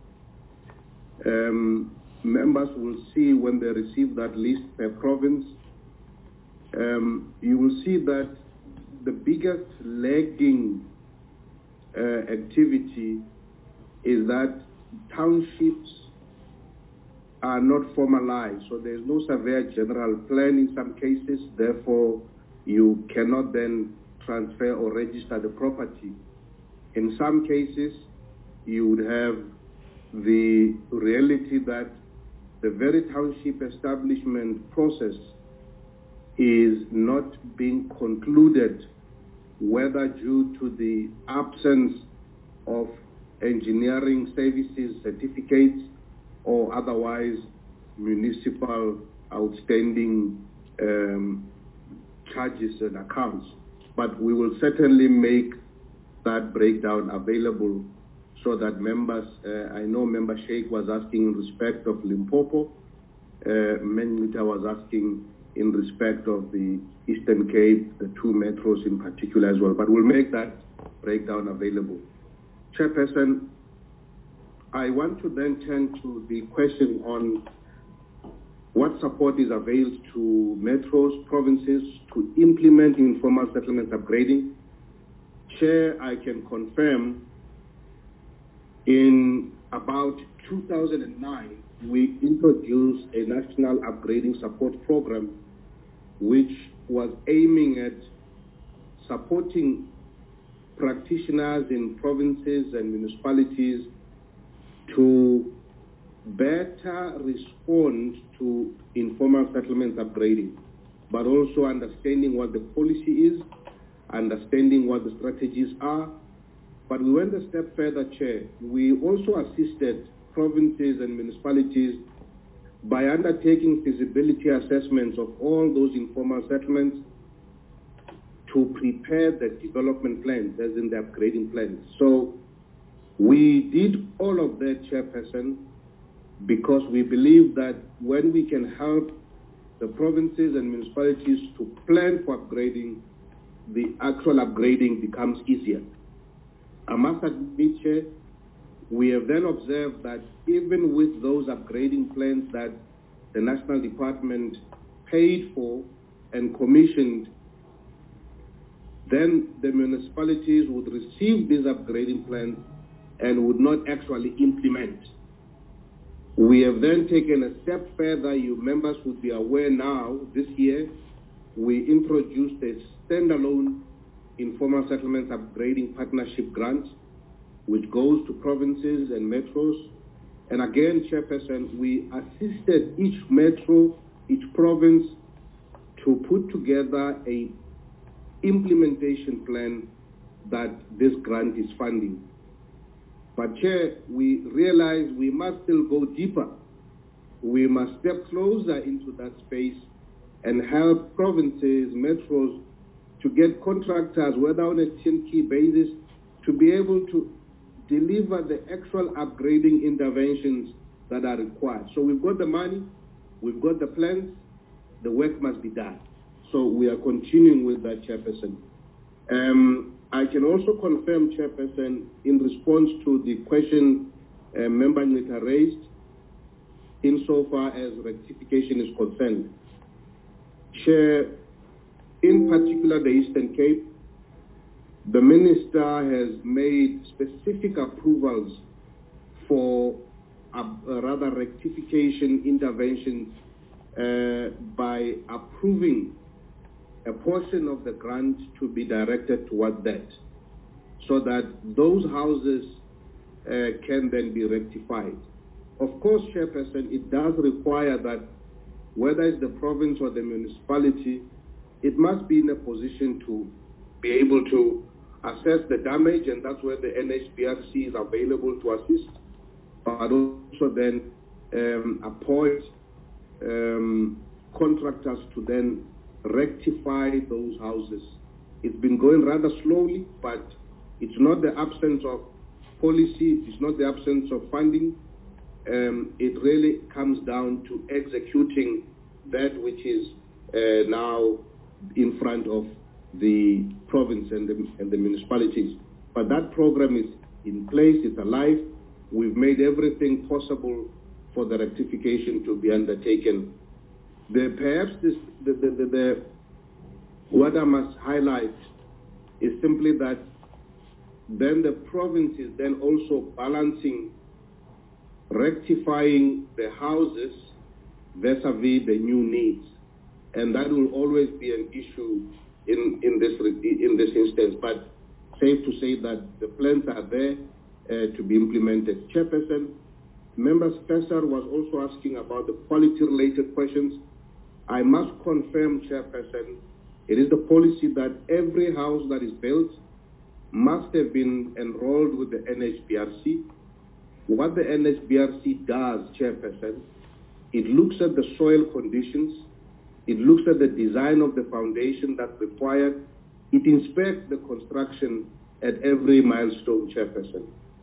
um, members will see when they receive that list per province. Um, you will see that the biggest lagging uh, activity is that townships are not formalized, so there is no surveyor general plan in some cases, therefore you cannot then transfer or register the property. In some cases, you would have the reality that the very township establishment process is not being concluded, whether due to the absence of engineering services certificates or otherwise municipal outstanding um, charges and accounts. But we will certainly make that breakdown available so that members, uh, I know Member Sheikh was asking in respect of Limpopo, uh, Menmita was asking in respect of the Eastern Cape, the two metros in particular as well, but we'll make that breakdown available. Chairperson, I want to then turn to the question on what support is availed to metros, provinces to implement informal settlement upgrading. Chair, I can confirm in about two thousand nine, we introduced a national upgrading support program, which was aiming at supporting practitioners in provinces and municipalities to better respond to informal settlements upgrading, but also understanding what the policy is, understanding what the strategies are. But we went a step further, Chair. We also assisted provinces and municipalities by undertaking feasibility assessments of all those informal settlements to prepare the development plans, as in the upgrading plans. So we did all of that, Chairperson, because we believe that when we can help the provinces and municipalities to plan for upgrading, the actual upgrading becomes easier. I must admit, Chair, we have then observed that even with those upgrading plans that the National Department paid for and commissioned, then the municipalities would receive these upgrading plans and would not actually implement. We have then taken a step further. You members would be aware now, this year, we introduced a standalone informal settlements upgrading partnership grant, which goes to provinces and metros. And again, Chairperson, we assisted each metro, each province, to put together a implementation plan that this grant is funding. But Chair, we realize we must still go deeper. We must step closer into that space and help provinces, metros, to get contractors, whether on a turnkey basis, to be able to deliver the actual upgrading interventions that are required. So we've got the money, we've got the plans, the work must be done. So we are continuing with that, Chairperson. Um, I can also confirm, Chairperson, in response to the question uh, Member Nita raised, insofar as rectification is concerned. Chair, in particular the Eastern Cape, the Minister has made specific approvals for uh, uh, rather rectification interventions uh, by approving a portion of the grant to be directed toward that, so that those houses uh, can then be rectified. Of course, Chairperson, it does require that whether it's the province or the municipality, it must be in a position to be able to assess the damage, and that's where the N H B R C is available to assist, but also then um, appoint um, contractors to then rectify those houses. It's been going rather slowly, but it's not the absence of policy, it's not the absence of funding. Um, it really comes down to executing that which is uh, now in front of the province and the, and the municipalities. But that program is in place, it's alive. We've made everything possible for the rectification to be undertaken. The, perhaps this, the, the, the, the, what I must highlight is simply that then the province is then also balancing rectifying the houses vis-a-vis the new needs. And that will always be an issue in, in, this, in this instance. But safe to say that the plans are there uh, to be implemented. Chairperson, Member Spencer was also asking about the quality-related questions. I must confirm, Chairperson, it is the policy that every house that is built must have been enrolled with the N H B R C. What the N H B R C does, Chairperson, it looks at the soil conditions, it looks at the design of the foundation that's required, it inspects the construction at every milestone, Chairperson.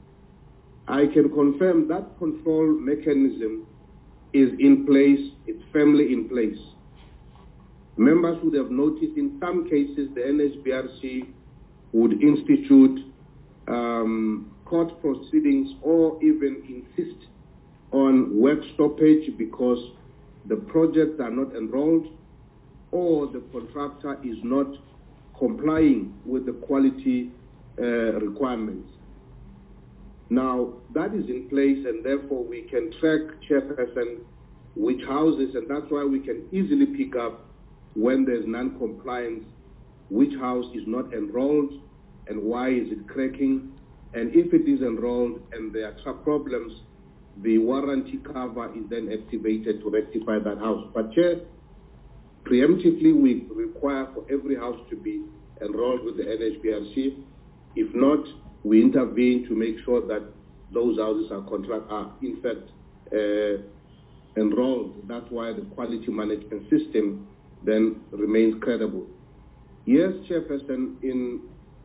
I can confirm that control mechanism is in place, it's firmly in place. Members would have noticed in some cases the N H B R C would institute um, court proceedings or even insist on work stoppage because the projects are not enrolled or the contractor is not complying with the quality uh, requirements. Now, that is in place, and therefore we can track, Chairperson, which houses, and that's why we can easily pick up when there's non-compliance, which house is not enrolled, and why is it cracking, and if it is enrolled and there are problems, the warranty cover is then activated to rectify that house. But Chair, preemptively we require for every house to be enrolled with the N H B R C. If not, we intervene to make sure that those houses are contract are in fact uh, enrolled. That's why the quality management system then remains credible. Yes, Chairperson, in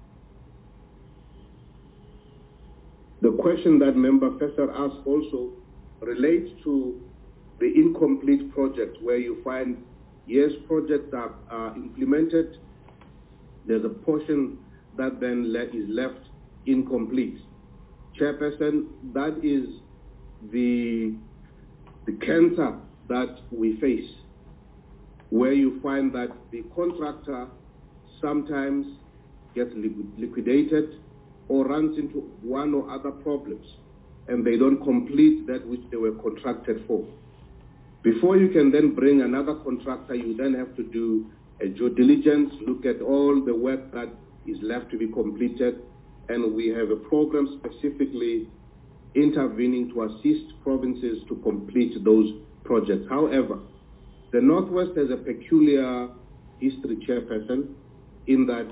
the question that Member Fesser asked also relates to the incomplete projects where you find, yes, projects are, are implemented, there's a portion that then le is left incomplete. Chairperson, that is the, the cancer that we face, where you find that the contractor sometimes gets liquidated or runs into one or other problems, and they don't complete that which they were contracted for. Before you can then bring another contractor, you then have to do a due diligence, look at all the work that is left to be completed, and we have a program specifically intervening to assist provinces to complete those projects. However, the Northwest has a peculiar history, Chairperson, in that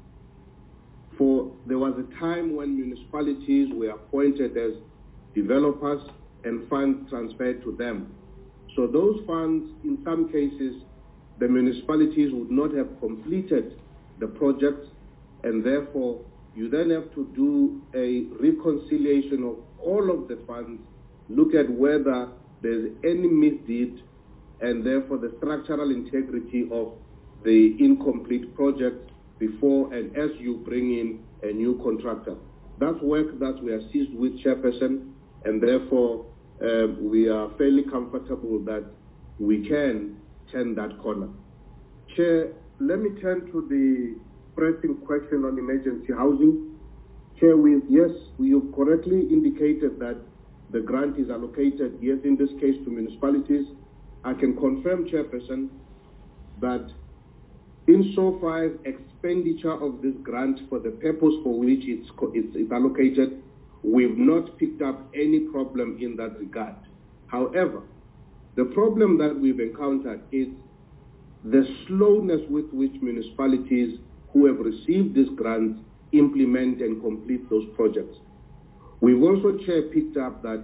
for there was a time when municipalities were appointed as developers and funds transferred to them. So those funds, in some cases, the municipalities would not have completed the projects, and therefore you then have to do a reconciliation of all of the funds, look at whether there's any misdeed, and therefore the structural integrity of the incomplete project before and as you bring in a new contractor. That's work that we assist with, Chairperson, and therefore uh, we are fairly comfortable that we can turn that corner. Chair, let me turn to the pressing question on emergency housing. Chair, we, yes, we have correctly indicated that the grant is allocated, yes, in this case to municipalities. I can confirm, Chairperson, that insofar as expenditure of this grant for the purpose for which it's, it's, it's allocated, we've not picked up any problem in that regard. However, the problem that we've encountered is the slowness with which municipalities who have received this grant implement and complete those projects. We've also, Chair, picked up that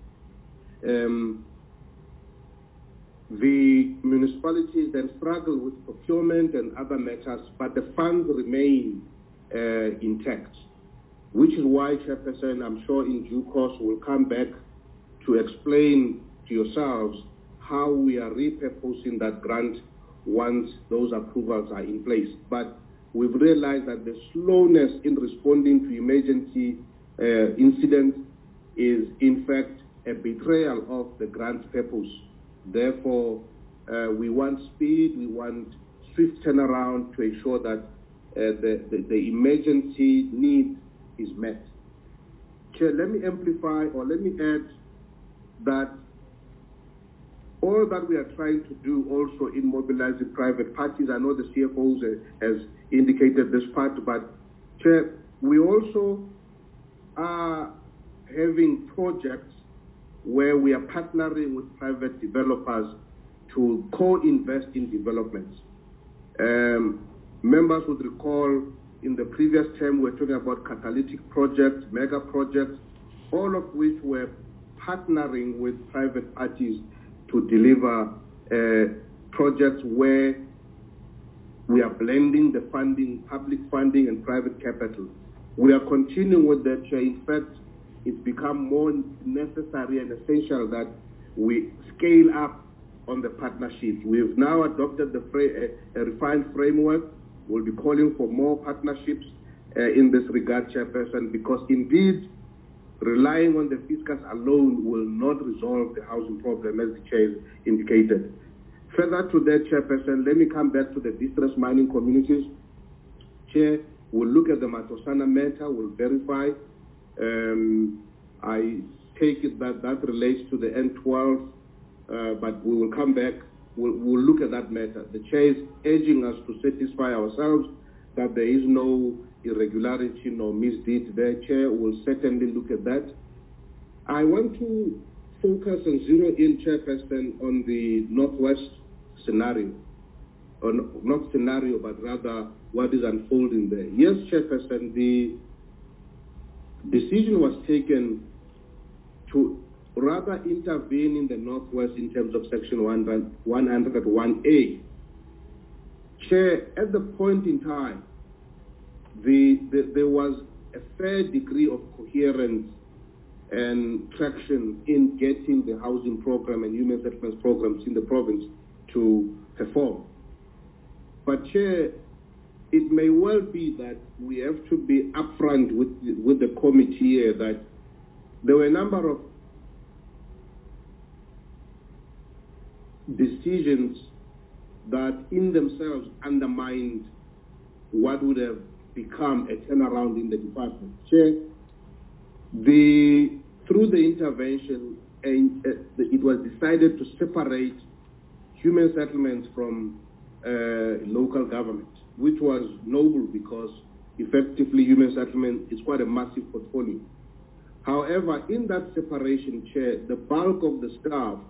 um, the municipalities then struggle with procurement and other matters, but the funds remain uh, intact, which is why, Chairperson, I'm sure in due course we'll come back to explain to yourselves how we are repurposing that grant once those approvals are in place. But we've realized that the slowness in responding to emergency uh, incidents is, in fact, a betrayal of the grant's purpose. Therefore, uh, we want speed, we want swift turnaround to ensure that uh, the, the, the emergency need is met. Chair, let me amplify or let me add that all that we are trying to do also in mobilizing private parties, I know the C F Os has indicated this part, but Chair, we also are having projects where we are partnering with private developers to co-invest in developments. Um, members would recall in the previous term we were talking about catalytic projects, mega projects, all of which were partnering with private parties to deliver uh, projects where we are blending the funding, public funding and private capital. We are continuing with that, Chair. In fact, it's become more necessary and essential that we scale up on the partnerships. We've now adopted the a, a refined framework. We'll be calling for more partnerships uh, in this regard, Chairperson, because indeed, relying on the fiscus alone will not resolve the housing problem, as the Chair indicated. Further to that, Chairperson, let me come back to the distress mining communities. Chair, we'll look at the Matosana matter, we'll verify. Um, I take it that that relates to the N twelve, uh, but we will come back. We'll, we'll look at that matter. The chair is urging us to satisfy ourselves that there is no irregularity, no misdeed there. Chair will certainly look at that. I want to focus and zero in, Chairperson, on the Northwest scenario. Or not scenario, but rather what is unfolding there. Yes, Chairperson, the decision was taken to rather intervene in the Northwest in terms of Section one hundred one A. Chair, at the point in time, the, the, there was a fair degree of coherence and traction in getting the housing program and human settlements programs in the province to perform. But Chair, it may well be that we have to be upfront with, with the committee here that there were a number of decisions that in themselves undermined what would have become a turnaround in the department. Chair, the, through the intervention, uh, it was decided to separate human settlements from uh, local government, which was noble because effectively human settlement is quite a massive portfolio. However, in that separation, Chair, the bulk of the staff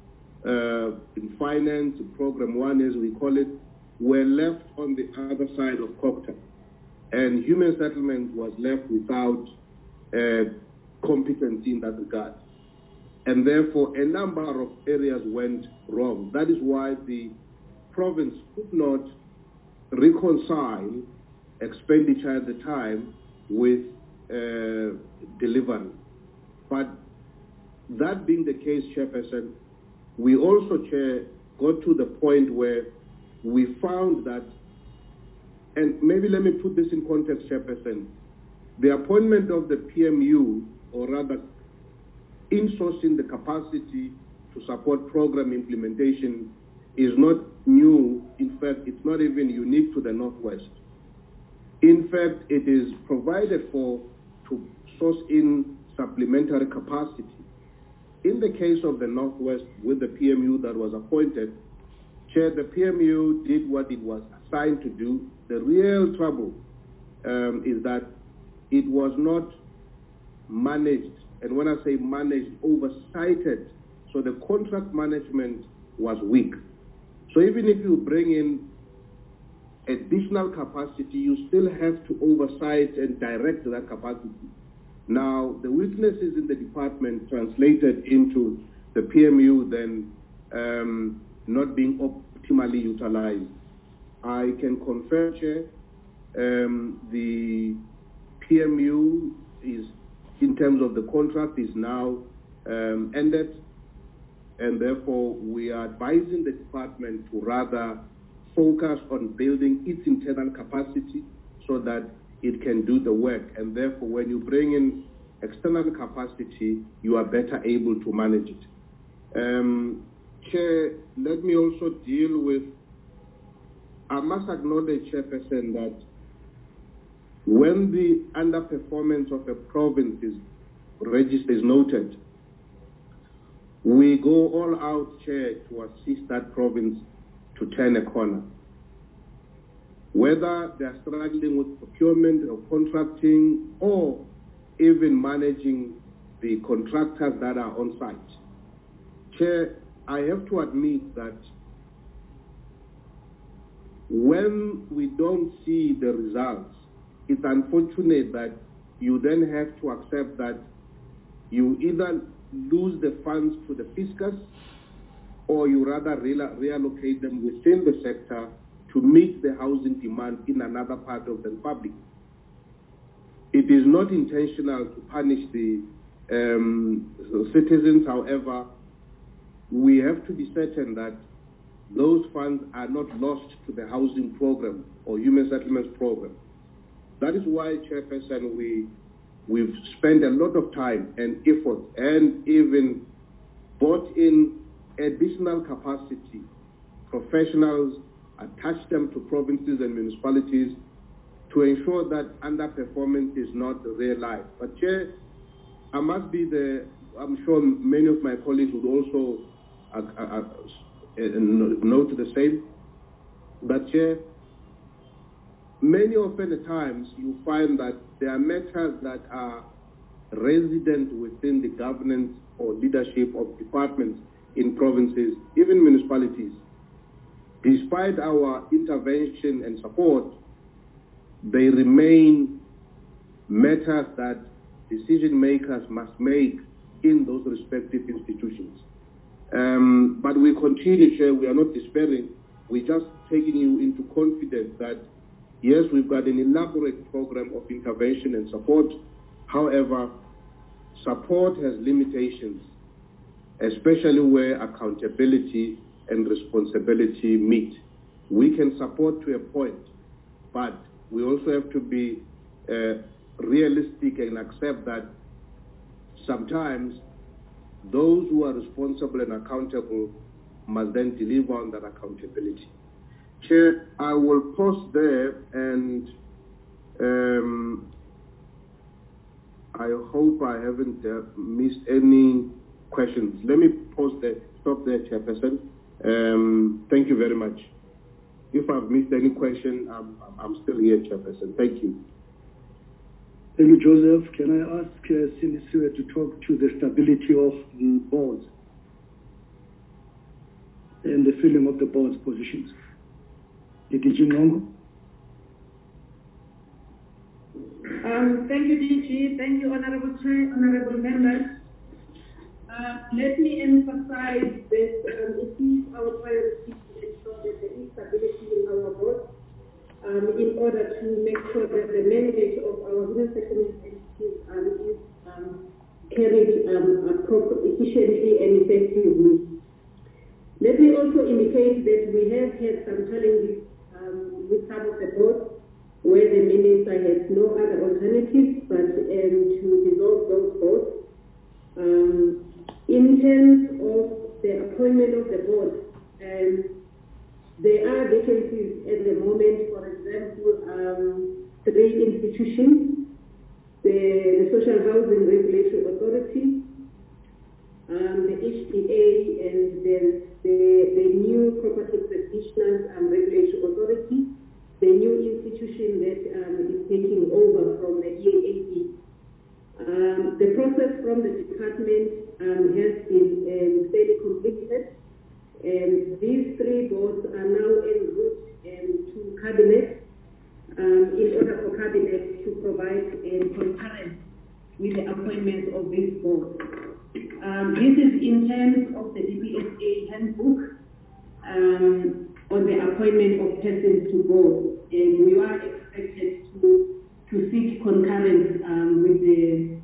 uh, in finance, program one as we call it, were left on the other side of Cocta. And human settlement was left without uh, competency in that regard. And therefore, a number of areas went wrong. That is why the province could not reconcile expenditure at the time with uh, delivery. But that being the case, Chairperson, we also, Chair, got to the point where we found that, and maybe let me put this in context, Chairperson, the appointment of the P M U, or rather insourcing the capacity to support program implementation, is not new. In fact, it's not even unique to the Northwest. In fact, it is provided for to source in supplementary capacity. In the case of the Northwest, with the P M U that was appointed, Chair, the P M U did what it was assigned to do. The real trouble um, is that it was not managed, and when I say managed, oversighted. So the contract management was weak. So even if you bring in additional capacity, you still have to oversight and direct that capacity. Now, the weaknesses in the department translated into the P M U then um, not being optimally utilized. I can confirm, Chair, um, the P M U is, in terms of the contract, is now um, ended, and therefore we are advising the department to rather focus on building its internal capacity so that it can do the work. And therefore, when you bring in external capacity, you are better able to manage it. Um, Chair, let me also deal with, I must acknowledge, Chairperson, that when the underperformance of a province is registered, is noted, we go all out, Chair, to assist that province to turn a corner. Whether they are struggling with procurement or contracting or even managing the contractors that are on site. Chair, I have to admit that when we don't see the results, it's unfortunate that you then have to accept that you either lose the funds to the fiscus or you rather re reallocate them within the sector to meet the housing demand in another part of the republic. It is not intentional to punish the um, citizens. However, we have to be certain that those funds are not lost to the housing program or human settlements program. That is why, Chairperson, we, we've spent a lot of time and effort and even brought in additional capacity, professionals, attach them to provinces and municipalities to ensure that underperformance is not realized. But Chair, I must be the, I'm sure many of my colleagues would also uh, uh, uh, note the same, that Chair, many often at times you find that there are matters that are resident within the governance or leadership of departments in provinces, even municipalities. Despite our intervention and support, they remain matters that decision makers must make in those respective institutions. Um, but we continue, Chair, we are not despairing. We're just taking you into confidence that, yes, we've got an elaborate program of intervention and support. However, support has limitations, especially where accountability and responsibility meet. We can support to a point, but we also have to be uh, realistic and accept that sometimes those who are responsible and accountable must then deliver on that accountability. Chair, I will pause there, and um, I hope I haven't uh, missed any questions. Let me pause there, stop there, Chairperson. Um, thank you very much. If I've missed any question, I'm, I'm still here, Chairperson. Thank you. Thank you, Joseph. Can I ask uh, Siniswe to talk to the stability of the boards and the filling of the board's positions? D G Nongo? Um, thank you, D G. Thank you, Honorable Chair, Honorable Members. Uh, let me emphasize that um, it is our priority to ensure that there is stability in our board um, in order to make sure that the mandate of our business settlement entities um, is um, carried um, efficiently and effectively. Let me also indicate that we have had some challenges um, with some of the boards where the minister has no other alternatives but um, to dissolve those boards. Um, in terms of the appointment of the board, um, there are vacancies at the moment. For example, um, three institutions: the, the Social Housing Regulatory Authority, um, the H P A, and then the, the new Property Practitioners and Regulatory Authority, the new institution that um, is taking over from the E A A B. Um, the process from the department um, has been um, fairly completed, and these three boards are now en route um, to Cabinet um, in order for Cabinet to provide um, concurrence with the appointment of this board. Um, this is in terms of the D P S A handbook um, on the appointment of persons to board, and we are expected to to seek concurrence um, with the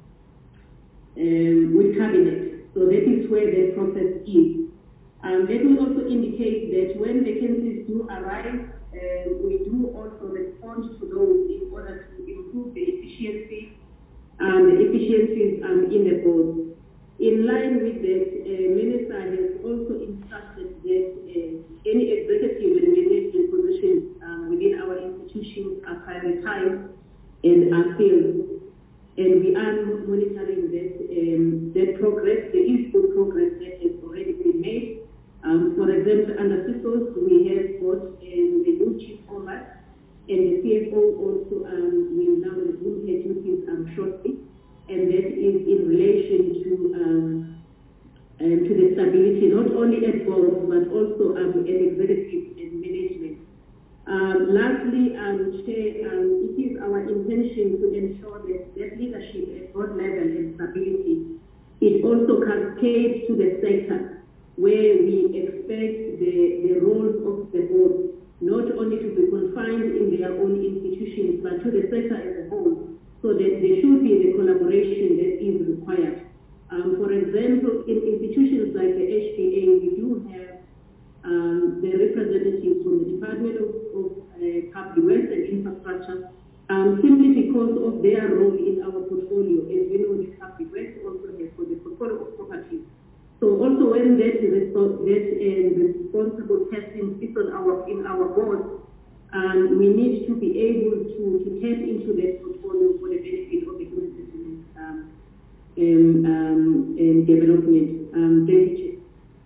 um, with Cabinet. So that is where the process is. Um, let me also indicate that when vacancies do arise, uh, we do also respond to those in order to improve the efficiency and the efficiencies um, in the board. In line with that, uh, Minister has also instructed that uh, any executive and management positions um, within our institutions are prioritized and are filled. And we are monitoring that, um, that progress. There is good progress that has already been made. Um, for example, under C I S O S, we have got um, the new chief combat, and the C F O also um, will now resume her duties um, shortly. And that is in relation to um, um, to the stability, not only at board, but also um, at executive and management. Um, lastly, um, Chair, um, it is our intention to ensure that that leadership at board level and stability, it also cascades to the sector, where we expect the, the roles of the board not only to be confined in their own institutions, but to the sector as a whole, so that there should be the collaboration that is required. Um, for example, in institutions like the H P A, we do have um, the representatives from the Department of, of uh, Public Works and Infrastructure, um, simply because of their role in our portfolio. As we know, the Public Works also has for the portfolio of properties. So also when that, that uh, responsible person sits on our, in our board, um, we need to be able to, to tap into that portfolio for the benefit of the business um, uh, um, um, and development. Um, Deputy.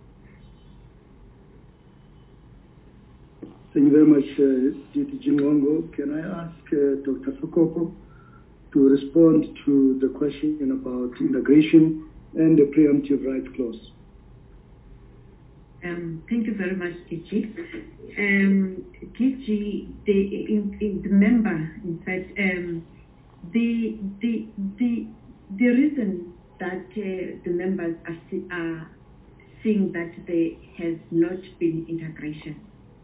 Thank you very much, uh, Deputy Jingongo. Can I ask uh, Doctor Sokoko to respond to the question about integration and the preemptive rights clause? Um, thank you very much, D G. Um, D G, the, in, in the member, in fact, um, the, the, the, the reason that uh, the members are, see, are seeing that there has not been integration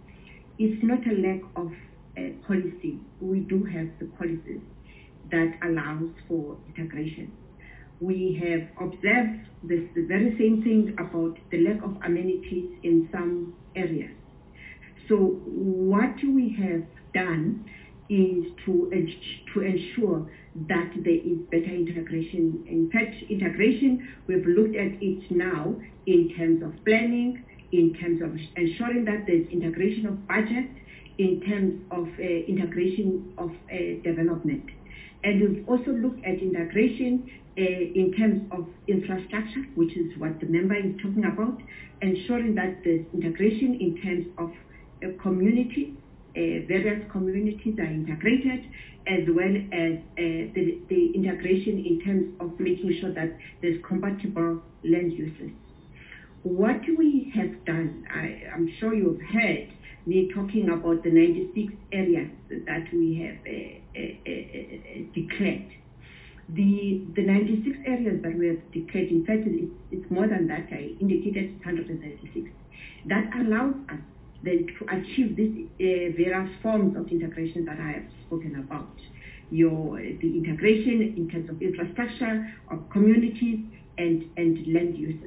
is not a lack of uh, policy. We do have the policies that allows for integration. We have observed this, the very same thing about the lack of amenities in some areas. So what we have done is to, to ensure that there is better integration. In fact, integration, we've looked at it now in terms of planning, in terms of ensuring that there's integration of budget, in terms of uh, integration of uh, development. And we've also looked at integration uh, in terms of infrastructure, which is what the member is talking about, ensuring that there's integration in terms of uh, community, uh, various communities are integrated, as well as uh, the, the integration in terms of making sure that there's compatible land uses. What we have done, I, I'm sure you've heard me talking about the ninety-six areas that we have uh, uh, uh, declared. The, the ninety-six areas that we have declared, in fact, it's, it's more than that. I indicated one hundred thirty-six. That allows us then to achieve these uh, various forms of integration that I have spoken about. Your, the integration in terms of infrastructure, of communities, and, and land uses.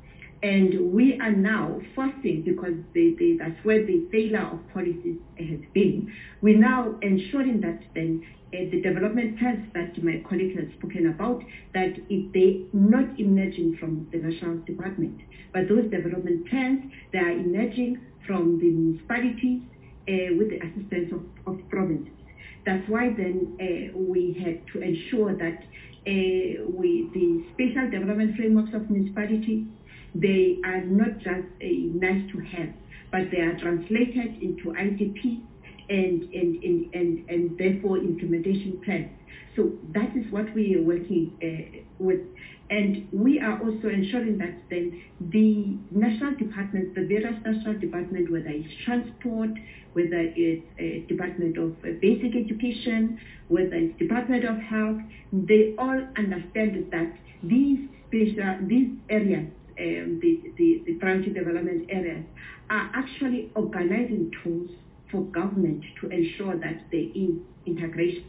And we are now forcing, because they, they, that's where the failure of policies has been, we're now ensuring that then uh, the development plans that my colleague has spoken about, that if they not emerging from the national department, but those development plans, they are emerging from the municipalities uh, with the assistance of, of provinces. That's why then uh, we had to ensure that uh, we, the special development frameworks of municipalities, they are not just a nice to have, but they are translated into I D P and, and, and, and, and therefore implementation plans. So that is what we are working uh, with. And we are also ensuring that then the national departments, the various national departments, whether it's transport, whether it's a Department of Basic Education, whether it's Department of Health, they all understand that these special, these areas, Um, the, the, the priority development areas, are actually organizing tools for government to ensure that there is integration.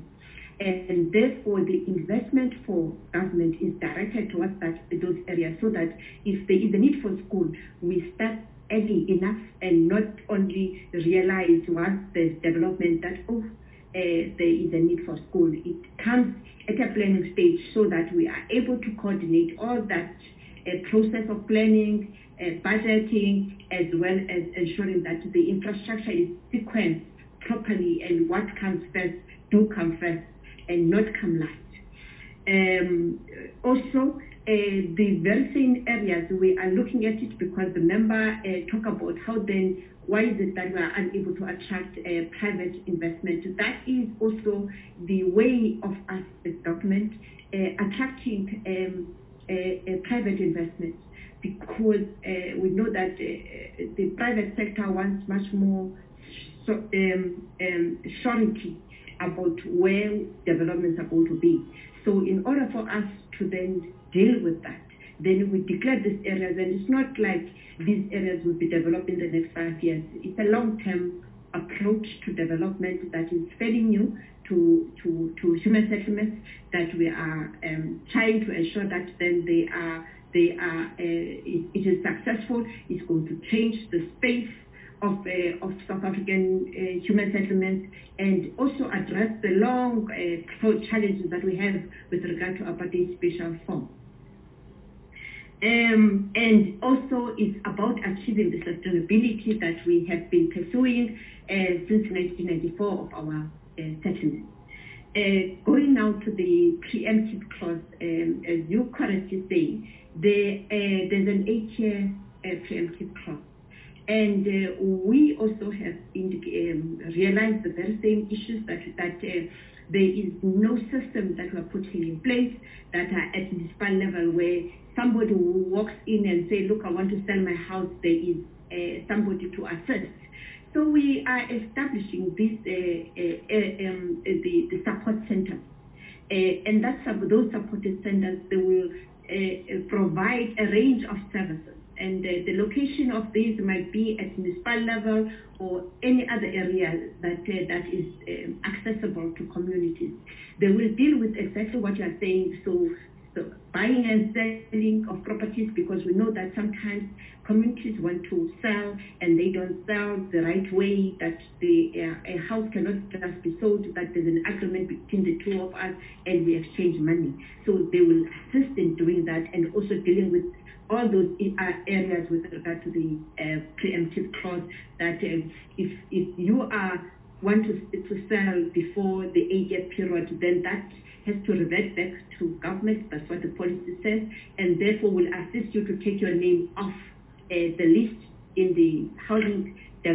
And therefore, the investment for government is directed towards that, those areas, so that if there is a need for school, we start early enough and not only realize once there's development that, oh, uh, there is a need for school. It comes at a planning stage so that we are able to coordinate all that a process of planning, uh, budgeting, as well as ensuring that the infrastructure is sequenced properly and what comes first do come first and not come last. Um, also, uh, the very same areas, we are looking at it because the member uh, talk about how then, why is it that we are unable to attract uh, private investment? That is also the way of us as government uh, attracting um, A, a private investment, because uh, we know that uh, the private sector wants much more so, um, um, surety about where developments are going to be. So in order for us to then deal with that, then we declare these areas, and it's not like these areas will be developed in the next five years. It's a long-term approach to development that is fairly new to, to, to human settlements, that we are um, trying to ensure that then they are, they are uh, it, it is successful. It's going to change the space of, uh, of South African uh, human settlements, and also address the long uh, challenges that we have with regard to apartheid special form. Um, and also it's about achieving the sustainability that we have been pursuing uh, since nineteen ninety-four of our uh, settlement. uh, going now to the preemptive clause, um, as you correctly say, the, uh, there's an eight-year uh, preemptive clause. And uh, we also have um, realized the very same issues that, that uh, there is no system that we're putting in place that are at municipal level where somebody who walks in and say, look, I want to sell my house, there is uh, somebody to assist. So we are establishing this, uh, uh, um, the, the support centers. Uh, and that's those supported centers, they will uh, provide a range of services. And uh, the location of these might be at municipal level or any other area that uh, that is um, accessible to communities. They will deal with exactly what you are saying, so, so buying and selling of properties, because we know that sometimes communities want to sell and they don't sell the right way, that the uh, a house cannot just be sold, that there's an agreement between the two of us and we exchange money. So they will assist in doing that and also dealing with all those areas with regard to the uh, preemptive clause, that uh, if if you are want to to sell before the eight-year period, then that has to revert back to government. That's what the policy says, and therefore will assist you to take your name off uh, the list in the housing uh,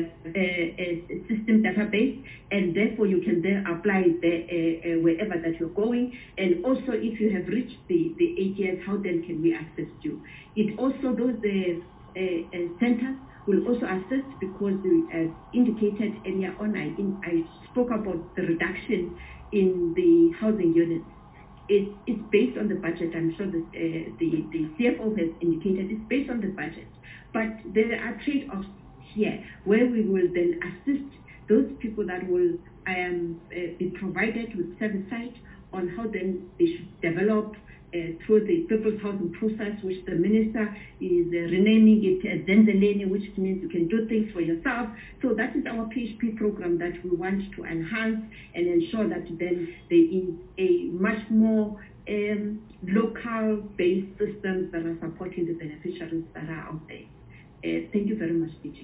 uh, system database, and therefore you can then apply the, uh, uh, wherever that you're going. And also, if you have reached the, the eight years, how then can we assist you? It also, those uh, uh, uh, centers will also assist, because as indicated earlier on, I, in, I spoke about the reduction in the housing units. It, it's based on the budget. I'm sure that uh, the, the C F O has indicated it's based on the budget. But there are trade-offs here, where we will then assist those people that will um, uh, be provided with service on how then they should develop uh, through the people's housing process, which the minister is uh, renaming it as Zenzeleni, which means you can do things for yourself. So that is our P H P program that we want to enhance and ensure that then there is a much more um, local-based systems that are supporting the beneficiaries that are out there. Uh, thank you very much, D G.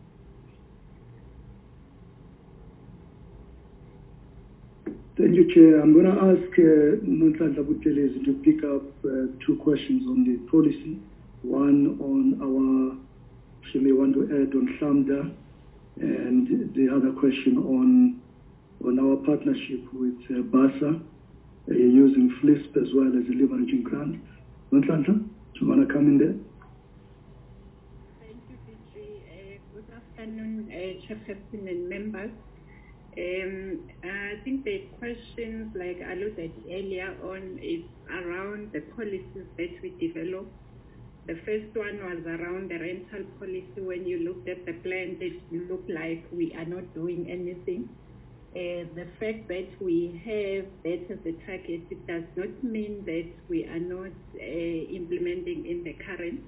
Thank you, Chair. I'm going to ask uh, Nonhlanhla Buthelezi to pick up uh, two questions on the policy. One on our, she may want to add on SAMDA, and the other question on on our partnership with uh, BASA, uh, using FLISP as well as a leveraging grant. Nonhlanhla, do you want to come in there? Thank you, D G. Uh, good afternoon, uh, Chairperson and members. Um, I think the questions, like I alluded earlier on, is around the policies that we develop. The first one was around the rental policy. When you looked at the plan, it looked like we are not doing anything. Uh, the fact that we have that as a target, it does not mean that we are not uh, implementing in the current.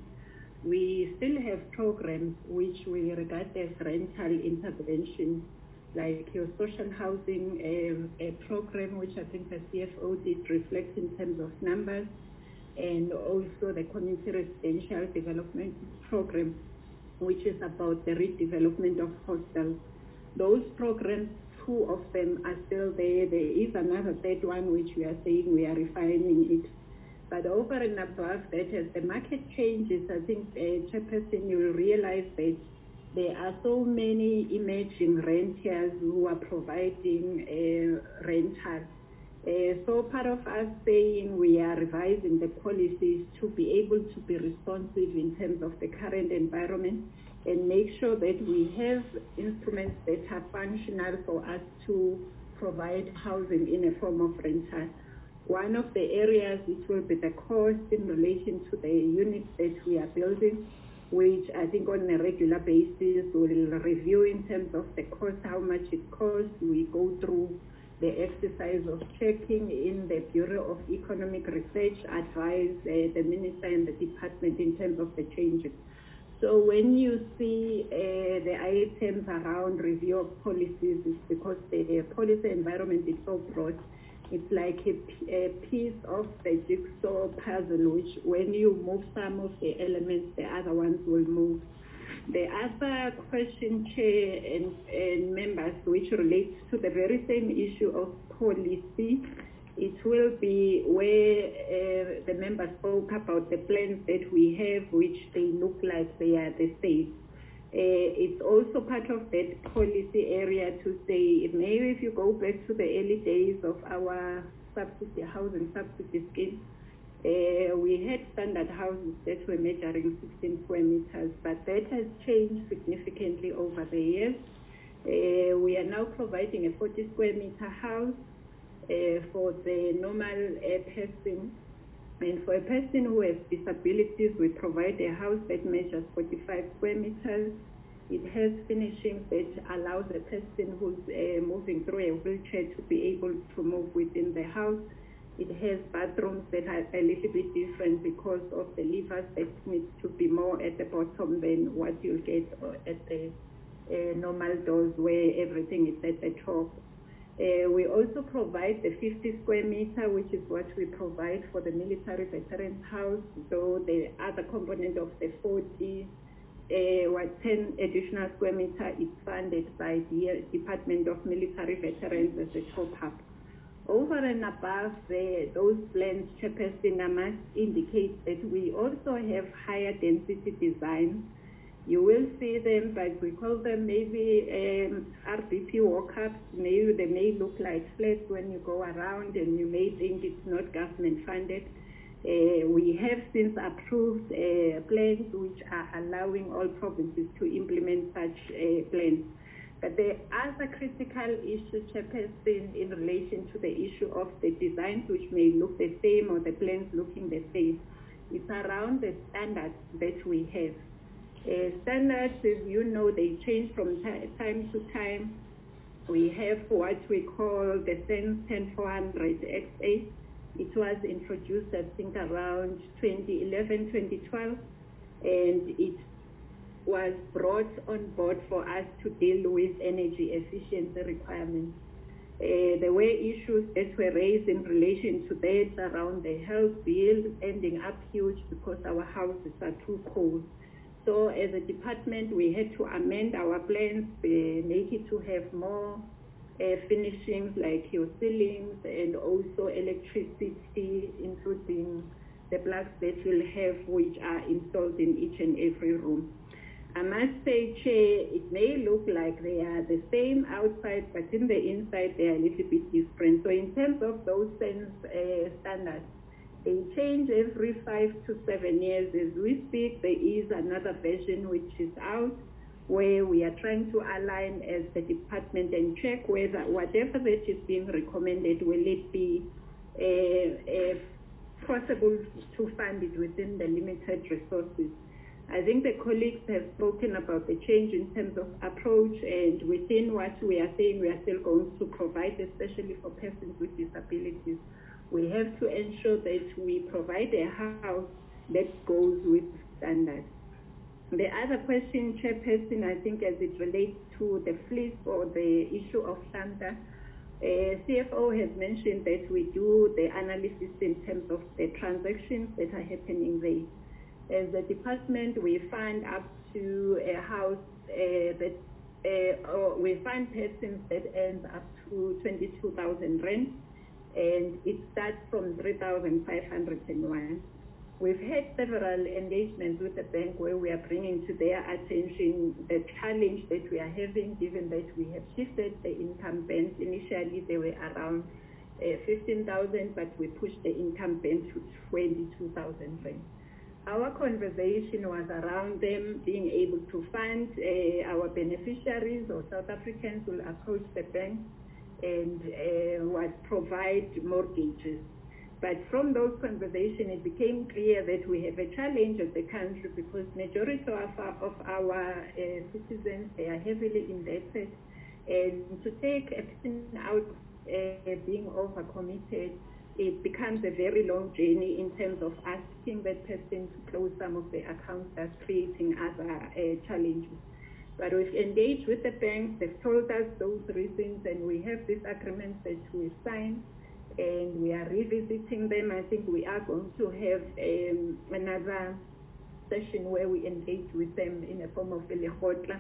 We still have programs which we regard as rental interventions, like your social housing um, a program, which I think the C F O did reflect in terms of numbers, and also the community residential development program, which is about the redevelopment of hostels. Those programs, two of them are still there. There is another third one which we are saying we are refining it. But over and above that, as the market changes, I think, uh, Chairperson, you will realize that there are so many emerging renters who are providing uh, rental. Uh, so part of us saying we are revising the policies to be able to be responsive in terms of the current environment and make sure that we have instruments that are functional for us to provide housing in a form of rental. One of the areas, it will be the cost in relation to the units that we are building, which I think on a regular basis we'll review in terms of the cost, how much it costs. We go through the exercise of checking in the Bureau of Economic Research, advise uh, the Minister and the Department in terms of the changes. So when you see uh, the items around review of policies, it's because the, the policy environment is so broad. It's like a, a piece of the jigsaw puzzle, which when you move some of the elements, the other ones will move. The other question, Chair and, and members, which relates to the very same issue of policy. It will be where uh, the member spoke about the plans that we have, which they look like they are the same. Uh, it's also part of that policy area to say, maybe if you go back to the early days of our subsidy housing subsidy scheme, uh, we had standard houses that were measuring sixteen square meters, but that has changed significantly over the years. Uh, we are now providing a forty square meter house uh, for the normal uh, person. And for a person who has disabilities, we provide a house that measures forty-five square meters. It has finishings that allows a person who's uh, moving through a wheelchair to be able to move within the house. It has bathrooms that are a little bit different because of the levers that need to be more at the bottom than what you'll get at the uh, normal doors where everything is at the top. Uh, we also provide the fifty square meter, which is what we provide for the military veterans house. So the other component of the forty, uh, what ten additional square meter is funded by the Department of Military Veterans as a top-up. Over and above the, those plans, Chairperson, I must indicate that we also have higher density designs. You will see them, but we call them maybe um, R B P walk-ups. Maybe they may look like flats when you go around and you may think it's not government funded. Uh, we have since approved uh, plans which are allowing all provinces to implement such uh, plans. But the other critical issue, Chairperson, in relation to the issue of the designs which may look the same or the plans looking the same, is around the standards that we have. Uh, standards, as you know, they change from time to time. We have what we call the SENS ten four hundred X A. It was introduced, I think, around twenty eleven, twenty twelve, and it was brought on board for us to deal with energy efficiency requirements. Uh, there were issues that were raised in relation to that around the health bill ending up huge because our houses are too cold. So as a department, we had to amend our plans, uh, make it to have more uh, finishings like your ceilings and also electricity, including the plugs that you'll have which are installed in each and every room. I must say, Chair, it may look like they are the same outside, but in the inside they are a little bit different. So in terms of those SENS uh, standards, they change every five to seven years. As we speak, there is another version which is out where we are trying to align as the department and check whether whatever that is being recommended, will it be uh, uh, possible to fund it within the limited resources. I think the colleagues have spoken about the change in terms of approach, and within what we are saying, we are still going to provide, especially for persons with disabilities. We have to ensure that we provide a house that goes with standards. The other question, Chairperson, I think as it relates to the fleece or the issue of SANTA, uh, C F O has mentioned that we do the analysis in terms of the transactions that are happening there. As a department, we fund up to a house uh, that, uh, or we fund persons that earn up to twenty-two thousand rand, and it starts from three thousand five hundred one. We've had several engagements with the bank where we are bringing to their attention the challenge that we are having, given that we have shifted the income bands. Initially, they were around uh, fifteen thousand, but we pushed the income band to twenty-two thousand rand. Our conversation was around them being able to fund uh, our beneficiaries or South Africans will approach the bank and uh, would provide mortgages. But from those conversations, it became clear that we have a challenge as a country because majority of our, of our uh, citizens, they are heavily indebted. And to take a person out uh, being overcommitted, it becomes a very long journey in terms of asking that person to close some of the accounts, that's creating other uh, challenges. But we've engaged with the banks, they've told us those reasons, and we have these agreements that we've signed, and we are revisiting them. I think we are going to have um, another session where we engage with them in a form of a lehotla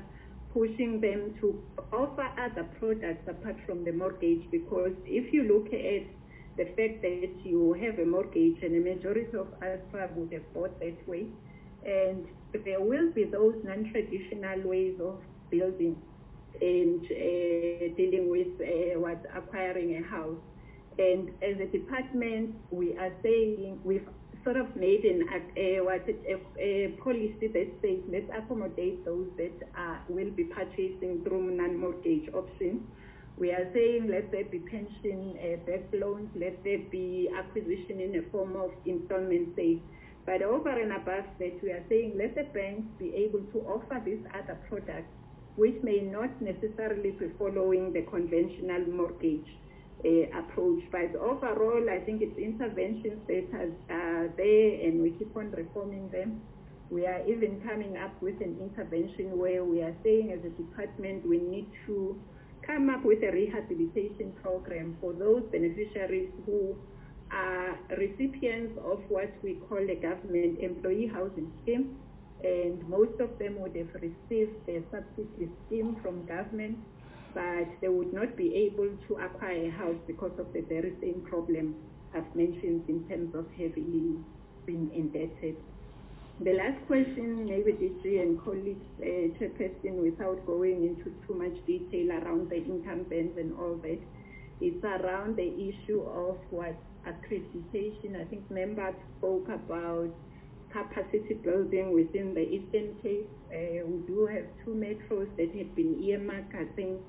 pushing them to offer other products apart from the mortgage, because if you look at the fact that you have a mortgage, and a majority of us would have bought that way, and there will be those non-traditional ways of building and uh, dealing with uh, what acquiring a house. And as a department, we are saying we've sort of made an, a, what, a, a policy that says let's accommodate those that are, will be purchasing through non-mortgage options. We are saying let there be pension uh, backed loans, let there be acquisition in the form of installment sale. But over and above that, we are saying let the banks be able to offer these other products, which may not necessarily be following the conventional mortgage uh, approach. But overall, I think it's interventions that are uh, there, and we keep on reforming them. We are even coming up with an intervention where we are saying as a department we need to come up with a rehabilitation program for those beneficiaries who are recipients of what we call a government employee housing scheme, and most of them would have received a subsidy scheme from government, but they would not be able to acquire a house because of the very same problem I've mentioned in terms of heavily being indebted. The last question, maybe D G and colleagues, uh, Chairperson, without going into too much detail around the income bands and all that, it's around the issue of what accreditation. I think members spoke about capacity building within the Eastern Cape. Uh, we do have two metros that have been earmarked. I think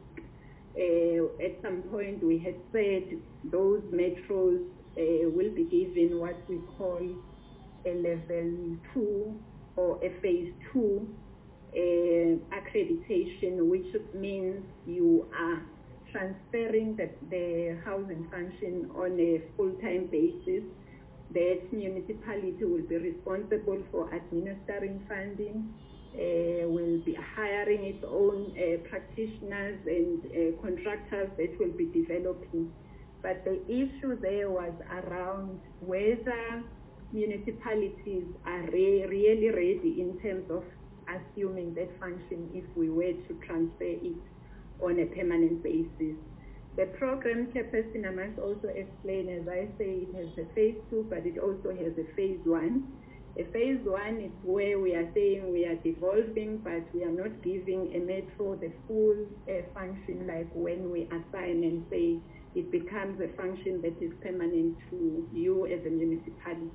uh, at some point we had said those metros uh, will be given what we call a level two or a phase two uh, accreditation, which means you are transferring the, the housing function on a full-time basis. That municipality will be responsible for administering funding, uh, will be hiring its own uh, practitioners and uh, contractors that will be developing. But the issue there was around whether municipalities are re really ready in terms of assuming that function if we were to transfer it on a permanent basis. The program, Chairperson, I must also explain, as I say, it has a phase two, but it also has a phase one. A phase one is where we are saying we are devolving, but we are not giving a metro the full uh, function, like when we assign and say it becomes a function that is permanent to you as a municipality.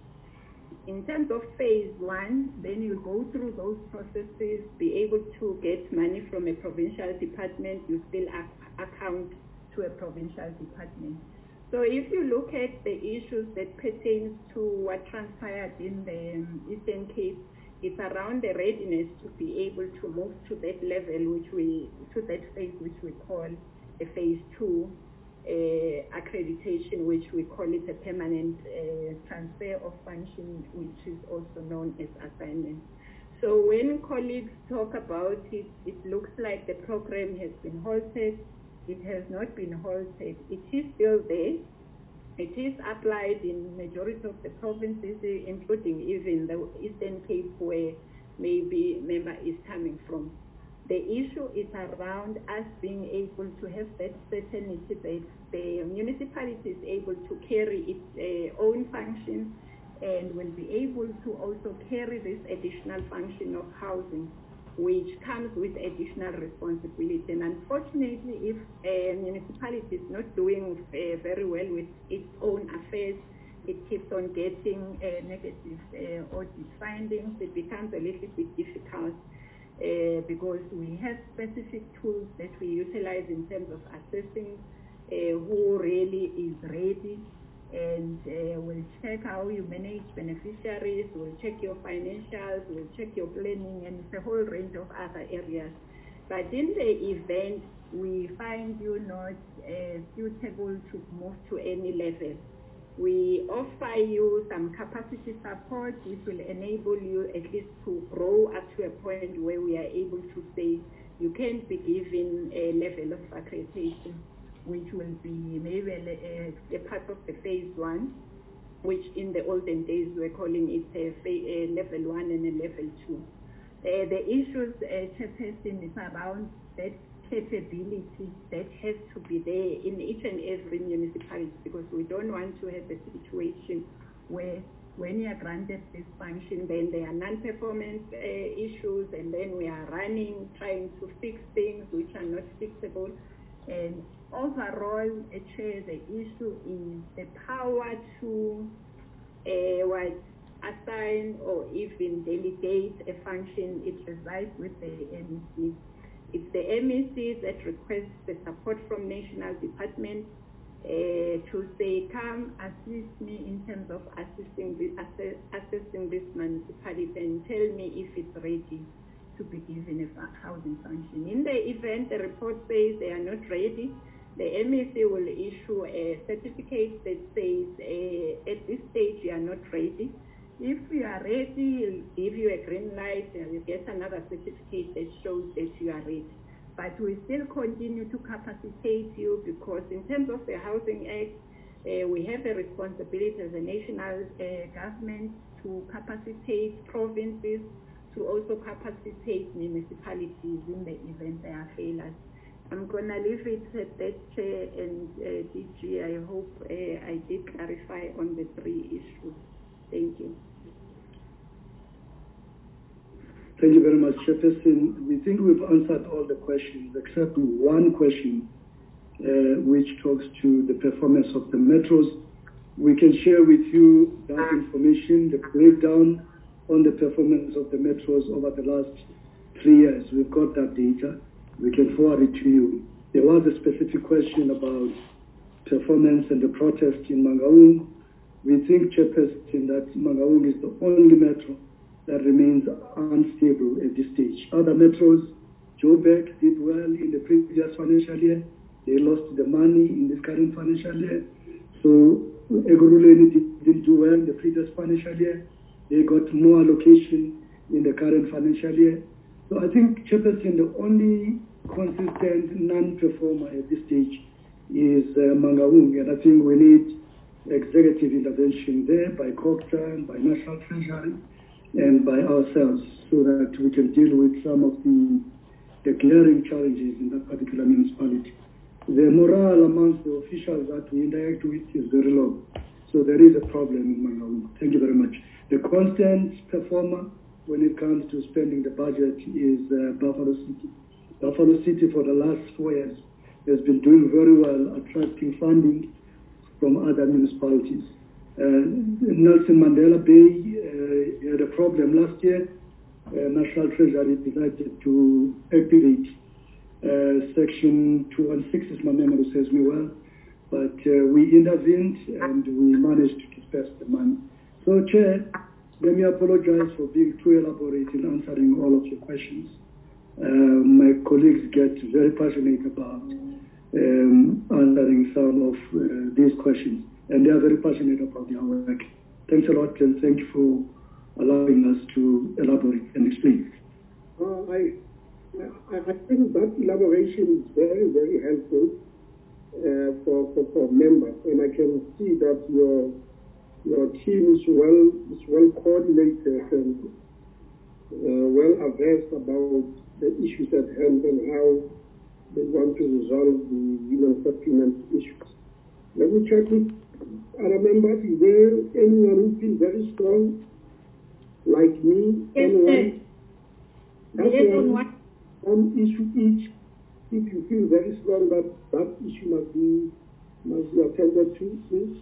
In terms of phase one, then you go through those processes, be able to get money from a provincial department, you still ac account to a provincial department. So if you look at the issues that pertain to what transpired in the um, Eastern Cape, it's around the readiness to be able to move to that level, which we, to that phase which we call a phase two. Uh, accreditation, which we call it a permanent uh, transfer of function, which is also known as assignment. So when colleagues talk about it, it looks like the program has been halted. It has not been halted. It is still there. It is applied in majority of the provinces, including even the Eastern Cape, where maybe member is coming from. The issue is around us being able to have that certainty that the municipality is able to carry its uh, own function and will be able to also carry this additional function of housing, which comes with additional responsibility. And unfortunately, if a municipality is not doing uh, very well with its own affairs, it keeps on getting uh, negative uh, audit findings. It becomes a little bit difficult. Uh, because we have specific tools that we utilize in terms of assessing uh, who really is ready, and uh, we'll check how you manage beneficiaries, we'll check your financials, we'll check your planning, and it's a whole range of other areas. But in the event we find you not uh, suitable to move to any level, we offer you some capacity support which will enable you at least to grow up to a point where we are able to say you can be given a level of accreditation, which will be maybe a, a, a part of the phase one, which in the olden days we're calling it a, a level one and a level two. Uh, the issues, uh, Chairperson, is around that capability that has to be there in each and every municipality, because we don't want to have a situation where when you are granted this function, then there are non-performance uh, issues, and then we are running, trying to fix things which are not fixable. And overall, uh, Chair, the issue is the power to uh, what, assign or even delegate a function. It resides with the M E C. It's the M E C that requests the support from national departments uh, to say, come assist me in terms of assisting the, assess, assessing this municipality and tell me if it's ready to be given a housing function. In the event the report says they are not ready, the M E C will issue a certificate that says uh, at this stage you are not ready. If you are ready, we'll give you a green light and you get another certificate that shows that you are ready. But we still continue to capacitate you, because in terms of the Housing Act, uh, we have a responsibility as a national uh, government to capacitate provinces, to also capacitate municipalities in the event they are failures. I'm going to leave it at that, Chair, and uh, D G, I hope uh, I did clarify on the three issues. Thank you. Thank you very much, Chairperson. We think we've answered all the questions except one question, uh, which talks to the performance of the metros. We can share with you that information, the breakdown on the performance of the metros over the last three years. We've got that data. We can forward it to you. There was a specific question about performance and the protest in Mangaung. We think, Chairperson, that Mangaung is the only metro that remains unstable at this stage. Other metros, Joburg did well in the previous financial year. They lost the money in this current financial year. So Ekurhuleni didn't do well in the previous financial year. They got more allocation in the current financial year. So I think, Chairperson, the only consistent non-performer at this stage is uh, Mangaung, and I think we need executive intervention there by COGTA, by National Treasury, and by ourselves, so that we can deal with some of the, the glaring challenges in that particular municipality. The morale amongst the officials that we interact with is very low, so there is a problem in Mangaung. Thank you very much. The constant performer when it comes to spending the budget is uh, Buffalo City. Buffalo City for the last four years has been doing very well, attracting funding from other municipalities. Uh, Nelson Mandela Bay uh, had a problem last year. Uh, National Treasury decided to activate uh, Section two one six, as my memory says me well, but uh, we intervened and we managed to disperse the money. So, Chair, let me apologize for being too elaborate in answering all of your questions. Uh, my colleagues get very passionate about um, answering some of uh, these questions, and they are very passionate about their work. Thanks a lot, and thank you for allowing us to elaborate and explain. Uh, I, I, I think that elaboration is very, very helpful uh, for, for, for members, and I can see that your your team is well is well coordinated and uh, well averse about the issues at hand and how they want to resolve the human settlement issues. Let me check with other members. Is there anyone who feels very strong, like me? Yes, anyone? That's yes, one, on what? one issue each. If you feel very strong that that issue must be must be attended to, please.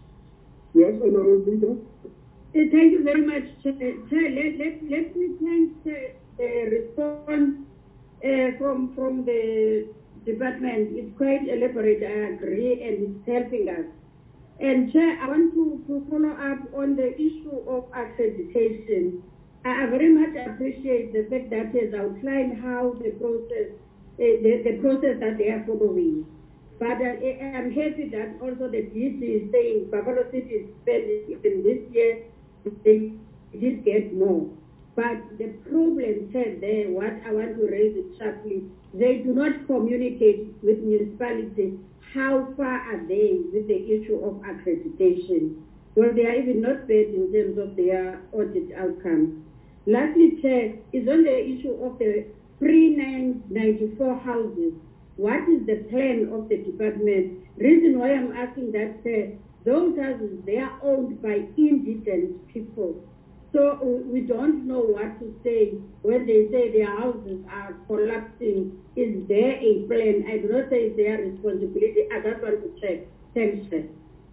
Yes, Honorable Leader. Uh, Thank you very much, Chair. Chair, let, let, let me thank the, the response uh, from, from the department. It's quite elaborate, I agree, and it's helping us. And Chair, I want to, to follow up on the issue of accreditation. I, I very much appreciate the fact that has outlined how the process, uh, the, the process that they are following. But uh, I'm happy that also the D G is saying Buffalo City is spending even this year, they did get more. But the problem said there, what I want to raise it sharply, they do not communicate with municipalities how far are they with the issue of accreditation. Well, they are even not paid in terms of their audit outcomes. Lastly, Chair, is on the issue of the pre nineteen ninety-four houses. What is the plan of the department? Reason why I'm asking that, uh, those houses, they are owned by indigent people. So uh, we don't know what to say when they say their houses are collapsing. Is there a plan? I do not say it's their responsibility. I just want to check. Thanks, Chair.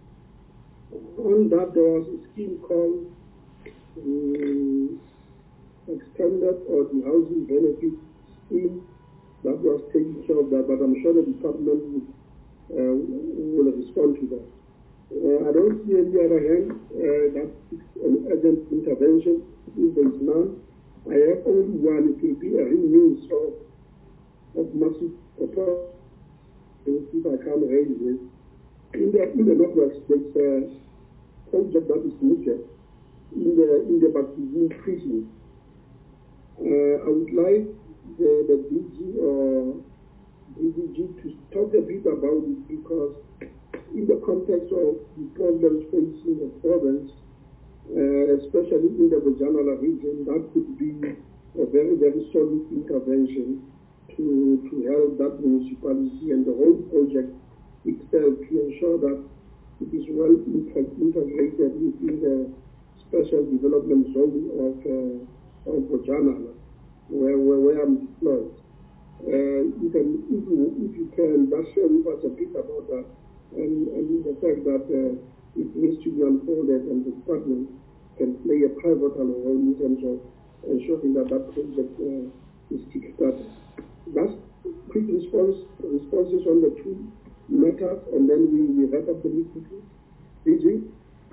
On that, there was a scheme called um, Extended or the Housing Benefit Scheme that was taking care of that, but I'm sure the department will, uh, will respond to that. Uh, I don't see any other hand uh, that is an urgent intervention. If there is none, I have only one. It will be a release of, of massive support. If I can raise it. In the, in the Northwest, there's a project that is needed in the, in the Bakubung prison. Uh, I would like the, the D G or D D G to talk a bit about it, because in the context of the problems facing the province, uh, especially in the Bojana region, that could be a very, very solid intervention to, to help that municipality and the whole project itself to ensure that it is well integrated within the special development zone of, uh, of Bojana, where, where, where I'm deployed. Uh, you can, if, you, if you can, just share with us a bit about that. And, and the fact that uh, it needs to be unfolded and the department can play a pivotal role in terms of ensuring that that project uh, is kick-started. That's quick response, responses on the two matters, and then we, we wrap up the meeting. D G?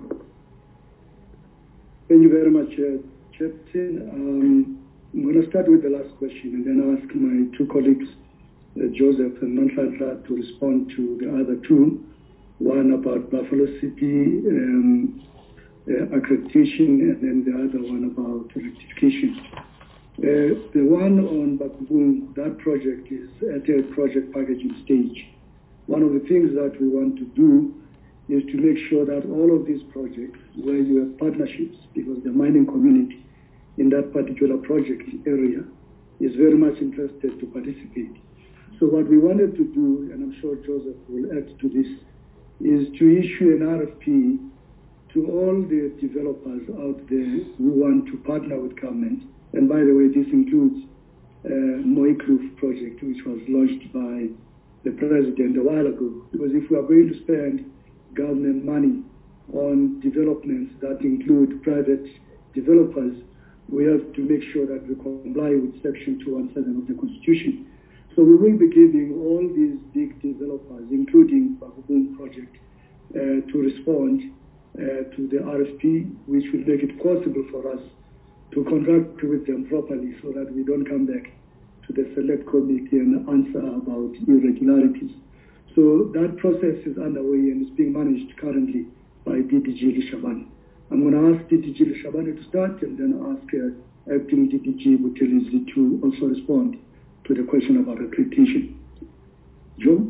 Thank you very much, uh, Captain. Um, I'm going to start with the last question and then ask my two colleagues, Uh, Joseph and Manfred, to respond to the other two, one about Buffalo City um, uh, accreditation, and then the other one about rectification. Uh, the one on Bakubung, that project is at a project packaging stage. One of the things that we want to do is to make sure that all of these projects, where you have partnerships, because the mining community in that particular project area is very much interested to participate. So what we wanted to do, and I'm sure Joseph will add to this, is to issue an R F P to all the developers out there who want to partner with government. And by the way, this includes uh, Moikloof project, which was launched by the president a while ago. Because if we are going to spend government money on developments that include private developers, we have to make sure that we comply with Section two seventeen of the Constitution. So we will be giving all these big developers, including Bakubung project, uh, to respond uh, to the R F P, which will make it possible for us to contract with them properly so that we don't come back to the select committee and answer about irregularities. So that process is underway and is being managed currently by D D G Lishabane. I'm going to ask D D G Lishabane to start and then ask uh, Acting D D G Buthelezi to also respond to the question about accreditation. Joe?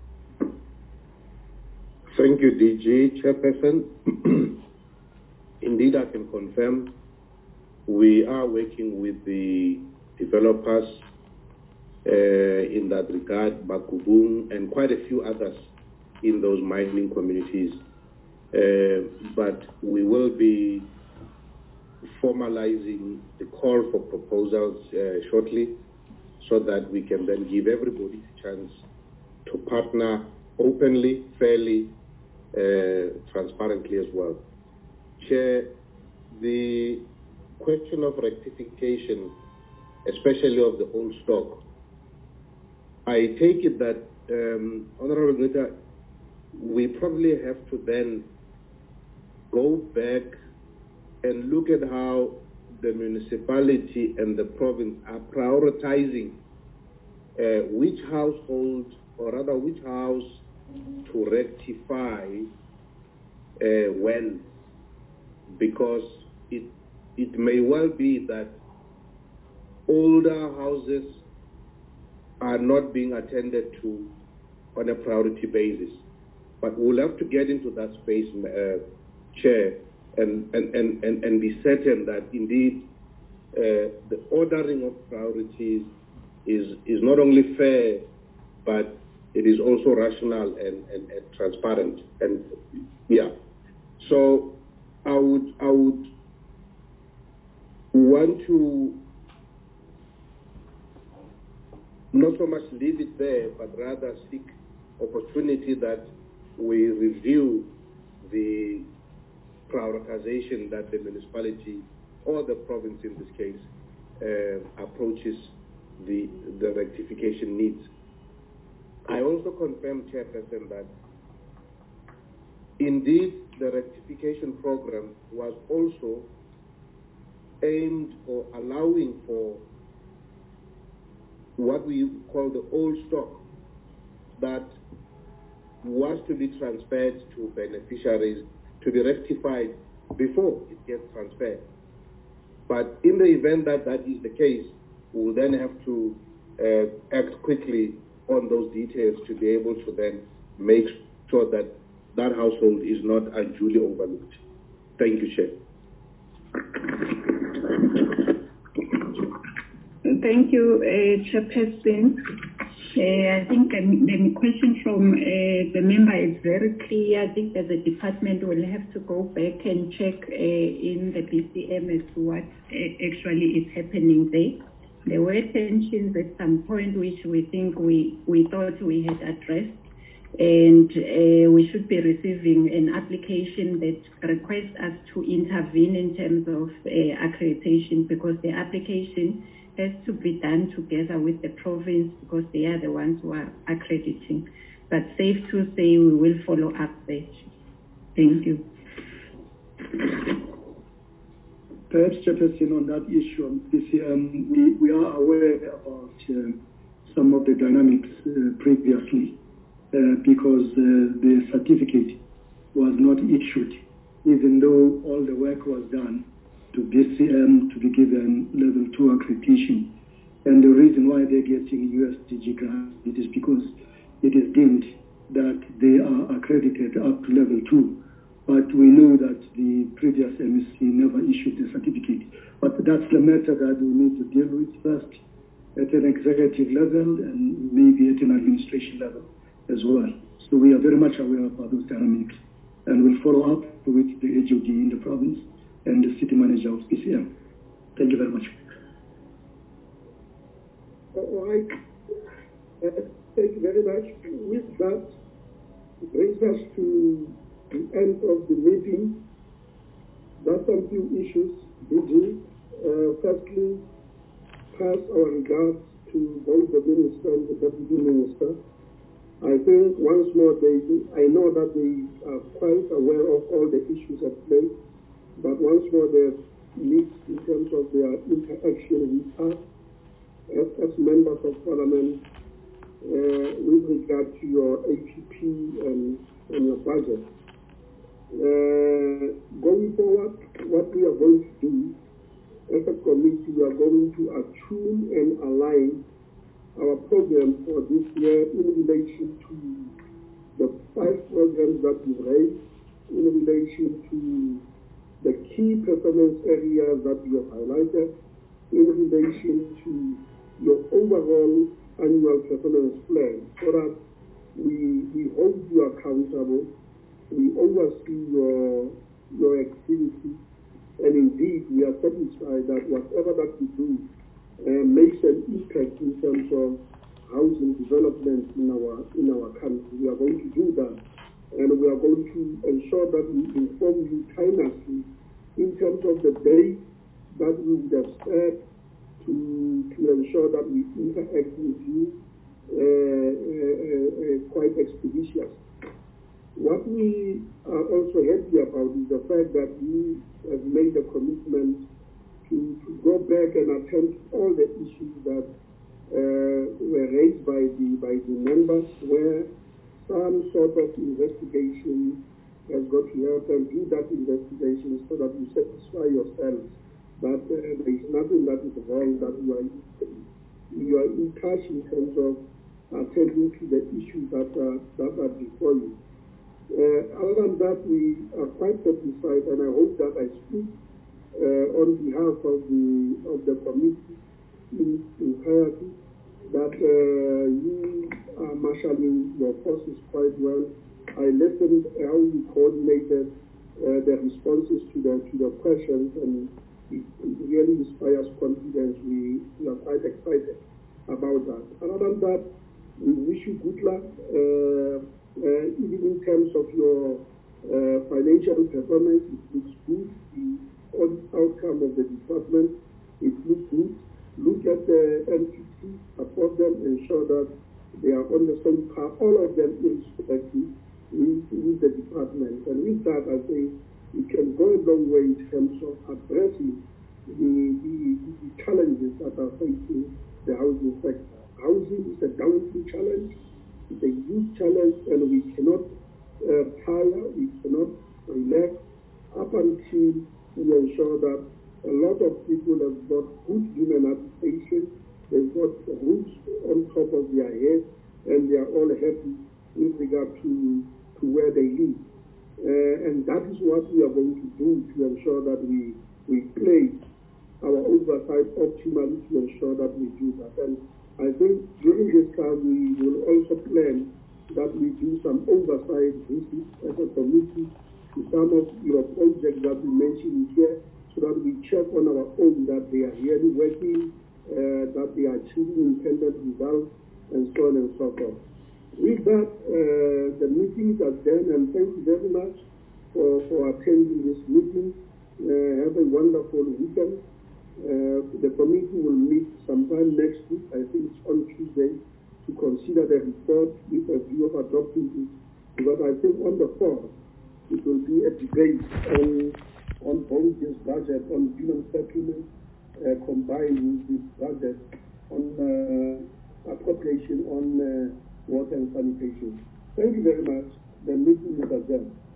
Thank you, D G Chairperson. Indeed, I can confirm we are working with the developers uh, in that regard, Bakubung and quite a few others in those mining communities. Uh, but we will be formalizing the call for proposals uh, shortly, so that we can then give everybody a chance to partner openly, fairly, uh, transparently as well. Chair, the question of rectification, especially of the old stock, I take it that, um, Honorable Nita, we probably have to then go back and look at how the municipality and the province are prioritizing uh, which household, or rather which house to rectify uh, when, because it, it may well be that older houses are not being attended to on a priority basis. But we'll have to get into that space, uh, Chair, and, and, and, and, and be certain that indeed uh, the ordering of priorities is, is not only fair, but it is also rational and, and, and transparent. And yeah, so I would, I would want to not so much leave it there, but rather seek opportunity that we review the prioritization that the municipality or the province in this case uh, approaches the, the rectification needs. I also confirm, Chairperson, that indeed the rectification program was also aimed or allowing for what we call the old stock that was to be transferred to beneficiaries to be rectified before it gets transferred. But in the event that that is the case, we will then have to uh, act quickly on those details to be able to then make sure that that household is not unduly overlooked. Thank you, Chair. Thank you, uh, Chairperson. Uh, I think um, the question from uh, the member is very clear. I think that the department will have to go back and check uh, in the B C M as to what uh, actually is happening there. There were tensions at some point which we think we, we thought we had addressed, and uh, we should be receiving an application that requests us to intervene in terms of uh, accreditation, because the application has to be done together with the province because they are the ones who are accrediting. But safe to say we will follow up that. Thank you. Perhaps, Chairperson, on that issue on P C M, we, we are aware about uh, some of the dynamics uh, previously uh, because uh, the certificate was not issued, even though all the work was done to B C M to be given level two accreditation. And the reason why they're getting U S D G grants, it is because it is deemed that they are accredited up to level two. But we know that the previous M S C never issued the certificate. But that's the matter that we need to deal with first at an executive level and maybe at an administration level as well. So we are very much aware about those dynamics, and we'll follow up with the H O D in the province and the city manager of P C M. Thank you very much. All right. Uh, thank you very much. With that, it brings us to the end of the meeting. There are some few issues, D G. Uh, firstly, pass our regards to both the Minister and the Deputy Minister. I think once more, they, I know that they are quite aware of all the issues at play. But once more, they're mixed in terms of their interaction with us as, as members of Parliament uh, with regard to your A P P and, and your budget. Uh, going forward, what we are going to do as a committee, we are going to attune and align our program for this year in relation to the five programs that we raised, in relation to the key performance areas that you have highlighted, in relation to your overall annual performance plan, so that we, we hold you accountable, we oversee your, your activity, and indeed we are satisfied that whatever that we do uh, makes an impact in terms of housing development in our, in our country. We are going to do that. And we are going to ensure that we inform you timely in terms of the date that we would have set to, to ensure that we interact with you uh, uh, uh, quite expeditious. What we are also happy about is the fact that we have made a commitment to, to go back and attempt all the issues that uh, were raised by the, by the members, where some sort of investigation has got to help them do that investigation so that you satisfy yourselves that uh, there is nothing that is wrong, that you are, you are in touch in terms of attending to the issues that are, that are before you. Uh, other than that, we are quite satisfied, and I hope that I speak uh, on behalf of the of the committee in entirety that uh, you are marshalling your forces quite well. I listened how you coordinated uh, the responses to the to the questions, and it, it really inspires confidence. We, we are quite excited about that. Other than that, we wish you good luck, uh, uh, even in terms of your uh, financial performance. It looks good. The audit outcome of the department, it looks good. Look at the N P C, support them, ensure that they are on the same path, all of them irrespective with, with the department. And with that, I think we can go a long way in terms of addressing the, the, the challenges that are facing the housing sector. Housing is a daunting challenge, it's a huge challenge, and we cannot uh, tire, we cannot relax up until we ensure that a lot of people have got good human habitation, they've got roofs on top of their head, and they are all happy with regard to, to where they live. Uh, and that is what we are going to do to ensure that we, we play our oversight optimally to ensure that we do that. And I think during this time we will also plan that we do some oversight visits as a committee to some of your projects that we mentioned here, so that we check on our own that they are really working, uh, that they are achieving intended results, and so on and so forth. With that, uh, the meetings are done, and thank you very much for, for attending this meeting. Uh, have a wonderful weekend. Uh, the committee will meet sometime next week, I think it's on Tuesday, to consider the report with a view of adopting it, because I think on the fourth, it will be a debate on on both this budget on human settlement uh, combined with this budget on uh, appropriation on uh, water and sanitation. Thank you very much. The meeting is adjourned.